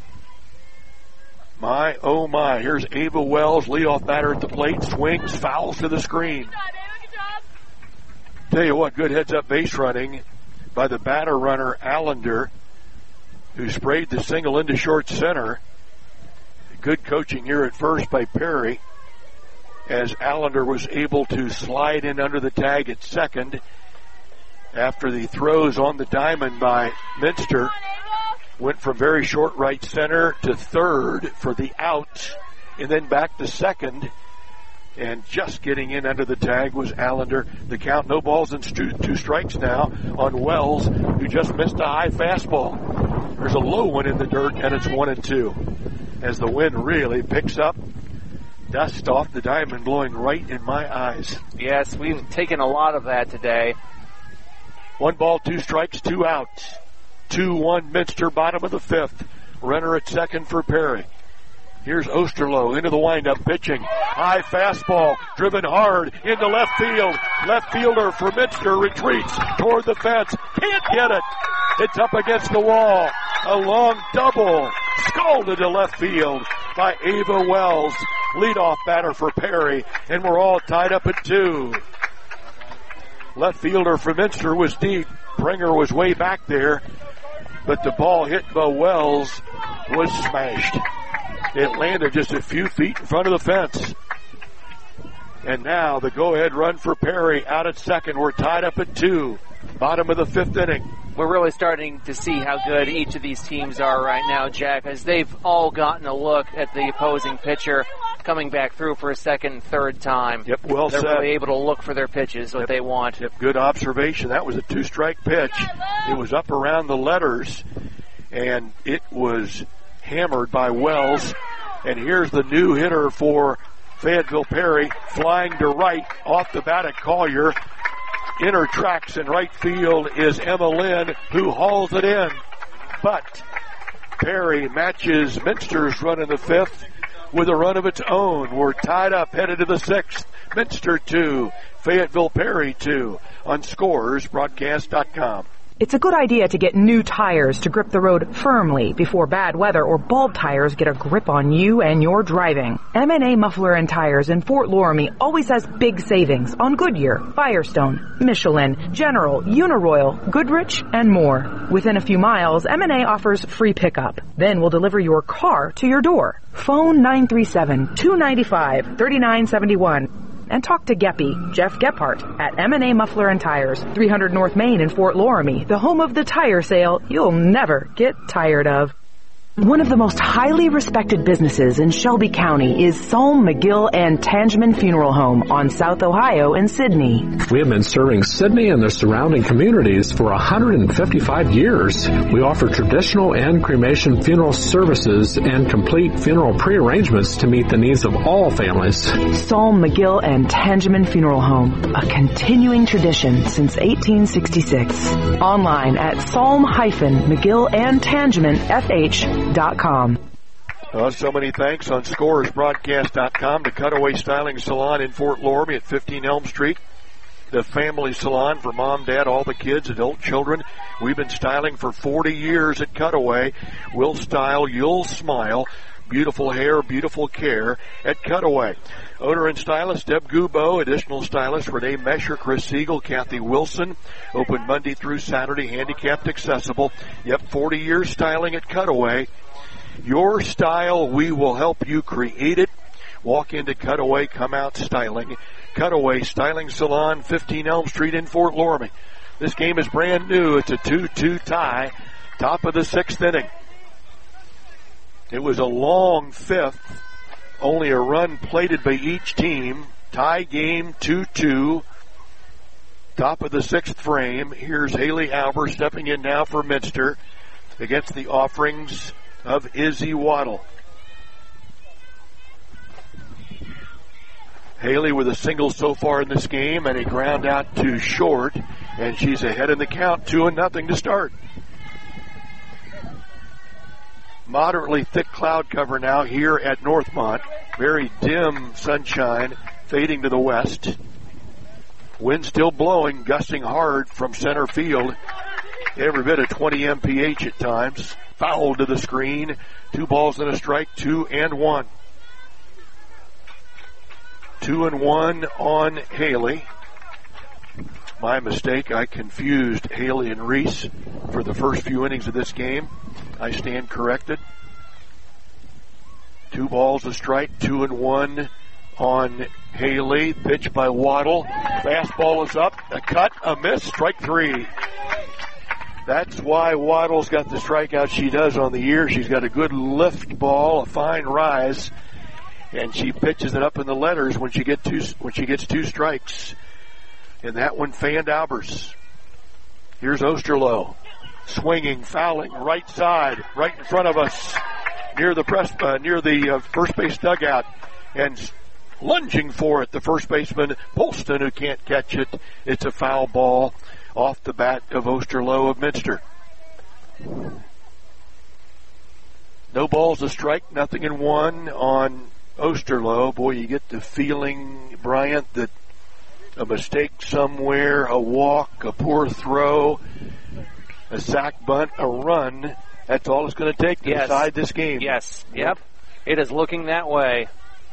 Speaker 17: My, oh my, here's Ava Wells, leadoff batter at the plate, swings, fouls to the screen. Tell you what, good heads-up base running by the batter runner, Allender, who sprayed the single into short center. Good coaching here at first by Perry, as Allender was able to slide in under the tag at second after the throws on the diamond by Minster. Went from very short right center to third for the out, and then back to second. And just getting in under the tag was Allender. The count, no balls and two, two strikes now on Wells, who just missed a high fastball. There's a low one in the dirt, and it's one and two. As the wind really picks up, dust off the diamond blowing right in my eyes.
Speaker 19: Yes, we've taken a lot of that today.
Speaker 17: One ball, two strikes, two outs. two one Minster, bottom of the fifth. Runner at second for Perry. Here's Osterloh into the windup pitching. High fastball, driven hard into left field. Left fielder for Minster retreats toward the fence. Can't get it. It's up against the wall. A long double. Scalded to left field by Ava Wells. Leadoff batter for Perry. And we're all tied up at two. Left fielder for Minster was deep. Bringer was way back there. But the ball hit by Wells was smashed. It landed just a few feet in front of the fence. And now the go-ahead run for Perry out at second. We're tied up at two. Bottom of the fifth inning.
Speaker 19: We're really starting to see how good each of these teams are right now, Jack, as they've all gotten a look at the opposing pitcher coming back through for a second and third time.
Speaker 17: Yep, well
Speaker 19: They're
Speaker 17: said.
Speaker 19: They're really able to look for their pitches, what
Speaker 17: yep.
Speaker 19: they want.
Speaker 17: Yep, good observation. That was a two-strike pitch. It was up around the letters, and it was hammered by Wells. And here's the new hitter for Fayetteville Perry, flying to right off the bat at Collier. Inner tracks in right field is Emma Lynn, who hauls it in. But Perry matches Minster's run in the fifth with a run of its own. We're tied up, headed to the sixth. Minster two, Fayetteville Perry two on Scores Broadcast dot com.
Speaker 8: It's a good idea to get new tires to grip the road firmly before bad weather or bald tires get a grip on you and your driving. M and A Muffler and Tires in Fort Loramie always has big savings on Goodyear, Firestone, Michelin, General, Uniroyal, Goodrich, and more. Within a few miles, M and A offers free pickup. Then we'll deliver your car to your door. Phone nine three seven, two nine five, three nine seven one. And talk to Geppy, Jeff Gephardt, at M and A Muffler and Tires, three hundred North Main in Fort Loramie, the home of the tire sale you'll never get tired of. One of the most highly respected businesses in Shelby County is Solm, McGill, and Tangeman Funeral Home on South Ohio in Sidney.
Speaker 13: We have been serving Sidney and the surrounding communities for one hundred fifty-five years. We offer traditional and cremation funeral services and complete funeral pre-arrangements to meet the needs of all families.
Speaker 8: Solm, McGill, and Tangeman Funeral Home, a continuing tradition since eighteen sixty-six. Online at solm mcgill and tangeman f h dot com.
Speaker 17: Well, so many thanks on Scores Broadcast dot com to Cutaway Styling Salon in Fort Loramie at fifteen Elm Street. The family salon for mom, dad, all the kids, adult children. We've been styling for forty years at Cutaway. We'll style, you'll smile. Beautiful hair, beautiful care at Cutaway. Owner and stylist Deb Gubo, additional stylist Renee Mesher, Chris Siegel, Kathy Wilson. Open Monday through Saturday, handicapped accessible. Yep, forty years styling at Cutaway. Your style, we will help you create it. Walk into Cutaway, come out styling. Cutaway Styling Salon, fifteen Elm Street in Fort Loramie. This game is brand new. It's a two two tie. Top of the sixth inning. It was a long fifth. Only a run plated by each team. Tie game two two. Top of the sixth frame. Here's Haley Albers stepping in now for Minster against the offerings of Izzy Waddle. Haley with a single so far in this game and a ground out to short, and she's ahead in the count, two and nothing to start. Moderately thick cloud cover now here at Northmont. Very dim sunshine fading to the west. Wind still blowing, gusting hard from center field. Every bit of twenty miles per hour at times. Foul to the screen. Two balls and a strike, two and one. Two and one on Haley. My mistake, I confused Haley and Reese for the first few innings of this game. I stand corrected. Two balls, a strike, two and one on Haley. Pitch by Waddle. Fastball is up, a cut, a miss, strike three. That's why Waddle's got the strikeout she does on the year. She's got a good lift ball, a fine rise, and she pitches it up in the letters when she get two when she gets two strikes. And that one fanned Albers. Here's Osterloh, swinging, fouling, right side, right in front of us, near the press, uh, near the uh, first base dugout, and lunging for it, the first baseman Polston, who can't catch it. It's a foul ball off the bat of Osterloh of Minster. No balls, a strike, nothing in one on Osterloh. Boy, you get the feeling, Bryant, that a mistake somewhere, a walk, a poor throw, a sack bunt, a run, that's all it's going to take to
Speaker 19: yes.
Speaker 17: decide this game.
Speaker 19: Yes, yep. It is looking that way.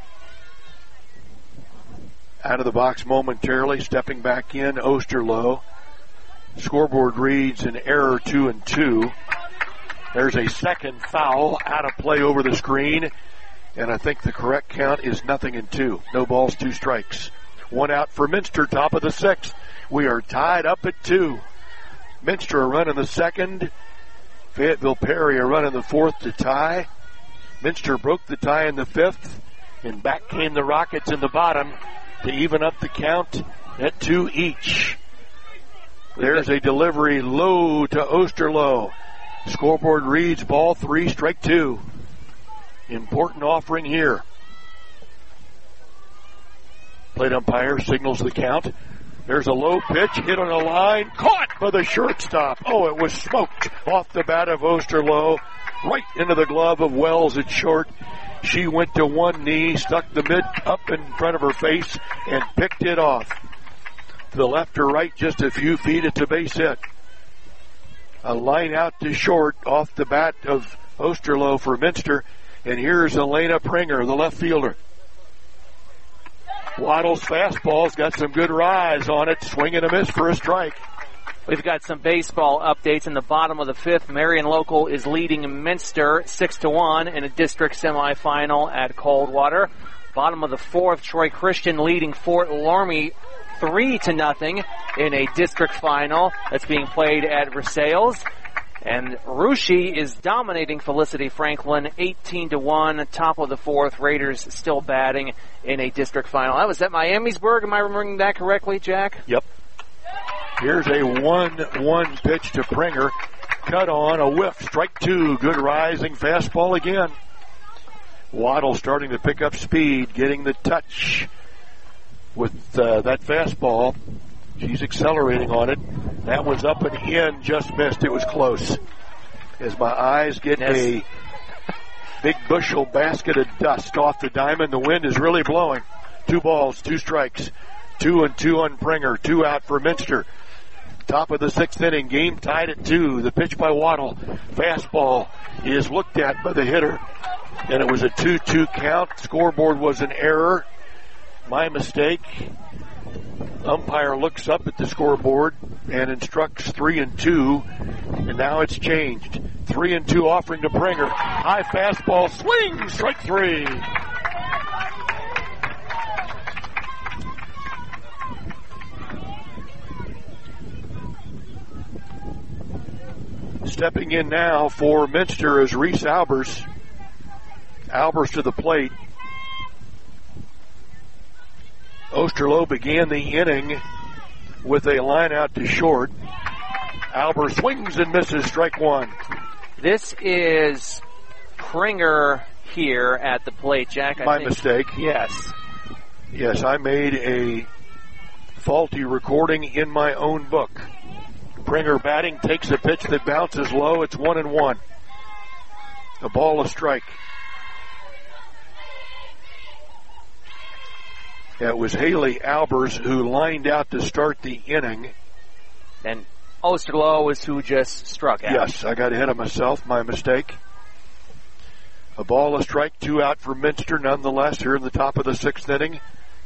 Speaker 17: Out of the box momentarily, stepping back in, Osterloh. Scoreboard reads an error, two and two. There's a second foul out of play over the screen, and I think the correct count is nothing and two. No balls, two strikes. One out for Minster, top of the sixth. We are tied up at two. Minster a run in the second. Fayetteville Perry a run in the fourth to tie. Minster broke the tie in the fifth, and back came the Rockets in the bottom to even up the count at two each. There's a delivery low to Osterloh. Scoreboard reads ball three, strike two. Important offering here. Plate umpire signals the count. There's a low pitch hit on the line, caught by the shortstop. Oh, it was smoked off the bat of Osterloh, right into the glove of Wells at short. She went to one knee, stuck the mitt up in front of her face, and picked it off. To the left or right, just a few feet, it's a base hit. A line out to short off the bat of Osterloh for Minster. And here's Elena Pringer, the left fielder. Waddle's fastball's got some good rise on it. Swing and a miss for a strike.
Speaker 19: We've got some baseball updates in the bottom of the fifth. Marion Local is leading Minster six to one in a district semifinal at Coldwater. Bottom of the fourth, Troy Christian leading Fort Loramie three to nothing in a district final that's being played at Versailles. And Russia is dominating Felicity Franklin eighteen to one, top of the fourth. Raiders still batting in a district final. That was at Miamisburg. Am I remembering that correctly, Jack?
Speaker 17: Yep. Here's a one one pitch to Pringer. Cut on, a whiff, strike two. Good rising fastball again. Waddle starting to pick up speed, getting the touch with uh, that fastball. She's accelerating on it. That one's up and in, just missed. It was close. As my eyes get yes. a big bushel basket of dust off the diamond, the wind is really blowing. Two balls, two strikes. Two and two on Pringer. Two out for Minster. Top of the sixth inning, game tied at two. The pitch by Waddle. Fastball is looked at by the hitter. And it was a two two count. Scoreboard was an error. My mistake. Umpire looks up at the scoreboard and instructs three and two, and now it's changed. Three and two offering to Pringer. High fastball, swing, strike three. Stepping in now for Minster is Reese Albers. Albers to the plate. Osterloh began the inning with a line out to short. Albers swings and misses, strike one.
Speaker 19: This is Pringer here at the plate, Jack. I
Speaker 17: My
Speaker 19: think.
Speaker 17: mistake.
Speaker 19: Yes.
Speaker 17: Yes, I made a faulty recording in my own book. Pringer batting, takes a pitch that bounces low. It's one and one. A ball, a strike. It was Haley Albers who lined out to start the inning.
Speaker 19: And Osterloh is who just struck out.
Speaker 17: Yes, I got ahead of myself. My mistake. A ball, a strike, two out for Minster nonetheless here in the top of the sixth inning.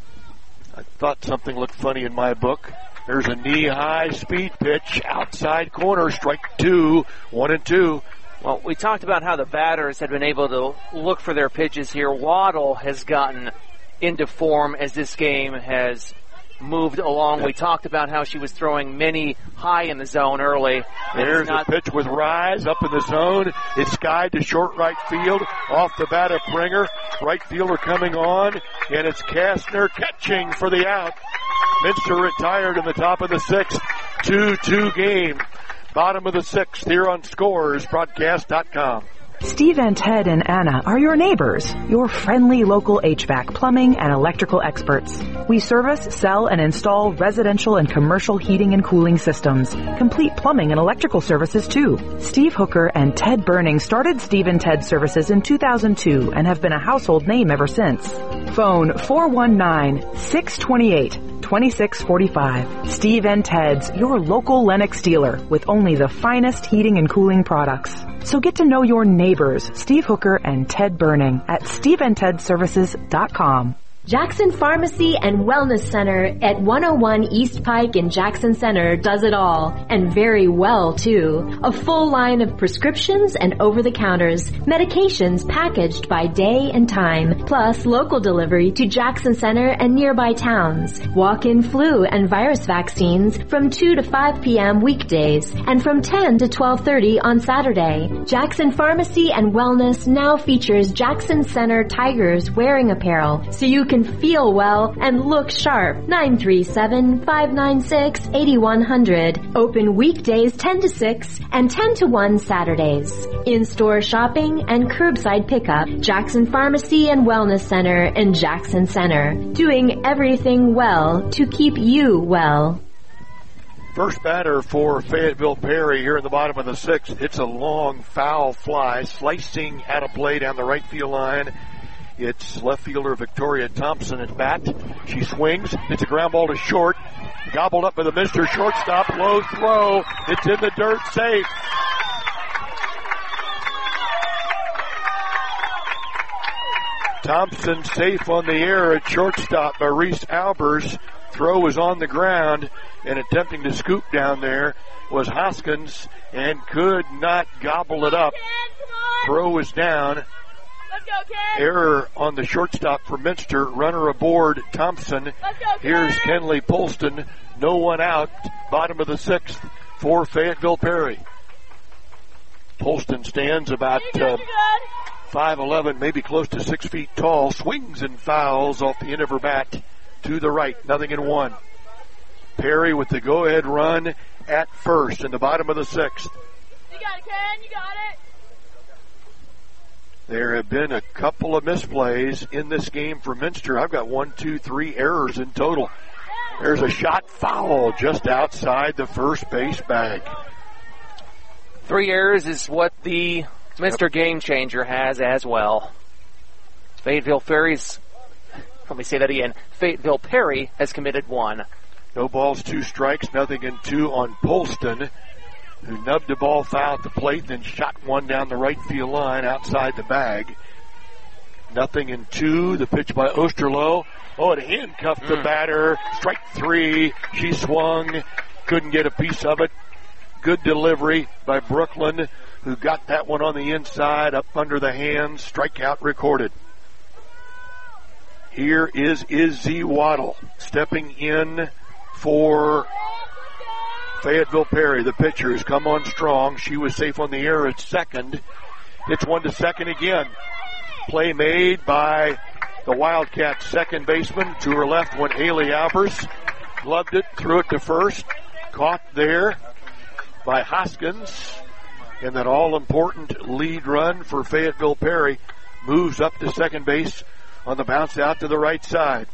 Speaker 17: I thought something looked funny in my book. There's a knee-high speed pitch, outside corner, strike two, one and two.
Speaker 19: Well, we talked about how the batters had been able to look for their pitches here. Waddle has gotten into form as this game has moved along. We talked about how she was throwing many high in the zone early.
Speaker 17: There's not a pitch with Rise up in the zone. It's skied to short right field. Off the bat of Pringer. Right fielder coming on. And it's Kastner catching for the out. Minster retired in the top of the sixth. two two game. Bottom of the sixth here on Scores Broadcast dot com.
Speaker 8: Steve and Ted and Anna are your neighbors, your friendly local H V A C, plumbing, and electrical experts. We service, sell, and install residential and commercial heating and cooling systems. Complete plumbing and electrical services, too. Steve Hooker and Ted Burning started Steve and Ted Services in two thousand two and have been a household name ever since. Phone four one nine, six two eight, two six four five. Steve and Ted's, your local Lennox dealer with only the finest heating and cooling products. So get to know your neighbors, Steve Hooker and Ted Burning, at steve and ted services dot com.
Speaker 20: Jackson Pharmacy and Wellness Center at one oh one East Pike in Jackson Center does it all, and very well too. A full line of prescriptions and over-the-counters, medications packaged by day and time, plus local delivery to Jackson Center and nearby towns. Walk-in flu and virus vaccines from two to five p.m. weekdays and from ten to twelve thirty on Saturday. Jackson Pharmacy and Wellness now features Jackson Center Tigers wearing apparel, so you can can feel well and look sharp. nine three seven, five nine six, eight one zero zero. Open weekdays ten to six and ten to one Saturdays. In-store shopping and curbside pickup. Jackson Pharmacy and Wellness Center in Jackson Center. Doing everything well to keep you well.
Speaker 17: First batter for Fayetteville Perry here in the bottom of the sixth. It's a long foul fly slicing out of play down the right field line. It's left fielder Victoria Thompson at bat. She swings. It's a ground ball to short. Gobbled up by the Minster shortstop. Low throw. It's in the dirt. Safe. Thompson safe on the air at shortstop by Reese Albers. Throw was on the ground, and attempting to scoop down there was Hoskins and could not gobble it up. Throw was down. Error on the shortstop for Minster. Runner aboard Thompson. Here's Kenley Polston. No one out. Bottom of the sixth for Fayetteville Perry. Polston stands about uh, five eleven, maybe close to six feet tall. Swings and fouls off the end of her bat to the right. Nothing in one. Perry with the go-ahead run at first in the bottom of the sixth.
Speaker 14: You got it, Ken. You got it.
Speaker 17: There have been a couple of misplays in this game for Minster. I've got one, two, three errors in total. There's a shot foul just outside the first base bag.
Speaker 19: Three errors is what the Minster Game Changer has as well. Fayetteville Perry's, let me say that again, Fayetteville Perry has committed one.
Speaker 17: No balls, two strikes, nothing in two on Polston, who nubbed the ball foul at the plate, then shot one down the right field line outside the bag. Nothing in two. The pitch by Osterloh. Oh, it handcuffed mm. the batter. Strike three. She swung. Couldn't get a piece of it. good delivery by Brooklyn, who got that one on the inside, up under the hands, strikeout recorded. Here is Izzy Waddle stepping in for Fayetteville Perry. The pitcher has come on strong. She was safe on the air at second. Hits one to second again. Play made by the Wildcats second baseman. To her left went Haley Albers. Gloved it, threw it to first. Caught there by Hoskins. And that all-important lead run for Fayetteville Perry moves up to second base on the bounce out to the right side.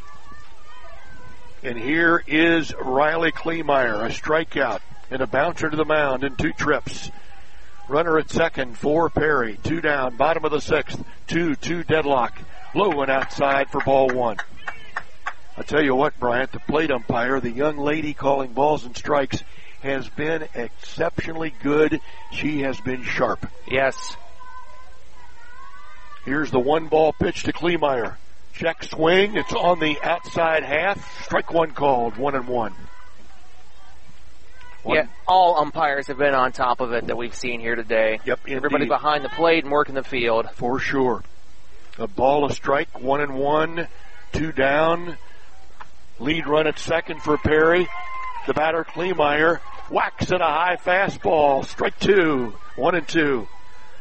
Speaker 17: And here is Riley Kleemeyer, a strikeout and a bouncer to the mound in two trips. Runner at second for Perry. Two down, bottom of the sixth. Two, two deadlock. Low one outside for ball one. I tell you what, Bryant, the plate umpire, the young lady calling balls and strikes, has been exceptionally good. She has been sharp.
Speaker 19: Yes. Here's the one ball pitch to Kleemeyer. Check swing. It's on the outside half. Strike one called. One and one. one. Yeah, all umpires have been on top of it that we've seen here today. Yep, indeed. Everybody behind the plate and working the field. For sure. A ball, a strike. One and one. Two down. Lead run at second for Perry. The batter, Kleemeyer, whacks at a high fastball. Strike two. One and two.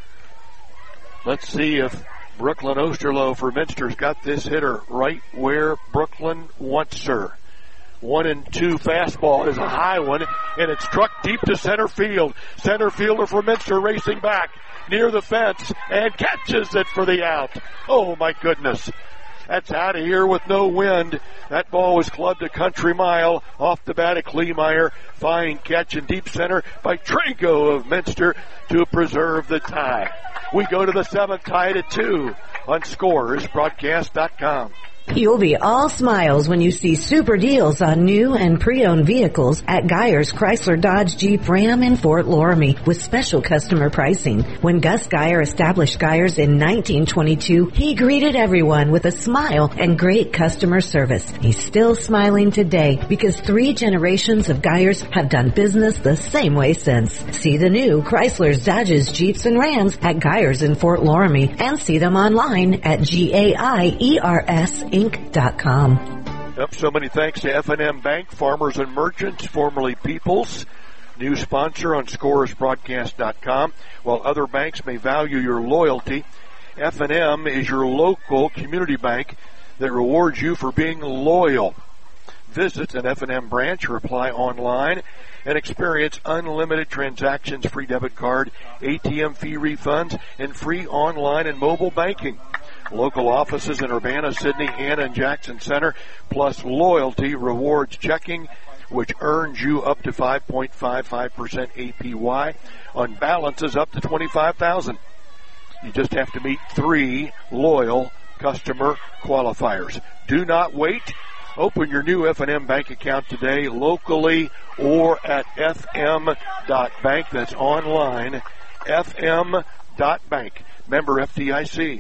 Speaker 19: Let's see if Brooklyn Osterloh for Minster's got this hitter right where Brooklyn wants her. One and two fastball is a high one, and it's struck deep to center field. Center fielder for Minster racing back near the fence and catches it for the out. Oh, my goodness. That's out of here with no wind. That ball was clubbed a country mile off the bat of Kleemeyer. Fine catch in deep center by Trago of Minster to preserve the tie. We go to the seventh, tied at two on Scores Broadcast dot com.
Speaker 15: You'll be all smiles when you see super deals on new and pre-owned vehicles at Geyer's Chrysler Dodge Jeep Ram in Fort Loramie with special customer pricing. When Gus Geyer established Geyer's in nineteen twenty-two, he greeted everyone with a smile and great customer service. He's still smiling today because three generations of Geyer's have done business the same way since. See the new Chrysler's, Dodges, Jeeps, and Rams at Geyer's in Fort Loramie and see them online at G A I E R S Inc dot com.
Speaker 17: Yep, so many thanks to F and M Bank, Farmers and Merchants, formerly Peoples, new sponsor on Scores Broadcast dot com. While other banks may value your loyalty, F and M is your local community bank that rewards you for being loyal. Visit an F and M branch or apply online and experience unlimited transactions, free debit card, A T M fee refunds, and free online and mobile banking. Local offices in Urbana, Sydney, Anna, and Jackson Center, plus loyalty rewards checking, which earns you up to five point five five percent A P Y on balances up to twenty-five thousand dollars. You just have to meet three loyal customer qualifiers. Do not wait. Open your new F and M bank account today, locally or at f m dot bank. That's online, f m dot bank. Member F D I C.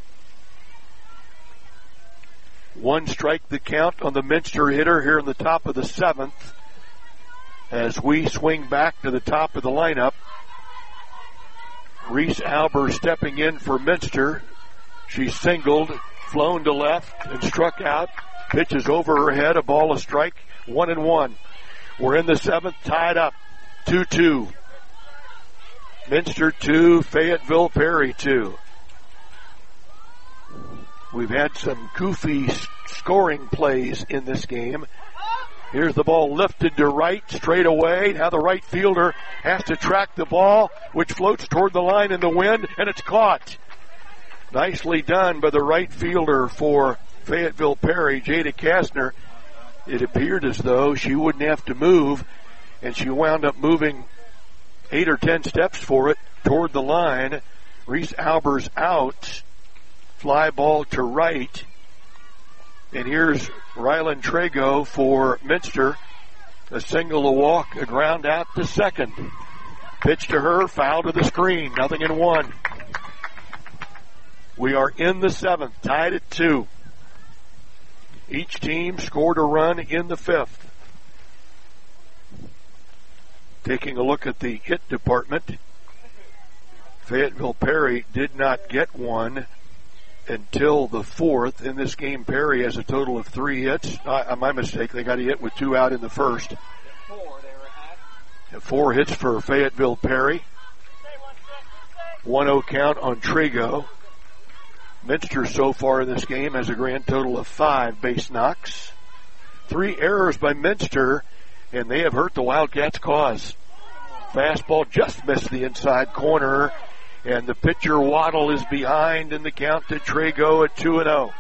Speaker 17: One strike the count on the Minster hitter here in the top of the seventh as we swing back to the top of the lineup. Reese Albers stepping in for Minster. She singled, flown to left, and struck out. Pitches over her head, a ball, a strike, one and one. We're in the seventh, tied up, two two. Minster two, Fayetteville Perry two. We've had some goofy scoring plays in this game. Here's the ball lifted to right, straight away. Now the right fielder has to track the ball, which floats toward the line in the wind, and it's caught. Nicely done by the right fielder for Fayetteville Perry, Jada Kastner. It appeared as though she wouldn't have to move, and she wound up moving eight or ten steps for it toward the line. Reese Albers out. Fly ball to right. And here's Rylan Trago for Minster. A single, a walk, a ground out to second. Pitch to her, foul to the screen. Nothing in one. We are in the seventh, tied at two. Each team scored a run in the fifth. Taking a look at the hit department, Fayetteville Perry did not get one until the fourth. In this game, Perry has a total of three hits. Uh, my mistake, they got a hit with two out in the first. Four, they were at. Four hits for Fayetteville Perry. one oh count on Trego. Minster so far in this game has a grand total of five base knocks. Three errors by Minster, and they have hurt the Wildcats' cause. Fastball just missed the inside corner, and the pitcher Waddle is behind in the count to Trego at two and oh.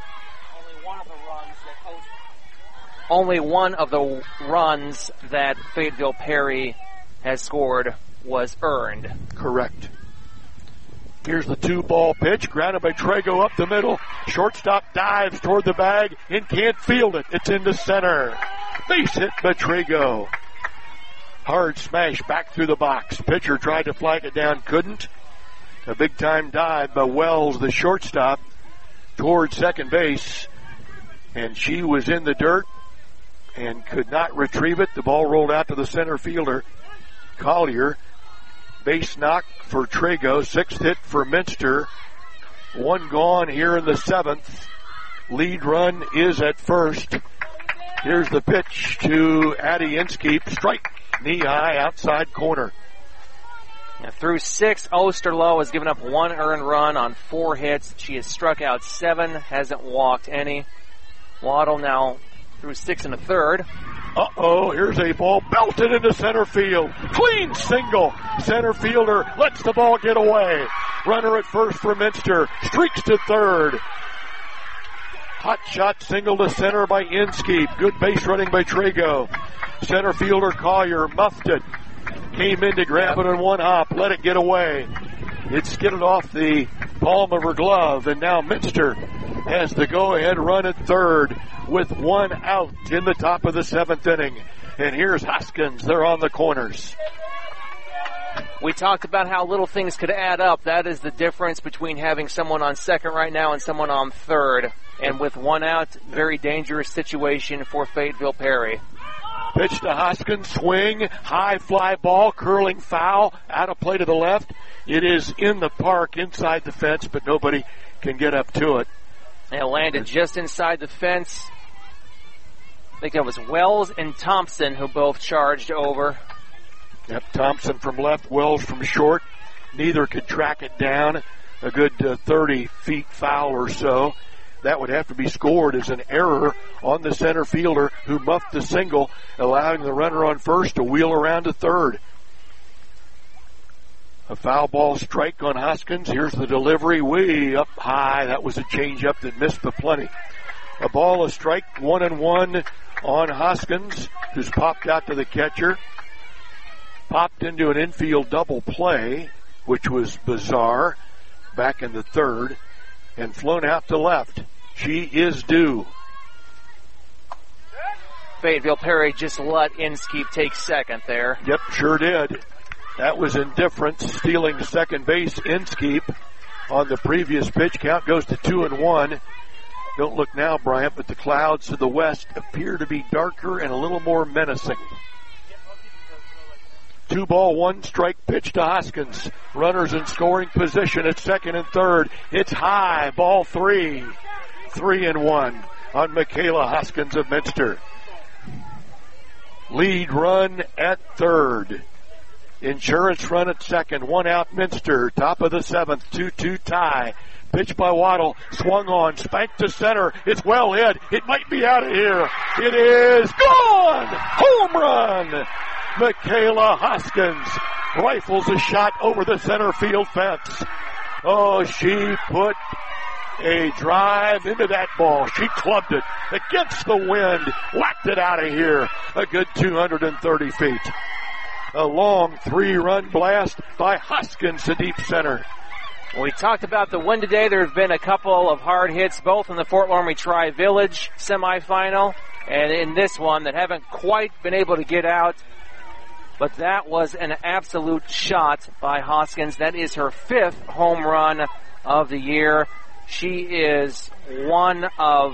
Speaker 19: Only one of the runs that Fayetteville Perry has scored was earned.
Speaker 17: Correct. Here's the two-ball pitch, grounded by Trego up the middle. Shortstop dives toward the bag and can't field it. It's into center. Base hit by Trego. Hard smash back through the box. Pitcher tried to flag it down, couldn't. A big-time dive by Wells, the shortstop, toward second base. And she was in the dirt and could not retrieve it. The ball rolled out to the center fielder, Collier. Base knock for Trego, sixth hit for Minster. One gone here in the seventh. Lead run is at first. Here's the pitch to Addie Inskeep. Strike, knee high, outside corner.
Speaker 19: Now through six, Osterloh has given up one earned run on four hits. She has struck out seven, hasn't walked any. Waddle now through six and a third.
Speaker 17: Uh-oh, here's a ball belted into center field. Clean single. Center fielder lets the ball get away. Runner at first for Minster. Streaks to third. Hot shot single to center by Inskeep. Good base running by Trego. Center fielder Collier muffed it. Came in to grab it on one hop. Let it get away. It skidded off the palm of her glove, and now Minster has the go-ahead run at third with one out in the top of the seventh inning. And here's Hoskins. They're on the corners.
Speaker 19: We talked about how little things could add up. That is the difference between having someone on second right now and someone on third. And with one out, very dangerous situation for Fayetteville Perry.
Speaker 17: Pitch to Hoskins, swing, high fly ball, curling foul, out of play to the left. It is in the park, inside the fence, but nobody can get up to it.
Speaker 19: And it landed just inside the fence. I think it was Wells and Thompson who both charged over.
Speaker 17: Yep, Thompson from left, Wells from short. Neither could track it down. A good uh, thirty feet foul or so. That would have to be scored as an error on the center fielder who muffed the single, allowing the runner on first to wheel around to third. A foul ball strike on Hoskins. Here's the delivery way up high. That was a changeup that missed the plenty. A ball, a strike, one and one on Hoskins, who's popped out to the catcher. Popped into an infield double play, which was bizarre, back in the third, and flown out to left. She is due.
Speaker 19: Fayetteville Perry just let Inskeep take second there.
Speaker 17: Yep, sure did. That was indifference, stealing second base. Inskeep on the previous pitch. Count goes to two and one. Don't look now, Bryant, but the clouds to the west appear to be darker and a little more menacing. Two ball, one strike pitch to Hoskins. Runners in scoring position at second and third. It's high, ball three. Three and one on Michaela Hoskins of Minster. Lead run at third. Insurance run at second. One out Minster. Top of the seventh. two two tie. Pitch by Waddle. Swung on. Spanked to center. It's well hit. It might be out of here. It is gone. Home run. Michaela Hoskins rifles a shot over the center field fence. Oh, she put a drive into that ball. She clubbed it against the wind, whacked it out of here. A good two hundred thirty feet. A long three-run blast by Hoskins to deep center.
Speaker 19: We talked about the win today. There have been a couple of hard hits, both in the Fort Loramie Tri-Village semifinal and in this one that haven't quite been able to get out. But that was an absolute shot by Hoskins. That is her fifth home run of the year. She is one of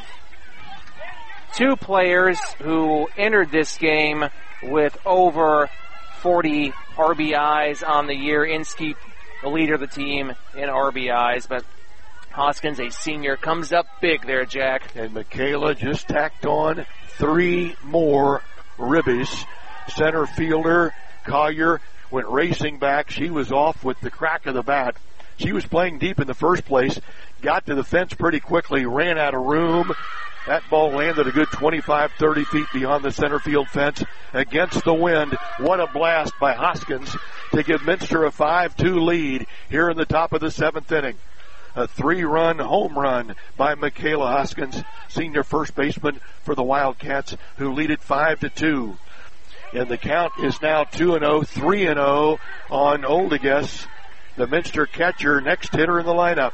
Speaker 19: two players who entered this game with over forty R B Is on the year. Inskeep, the leader of the team in R B Is, but Hoskins, a senior, comes up big there, Jack.
Speaker 17: And Michaela just tacked on three more ribbies. Center fielder Collier went racing back. She was off with the crack of the bat. She was playing deep in the first place, got to the fence pretty quickly, ran out of room. That ball landed a good twenty-five, thirty feet beyond the center field fence against the wind. What a blast by Hoskins to give Minster a five two lead here in the top of the seventh inning. A three-run home run by Michaela Hoskins, senior first baseman for the Wildcats, who lead it five to two. And the count is now two and oh, three and oh on Oldeguess, the Minster catcher, next hitter in the lineup.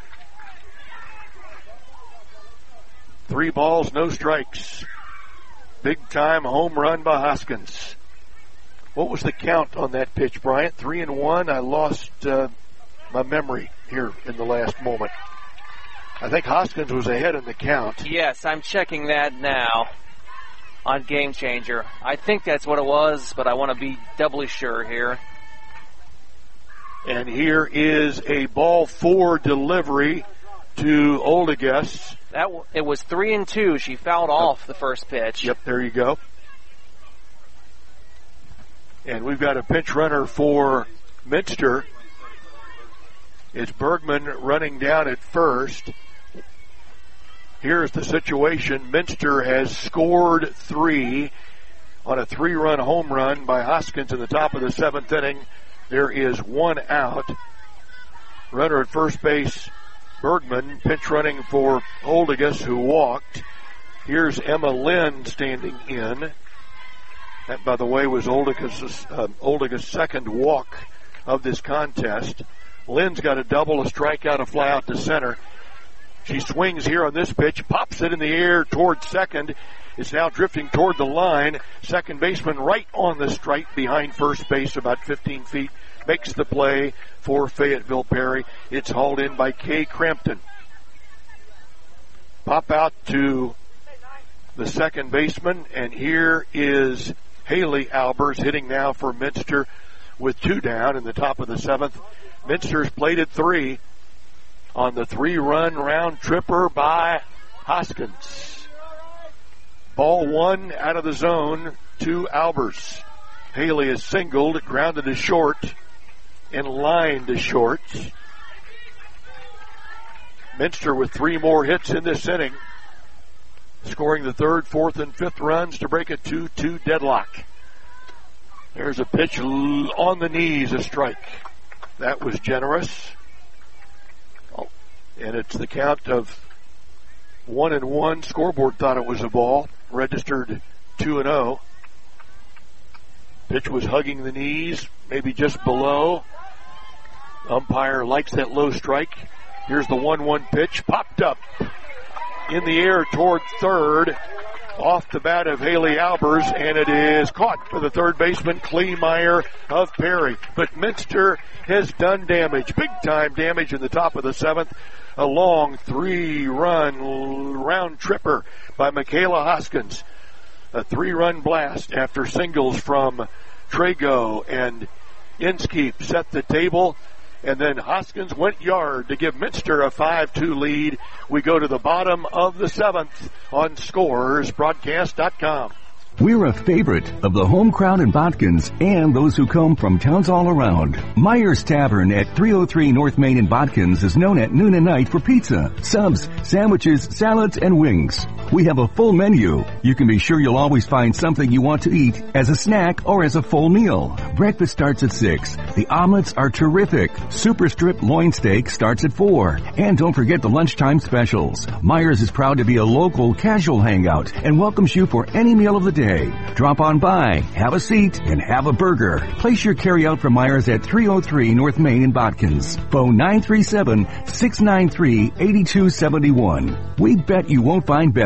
Speaker 17: Three balls, no strikes. Big-time home run by Hoskins. What was the count on that pitch, Bryant? Three and one. I lost uh, my memory here in the last moment. I think Hoskins was ahead in the count.
Speaker 19: Yes, I'm checking that now on Game Changer. I think that's what it was, but I want to be doubly sure here.
Speaker 17: And here is a ball four delivery to Oldeguess.
Speaker 19: That w- it was three and two. She fouled oh. off the first pitch.
Speaker 17: Yep, there you go. And we've got a pinch runner for Minster. It's Bergman running down at first. Here's the situation. Minster has scored three on a three-run home run by Hoskins in the top of the seventh inning. There is one out. Runner at first base, Bergman, pinch running for Oldeguess, who walked. Here's Emma Lynn standing in. That, by the way, was Oldeguess' uh, Oldeguess' second walk of this contest. Lynn's got a double, a strikeout, a fly out to center. She swings here on this pitch, pops it in the air toward second. It's now drifting toward the line. Second baseman right on the stripe behind first base, about fifteen feet. Makes the play for Fayetteville Perry. It's hauled in by Kay Crampton. Pop out to the second baseman, and here is Haley Albers hitting now for Minster with two down in the top of the seventh. Minster's played at three on the three-run round tripper by Hoskins. Ball one out of the zone to Albers. Haley is singled, grounded to short, and lined to short. Minster with three more hits in this inning, scoring the third, fourth, and fifth runs to break a two two deadlock. There's a pitch on the knees, a strike. That was generous. Oh, and it's the count of one and one. Scoreboard thought it was a ball. Registered two and oh. Pitch was hugging the knees, maybe just below. Umpire likes that low strike. Here's the one one pitch, popped up in the air toward third, off the bat of Haley Albers, and it is caught for the third baseman, Kleemeyer of Perry. But Minster has done damage, big-time damage in the top of the seventh. A long three-run round tripper by Michaela Hoskins. A three-run blast after singles from Trago and Inskeep set the table. And then Hoskins went yard to give Minster a five two lead. We go to the bottom of the seventh on Scores Broadcast dot com.
Speaker 9: We're a favorite of the home crowd in Botkins and those who come from towns all around. Myers Tavern at three oh three North Main in Botkins is known at noon and night for pizza, subs, sandwiches, salads, and wings. We have a full menu. You can be sure you'll always find something you want to eat as a snack or as a full meal. Breakfast starts at six. The omelets are terrific. Super Strip loin steak starts at four. And don't forget the lunchtime specials. Myers is proud to be a local casual hangout and welcomes you for any meal of the day. Drop on by, have a seat, and have a burger. Place your carryout from Myers at three oh three North Main in Botkins. Phone nine three seven, six nine three, eight two seven one. We bet you won't find better.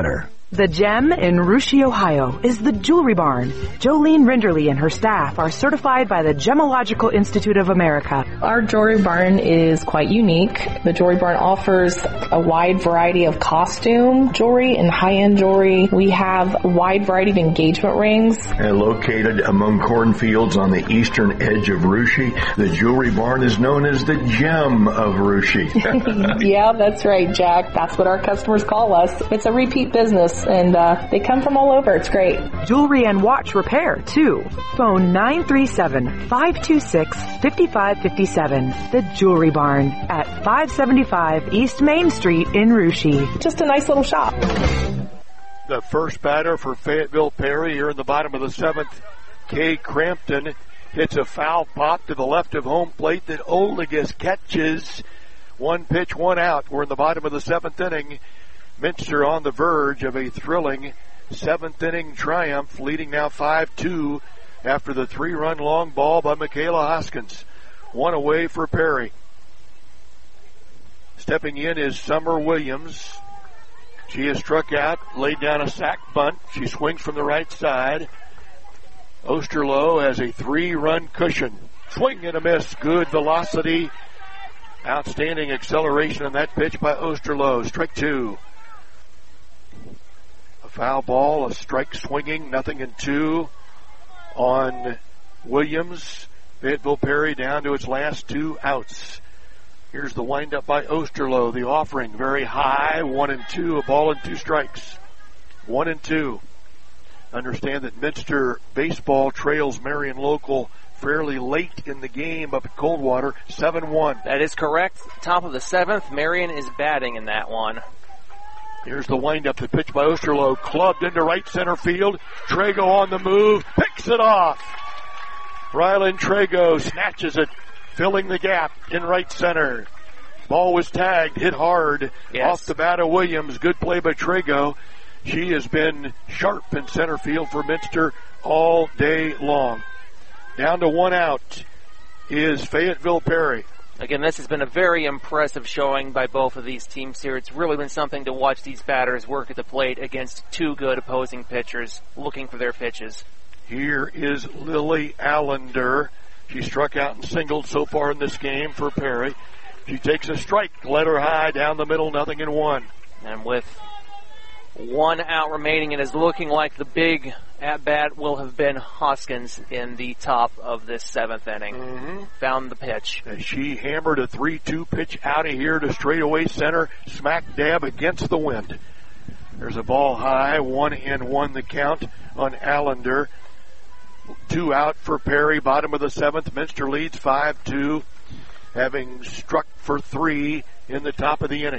Speaker 8: The gem in Russia, Ohio is the Jewelry Barn. Jolene Rinderly and her staff are certified by the Gemological Institute of America.
Speaker 2: Our Jewelry Barn is quite unique. The Jewelry Barn offers a wide variety of costume jewelry and high-end jewelry. We have a wide variety of engagement rings.
Speaker 17: And located among cornfields on the eastern edge of Russia, the Jewelry Barn is known as the gem of Russia.
Speaker 2: Yeah, that's right, Jack. That's what our customers call us. It's a repeat business. And uh, they come from all over. It's great.
Speaker 8: Jewelry and watch repair, too. Phone nine three seven, five two six, five five five seven. The Jewelry Barn at five seventy-five East Main Street in Russia.
Speaker 2: Just a nice little shop.
Speaker 17: The first batter for Fayetteville Perry here in the bottom of the seventh, Kay Crampton, hits a foul pop to the left of home plate that Olegas catches. One pitch, one out. We're in the bottom of the seventh inning. Minster on the verge of a thrilling seventh inning triumph, leading now five two after the three-run long ball by Michaela Hoskins. One away for Perry. Stepping in is Summer Williams. She has struck out, laid down a sac bunt. She swings from the right side. Osterloh has a three-run cushion. Swing and a miss. Good velocity. Outstanding acceleration on that pitch by Osterloh. Strike two. Foul ball, a strike swinging, nothing in two on Williams. Fayetteville Perry down to its last two outs. Here's the windup by Osterloh. The offering very high, one and two, a ball and two strikes. One and two. Understand that Minster baseball trails Marion Local fairly late in the game up at Coldwater, seven one.
Speaker 19: That is correct. Top of the seventh, Marion is batting in that one.
Speaker 17: Here's the windup, the pitch by Osterloh, clubbed into right center field. Trago on the move, picks it off. Rylan Trago snatches it, filling the gap in right center. Ball was tagged, hit hard, yes. Off the bat of Williams. Good play by Trago. She has been sharp in center field for Minster all day long. Down to one out is Fayetteville Perry.
Speaker 19: Again, this has been a very impressive showing by both of these teams here. It's really been something to watch these batters work at the plate against two good opposing pitchers looking for their pitches.
Speaker 17: Here is Lily Allender. She struck out and singled so far in this game for Perry. She takes a strike, let her high down the middle, nothing in one.
Speaker 19: And with one out remaining, it is looking like the big at-bat will have been Hoskins in the top of this seventh inning.
Speaker 17: Mm-hmm.
Speaker 19: Found the pitch.
Speaker 17: As she hammered a three two pitch out of here to straightaway center, smack dab against the wind. There's a ball high, one and one the count on Allender. Two out for Perry, bottom of the seventh. Minster leads five two, having struck for three in the top of the inning.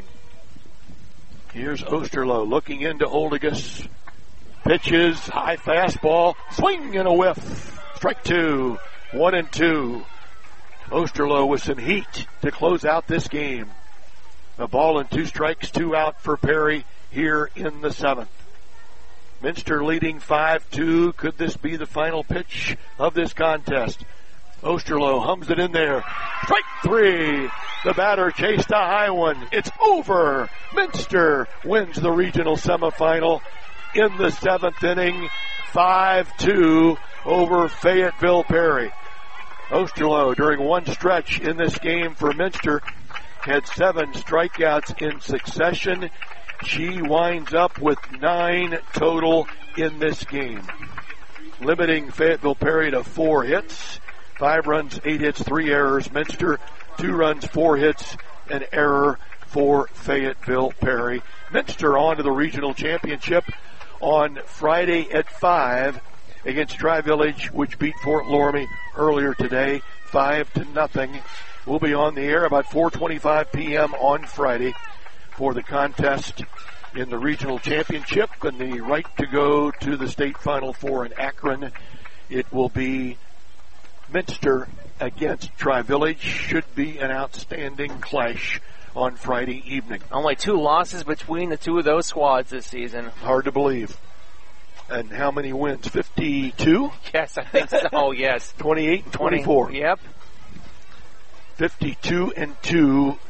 Speaker 17: Here's Osterloh looking into Olegas. Pitches, high fastball, swing and a whiff. Strike two, one and two. Osterloh with some heat to close out this game. A ball and two strikes, two out for Perry here in the seventh. Minster leading five two. Could this be the final pitch of this contest? Osterloh hums it in there. Strike three. The batter chased a high one. It's over. Minster wins the regional semifinal in the seventh inning. five two over Fayetteville Perry. Osterloh, during one stretch in this game for Minster, had seven strikeouts in succession. She winds up with nine total in this game, limiting Fayetteville Perry to four hits. Five runs, eight hits, three errors. Minster, two runs, four hits, an error for Fayetteville Perry. Minster on to the regional championship on Friday at five against Tri-Village, which beat Fort Loramie earlier today, five to nothing. We'll be on the air about four twenty-five p.m. on Friday for the contest in the regional championship and the right to go to the state final four in Akron. It will be Minster against Tri-Village. Should be an outstanding clash on Friday evening.
Speaker 19: Only two losses between the two of those squads this season.
Speaker 17: Hard to believe. And how many wins? fifty-two?
Speaker 19: Yes, I think so, yes.
Speaker 17: twenty-eight and twenty-four.
Speaker 19: twenty, yep.
Speaker 17: fifty-two and two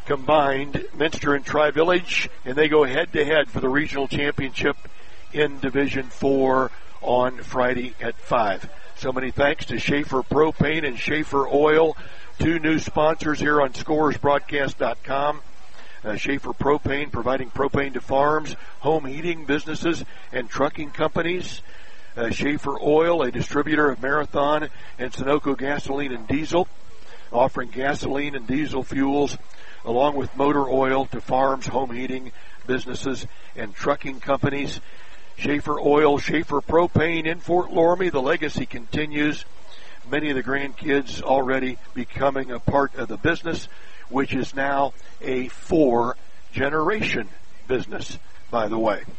Speaker 17: combined, Minster and Tri-Village, and they go head-to-head for the regional championship in Division four on Friday at five. So many thanks to Schaefer Propane and Schaefer Oil, two new sponsors here on Scores Broadcast dot com. Uh, Schaefer Propane providing propane to farms, home heating businesses, and trucking companies. Uh, Schaefer Oil, a distributor of Marathon and Sunoco gasoline and diesel, offering gasoline and diesel fuels along with motor oil to farms, home heating businesses, and trucking companies. Schaefer Oil, Schaefer Propane in Fort Loramie. The legacy continues. Many of the grandkids already becoming a part of the business, which is now a four-generation business, by the way.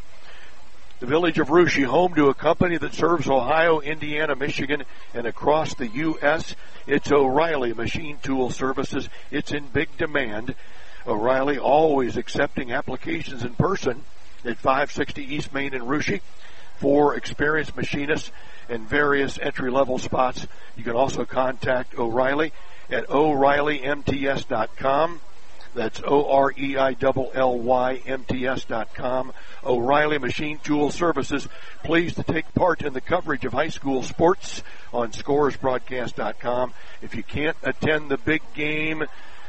Speaker 17: The village of Russia, home to a company that serves Ohio, Indiana, Michigan, and across the U S It's O'Reilly Machine Tool Services. It's in big demand. O'Reilly always accepting applications in person at five sixty East Main in Russia for experienced machinists and various entry-level spots. You can also contact O'Reilly at O'Reilly M T S dot com. That's O R E I L L Y M T S dot com. O'Reilly Machine Tool Services, pleased to take part in the coverage of high school sports on Scores Broadcast dot com. If you can't attend the big game,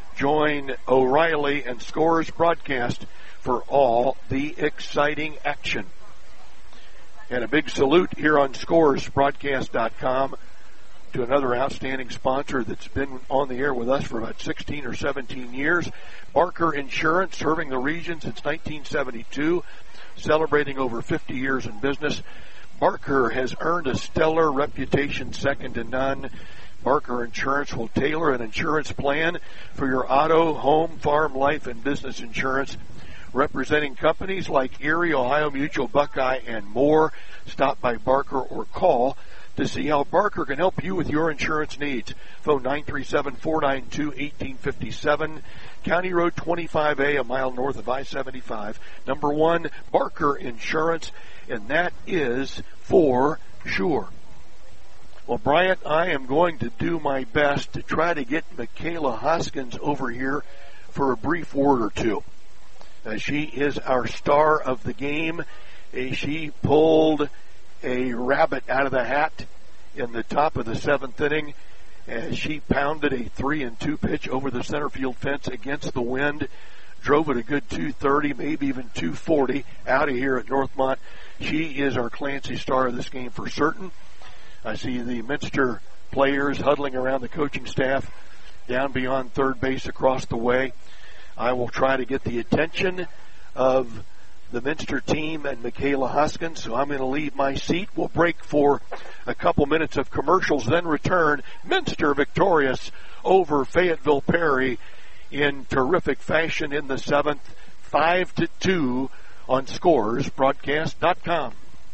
Speaker 17: join O'Reilly and Scores Broadcast for all the exciting action. And a big salute here on Scores Broadcast dot com to another outstanding sponsor that's been on the air with us for about sixteen or seventeen years. Barker Insurance, serving the region since nineteen seventy-two, celebrating over fifty years in business. Barker has earned a stellar reputation second to none. Barker Insurance will tailor an insurance plan for your auto, home, farm, life, and business insurance. Representing companies like Erie, Ohio Mutual, Buckeye, and more. Stop by Barker or call to see how Barker can help you with your insurance needs. Phone nine three seven, four nine two, one eight five seven. County Road twenty-five A, a mile north of I seventy-five. Number one, Barker Insurance, and that is for sure. Well, Bryant, I am going to do my best to try to get Michaela Hoskins over here for a brief word or two. Uh, she is our star of the game. Uh, she pulled a rabbit out of the hat in the top of the seventh inning as she pounded a three and two pitch over the center field fence against the wind, drove it a good two thirty, maybe even two forty out of here at Northmont. She is our Clancy star of this game for certain. I see the Minster players huddling around the coaching staff down beyond third base across the way. I will try to get the attention of the Minster team and Michaela Hoskins, so I'm going to leave my seat. We'll break for a couple minutes of commercials, then return. Minster victorious over Fayetteville Perry in terrific fashion in the seventh, five to two on Scores Broadcast dot com.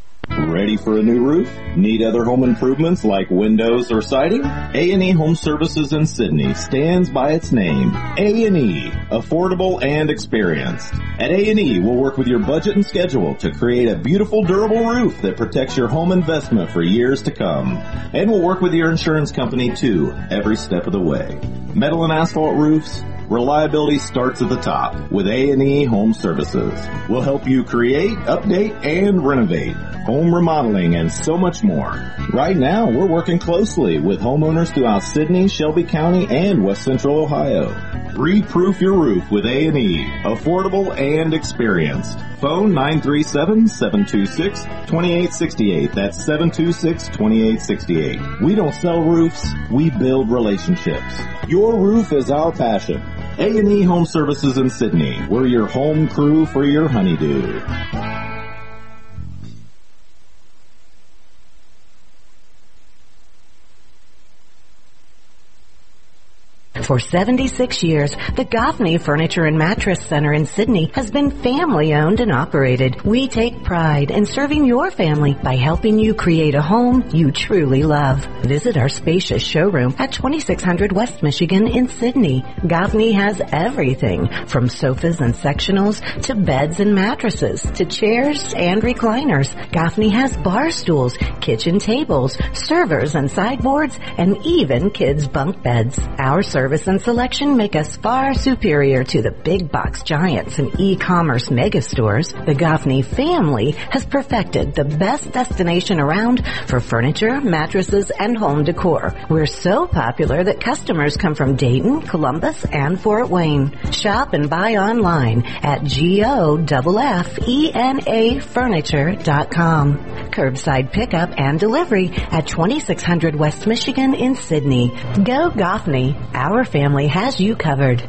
Speaker 3: Ready for a new roof? Need other home improvements like windows or siding? A and E Home Services in Sidney stands by its name. A and E, affordable and experienced. At A and E, we'll work with your budget and schedule to create a beautiful, durable roof that protects your home investment for years to come. And we'll work with your insurance company too, every step of the way. Metal and asphalt roofs? Reliability starts at the top with A and E Home Services. We'll help you create, update, and renovate, home remodeling, and so much more. Right now, we're working closely with homeowners throughout Sidney, Shelby County, and West Central Ohio. Re-proof your roof with A and E, affordable and experienced. Phone nine three seven, seven two six, two eight six eight. That's seven two six, two eight six eight. We don't sell roofs, we build relationships. Your roof is our passion. A and E Home Services in Sidney. We're your home crew for your honeydew.
Speaker 15: For seventy-six years, the Goffney Furniture and Mattress Center in Sidney has been family-owned and operated. We take pride in serving your family by helping you create a home you truly love. Visit our spacious showroom at twenty-six hundred West Michigan in Sidney. Goffney has everything from sofas and sectionals to beds and mattresses to chairs and recliners. Goffney has bar stools, kitchen tables, servers and sideboards, and even kids' bunk beds. Our service service and selection make us far superior to the big box giants and e-commerce megastores, the Goffney family has perfected the best destination around for furniture, mattresses, and home decor. We're so popular that customers come from Dayton, Columbus, and Fort Wayne. Shop and buy online at G O F F E N A furniture dot com. Curbside pickup and delivery at twenty-six hundred West Michigan in Sydney. Go Goffney. Our family has you covered.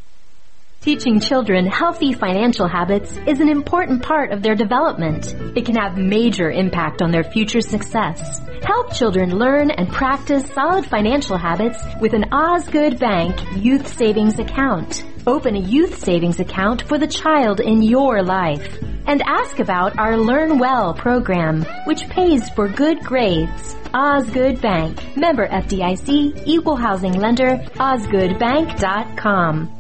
Speaker 20: Teaching children healthy financial habits is an important part of their development. It can have major impact on their future success. Help children learn and practice solid financial habits with an Osgood Bank Youth Savings Account. Open a youth savings account for the child in your life. And ask about our Learn Well program, which pays for good grades. Osgood Bank. Member F D I C. Equal housing lender. Osgood Bank dot com.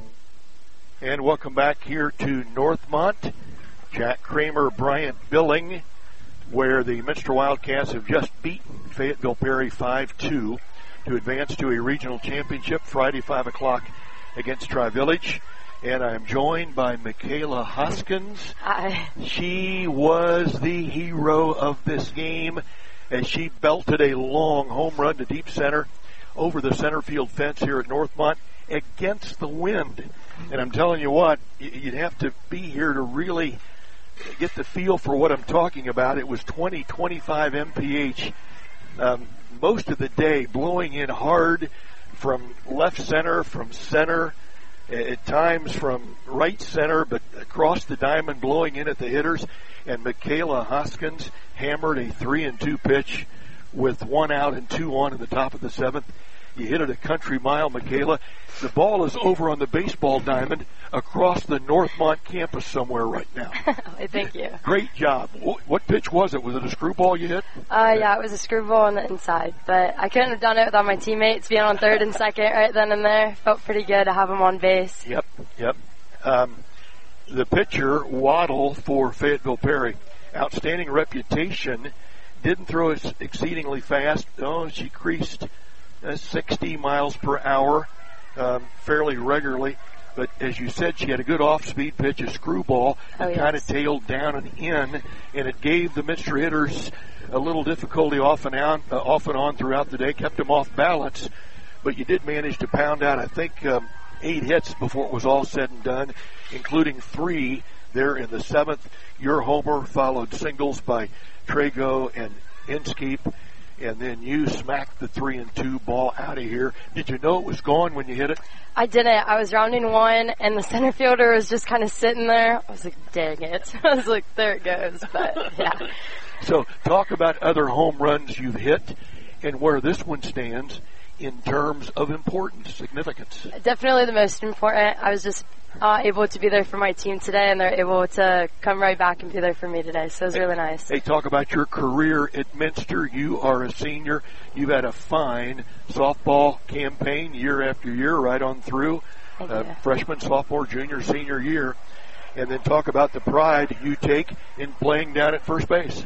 Speaker 17: And welcome back here to Northmont. Jack Kramer, Bryant Billing, where the Minster Wildcats have just beaten Fayetteville Perry five two to advance to a regional championship Friday, five o'clock against Tri-Village. And I'm joined by Michaela Hoskins.
Speaker 1: Hi.
Speaker 17: She was the hero of this game as she belted a long home run to deep center over the center field fence here at Northmont against the wind. And I'm telling you what, you'd have to be here to really get the feel for what I'm talking about. It was twenty, twenty-five M P H um, most of the day, blowing in hard from left center, from center, at times from right center, but across the diamond, blowing in at the hitters. And Michaela Hoskins hammered a three and two pitch with one out and two on in the top of the seventh. You hit it a country mile, Michaela. The ball is over on the baseball diamond across the Northmont campus somewhere right now.
Speaker 1: Thank you.
Speaker 17: Great job. What pitch was it? Was it a screwball you hit?
Speaker 1: Uh, yeah, it was a screwball on the inside, but I couldn't have done it without my teammates being on third and second right then and there. Felt pretty good to have them on base.
Speaker 17: Yep, yep. Um, the pitcher, Waddle for Fayetteville Perry, outstanding reputation, didn't throw it exceedingly fast. Oh, she creased uh, sixty miles per hour um, fairly regularly. But as you said, she had a good off-speed pitch, a screwball that
Speaker 1: oh, yes.
Speaker 17: kind of tailed down and in, and it gave the Minster hitters a little difficulty off and on, uh, off and on throughout the day, kept them off balance. But you did manage to pound out, I think, um, eight hits before it was all said and done, including three there in the seventh. Your homer followed singles by Trago and Inskeep, and then you smacked the three and two ball out of here. Did you know it was gone when you hit it?
Speaker 1: I didn't. I was rounding one, and the center fielder was just kind of sitting there. I was like, dang it. I was like, there it goes. But, yeah.
Speaker 17: So talk about other home runs you've hit and where this one stands in terms of importance, significance.
Speaker 1: Definitely the most important. I was just uh, able to be there for my team today, and they're able to come right back and be there for me today. So it was
Speaker 17: hey,
Speaker 1: really nice.
Speaker 17: Hey, talk about your career at Minster. You are a senior. You've had a fine softball campaign year after year right on through. Uh, freshman, sophomore, junior, senior year. And then talk about the pride you take in playing down at first base.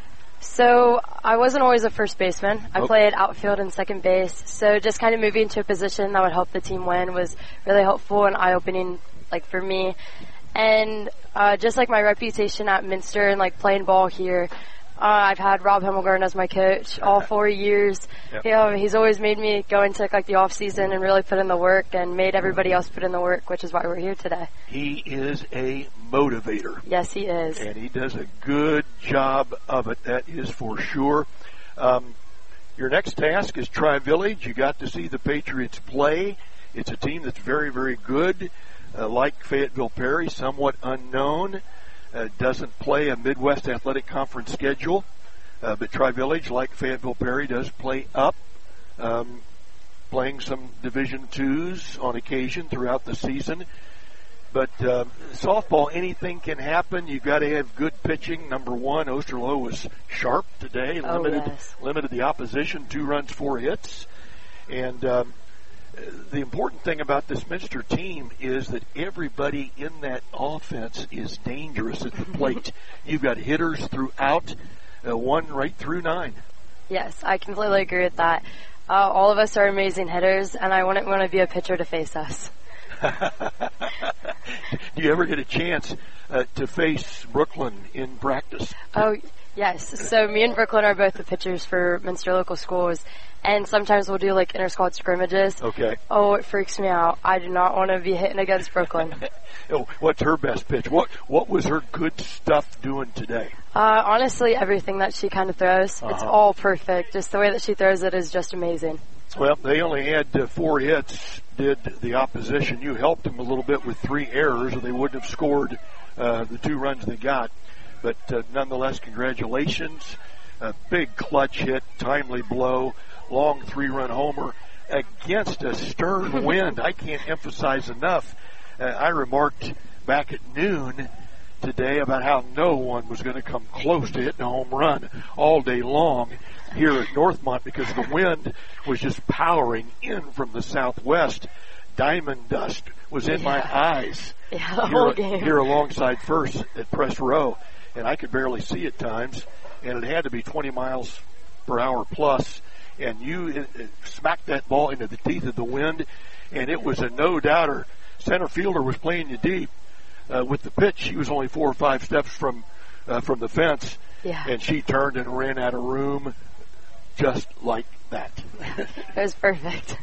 Speaker 1: So I wasn't always a first baseman. I
Speaker 17: okay.
Speaker 1: played outfield and second base. So just kind of moving to a position that would help the team win was really helpful and eye-opening, like, for me. And uh, just like my reputation at Minster and like playing ball here, uh, I've had Rob Hemmelgarn as my coach all four years.
Speaker 17: Yep.
Speaker 1: You know, he's always made me go into like the off season and really put in the work and made everybody else put in the work, which is why we're here today.
Speaker 17: He is a motivator.
Speaker 1: Yes, he is.
Speaker 17: And he does a good job of it, that is for sure. Um, your next task is Tri-Village. You got to see the Patriots play. It's a team that's very, very good. Uh, like Fayetteville Perry, somewhat unknown. Uh, doesn't play a Midwest Athletic Conference schedule. Uh, but Tri-Village, like Fayetteville Perry, does play up. Um, playing some Division twos on occasion throughout the season. But uh, softball, anything can happen. You've got to have good pitching. Number one, Osterloh was sharp today.
Speaker 1: Oh,
Speaker 17: limited,
Speaker 1: yes.
Speaker 17: limited the opposition. Two runs, four hits. And um, the important thing about this Minster team is that everybody in that offense is dangerous at the plate. You've got hitters throughout, uh, one right through nine.
Speaker 1: Yes, I completely agree with that. Uh, all of us are amazing hitters, and I wouldn't want to be a pitcher to face us.
Speaker 17: Do you ever get a chance uh, to face Brooklyn in practice?
Speaker 1: Oh, yes. So me and Brooklyn are both the pitchers for Minster local schools, and sometimes we'll do like inter-squad scrimmages.
Speaker 17: Okay.
Speaker 1: Oh, it freaks me out. I do not want to be hitting against Brooklyn.
Speaker 17: Oh, what's her best pitch? What What was her good stuff doing today?
Speaker 1: Uh, honestly, everything that she kind of throws,
Speaker 17: Uh-huh.
Speaker 1: it's all perfect. Just the way that she throws it is just amazing.
Speaker 17: Well, they only had uh, four hits, did the opposition. You helped them a little bit with three errors, or they wouldn't have scored uh, the two runs they got. But uh, nonetheless, congratulations. A big clutch hit, timely blow, long three-run homer against a stern wind. I can't emphasize enough. Uh, I remarked back at noon today about how no one was going to come close to hitting a home run all day long here at Northmont because the wind was just powering in from the southwest. Diamond dust was in yeah. my eyes
Speaker 1: yeah, the whole
Speaker 17: here,
Speaker 1: game.
Speaker 17: here alongside first at press row, and I could barely see at times, and it had to be twenty miles per hour plus, and you it, it smacked that ball into the teeth of the wind, and it was a no-doubter. Center fielder was playing you deep. Uh, with the pitch, she was only four or five steps from uh, from the fence,
Speaker 1: yeah.
Speaker 17: and she turned and ran out of room just like that.
Speaker 1: It was perfect.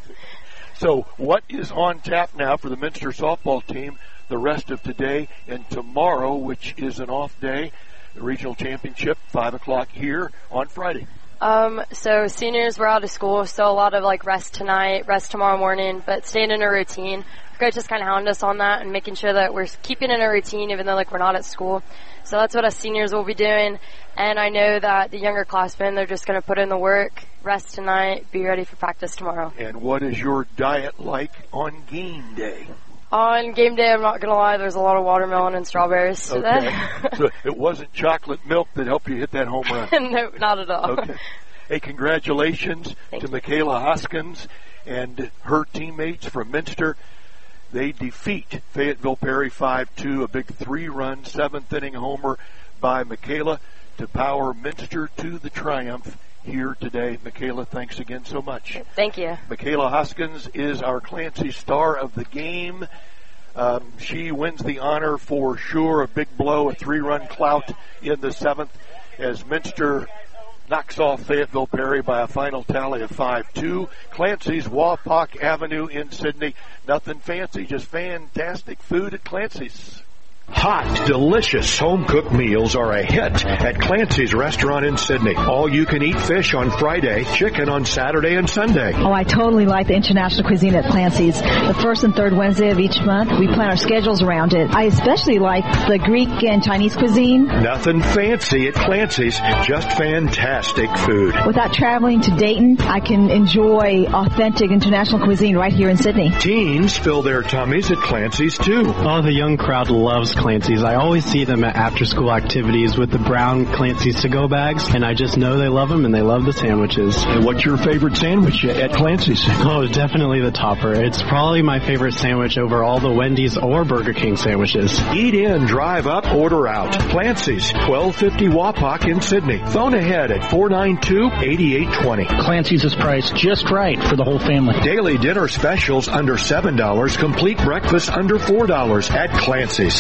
Speaker 17: So what is on tap now for the Minster softball team the rest of today and tomorrow, which is an off day, the regional championship, five o'clock here on Friday?
Speaker 1: Um, so seniors were out of school, so a lot of like rest tonight, rest tomorrow morning, but staying in a routine. Coach just kind of hounded us on that and making sure that we're keeping in a routine even though like we're not at school. So that's what us seniors will be doing. And I know that the younger classmen, they're just going to put in the work, rest tonight, be ready for practice tomorrow.
Speaker 17: And what is your diet like on game day?
Speaker 1: On game day, I'm not going to lie, there's a lot of watermelon and strawberries.
Speaker 17: Okay. So it wasn't chocolate milk that helped you hit that home run?
Speaker 1: No, not at all.
Speaker 17: Okay. Hey, congratulations
Speaker 1: Thank
Speaker 17: to
Speaker 1: you.
Speaker 17: Michaela Hoskins and her teammates from Minster. They defeat Fayetteville Perry five two, a big three-run, seventh-inning homer by Michaela to power Minster to the triumph here today. Michaela, thanks again so much.
Speaker 1: Thank you.
Speaker 17: Michaela Hoskins is our Clancy star of the game. Um, she wins the honor for sure. A big blow, a three-run clout in the seventh as Minster knocks off Fayetteville Perry by a final tally of five two. Clancy's, Wapak Avenue in Sydney. Nothing fancy, just fantastic food at Clancy's.
Speaker 21: Hot, delicious home-cooked meals are a hit at Clancy's Restaurant in Sydney. All-you-can-eat fish on Friday, chicken on Saturday and Sunday.
Speaker 4: Oh, I totally like the international cuisine at Clancy's. The first and third Wednesday of each month, we plan our schedules around it. I especially like the Greek and Chinese cuisine.
Speaker 21: Nothing fancy at Clancy's, just fantastic food.
Speaker 4: Without traveling to Dayton, I can enjoy authentic international cuisine right here in Sydney.
Speaker 21: Teens fill their tummies at Clancy's, too.
Speaker 22: Oh, the young crowd loves Clancy's. I always see them at after-school activities with the brown Clancy's to-go bags, and I just know they love them and they love the sandwiches.
Speaker 21: And what's your favorite sandwich at Clancy's?
Speaker 22: Oh, definitely the topper. It's probably my favorite sandwich over all the Wendy's or Burger King sandwiches.
Speaker 21: Eat in, drive up, order out. Clancy's, twelve fifty Wapak in Sydney. Phone ahead at four nine two, eight eight two zero.
Speaker 23: Clancy's is priced just right for the whole family.
Speaker 21: Daily dinner specials under seven dollars. Complete breakfast under four dollars at Clancy's.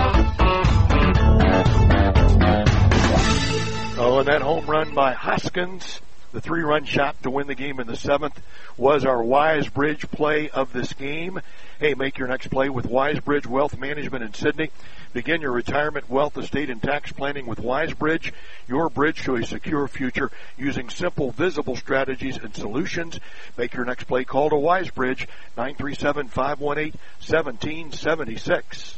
Speaker 17: Oh, and that home run by Hoskins, the three-run shot to win the game in the seventh, was our Wisebridge play of this game. Hey, make your next play with Wisebridge Wealth Management in Sydney. Begin your retirement, wealth, estate, and tax planning with Wisebridge, your bridge to a secure future using simple, visible strategies and solutions. Make your next play. Call to Wisebridge, nine three seven, five one eight, one seven seven six.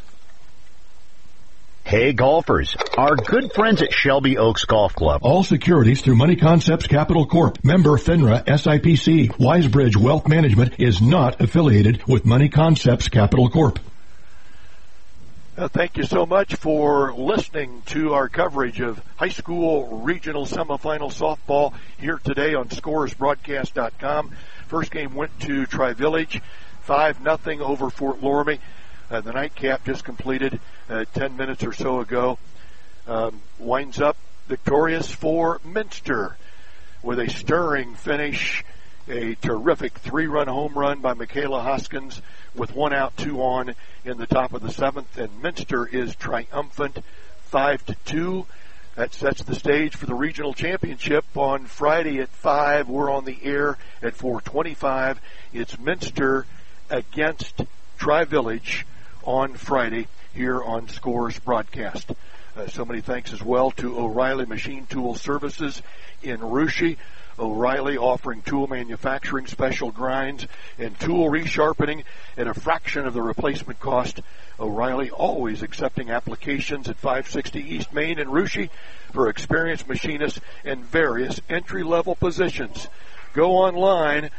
Speaker 16: Hey golfers, our good friends at Shelby Oaks Golf Club.
Speaker 21: All securities through Money Concepts Capital Corp. Member FINRA S I P C. Wisebridge Wealth Management is not affiliated with Money Concepts Capital Corp.
Speaker 17: Uh, thank you so much for listening to our coverage of high school regional semifinal softball here today on scores broadcast dot com. First game went to Tri-Village, five nothing over Fort Loramie. Uh, the nightcap just completed uh, ten minutes or so ago. Um, winds up victorious for Minster with a stirring finish A terrific three-run home run by Michaela Hoskins with one out, two on in the top of the seventh, and Minster is triumphant five to two. That sets the stage for the regional championship on Friday at five. We're on the air at four twenty-five. It's Minster against Tri-Village on Friday here on Scores Broadcast. Uh, so many thanks as well to O'Reilly Machine Tool Services in Russia. O'Reilly offering tool manufacturing, special grinds, and tool resharpening at a fraction of the replacement cost. O'Reilly always accepting applications at five sixty East Main in Russia for experienced machinists and various entry-level positions. Go online,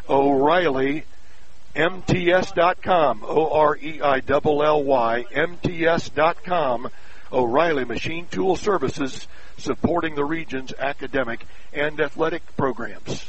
Speaker 17: O'Reilly M T S dot com, O R E I L L Y, M T S dot com. O'Reilly Machine Tool Services, supporting the region's academic and athletic programs.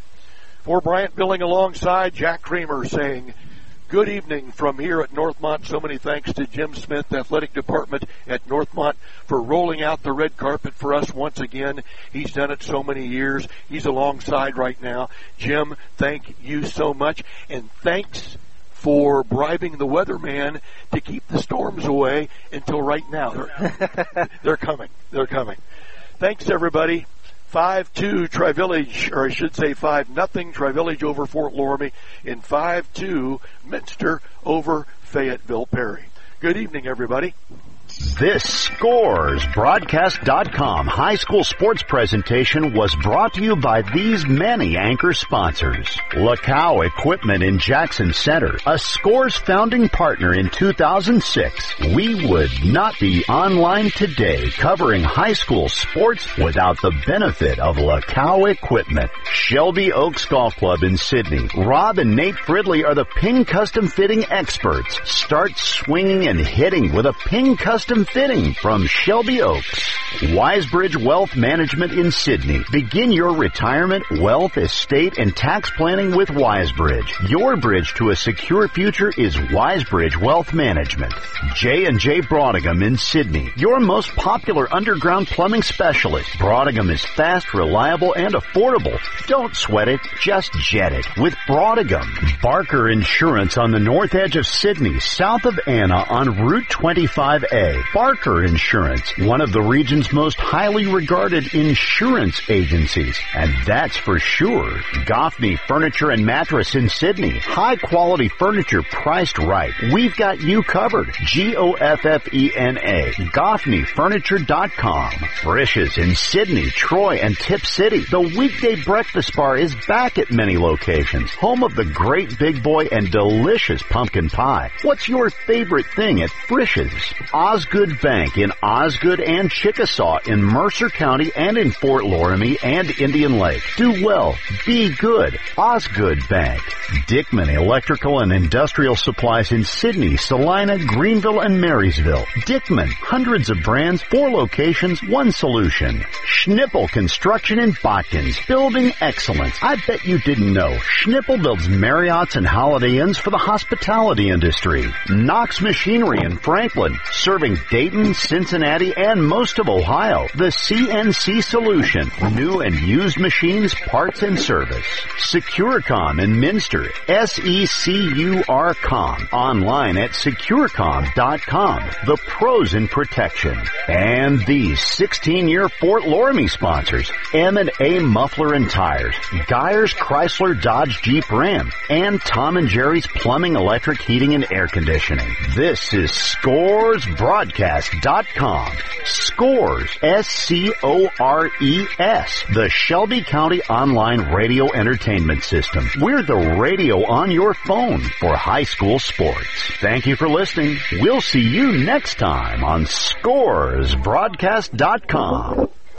Speaker 17: For Bryant Billing alongside Jack Kramer saying, good evening from here at Northmont. So many thanks to Jim Smith, Athletic Department at Northmont, for rolling out the red carpet for us once again. He's done it so many years. He's alongside right now. Jim, thank you so much. And thanks for bribing the weatherman to keep the storms away until right now. They're, they're coming. They're coming. Thanks, everybody. five two Tri-Village, or I should say five nothing Tri-Village over Fort Loramie, and five two Minster over Fayetteville Perry. Good evening, everybody.
Speaker 16: This Scores Broadcast dot com high school sports presentation was brought to you by these many anchor sponsors. Lacow Equipment in Jackson Center, a Scores founding partner in two thousand six. We would not be online today covering high school sports without the benefit of Lacow Equipment. Shelby Oaks Golf Club in Sydney. Rob and Nate Fridley are the Ping Custom Fitting experts. Start swinging and hitting with a Ping Custom Fitting from Shelby Oaks. Wisebridge Wealth Management in Sydney. Begin your retirement, wealth, estate, and tax planning with Wisebridge. Your bridge to a secure future is Wisebridge Wealth Management. J and J Brodingham in Sydney. Your most popular underground plumbing specialist. Brodingham is fast, reliable, and affordable. Don't sweat it, just jet it with Brodingham. Barker Insurance on the north edge of Sydney, south of Anna on Route twenty-five A. Barker Insurance, one of the region's most highly regarded insurance agencies. And that's for sure. Goffney Furniture and Mattress in Sydney. High quality furniture priced right. We've got you covered. G O F F E N A. Goffney Furniture dot com. Frisch's in Sydney, Troy, and Tip City. The weekday breakfast bar is back at many locations. Home of the great big boy and delicious pumpkin pie. What's your favorite thing at Frisch's? Osgood Bank in Osgood and Chickasaw in Mercer County and in Fort Loramie and Indian Lake. Do well. Be good. Osgood Bank. Dickman Electrical and Industrial Supplies in Sydney, Salina, Greenville, and Marysville. Dickman. Hundreds of brands, four locations, one solution. Schnipple Construction in Botkins. Building excellence. I bet you didn't know. Schnipple builds Marriotts and Holiday Inns for the hospitality industry. Knox Machinery in Franklin. Serving Dayton, Cincinnati, and most of Ohio. The C N C Solution. New and used machines, parts, and service. Securicom in Minster. S E C U R com. Online at Securicom dot com. The pros in protection. And these sixteen-year Fort Loramie sponsors. M and A Muffler and Tires. Geyers Chrysler Dodge Jeep Ram. And Tom and Jerry's Plumbing, Electric, Heating, and Air Conditioning. This is Scores Broadcast dot com. Scores, S C O R E S, the Shelby County Online Radio Entertainment System. We're the radio on your phone for high school sports. Thank you for listening. We'll see you next time on Scores Broadcast dot com.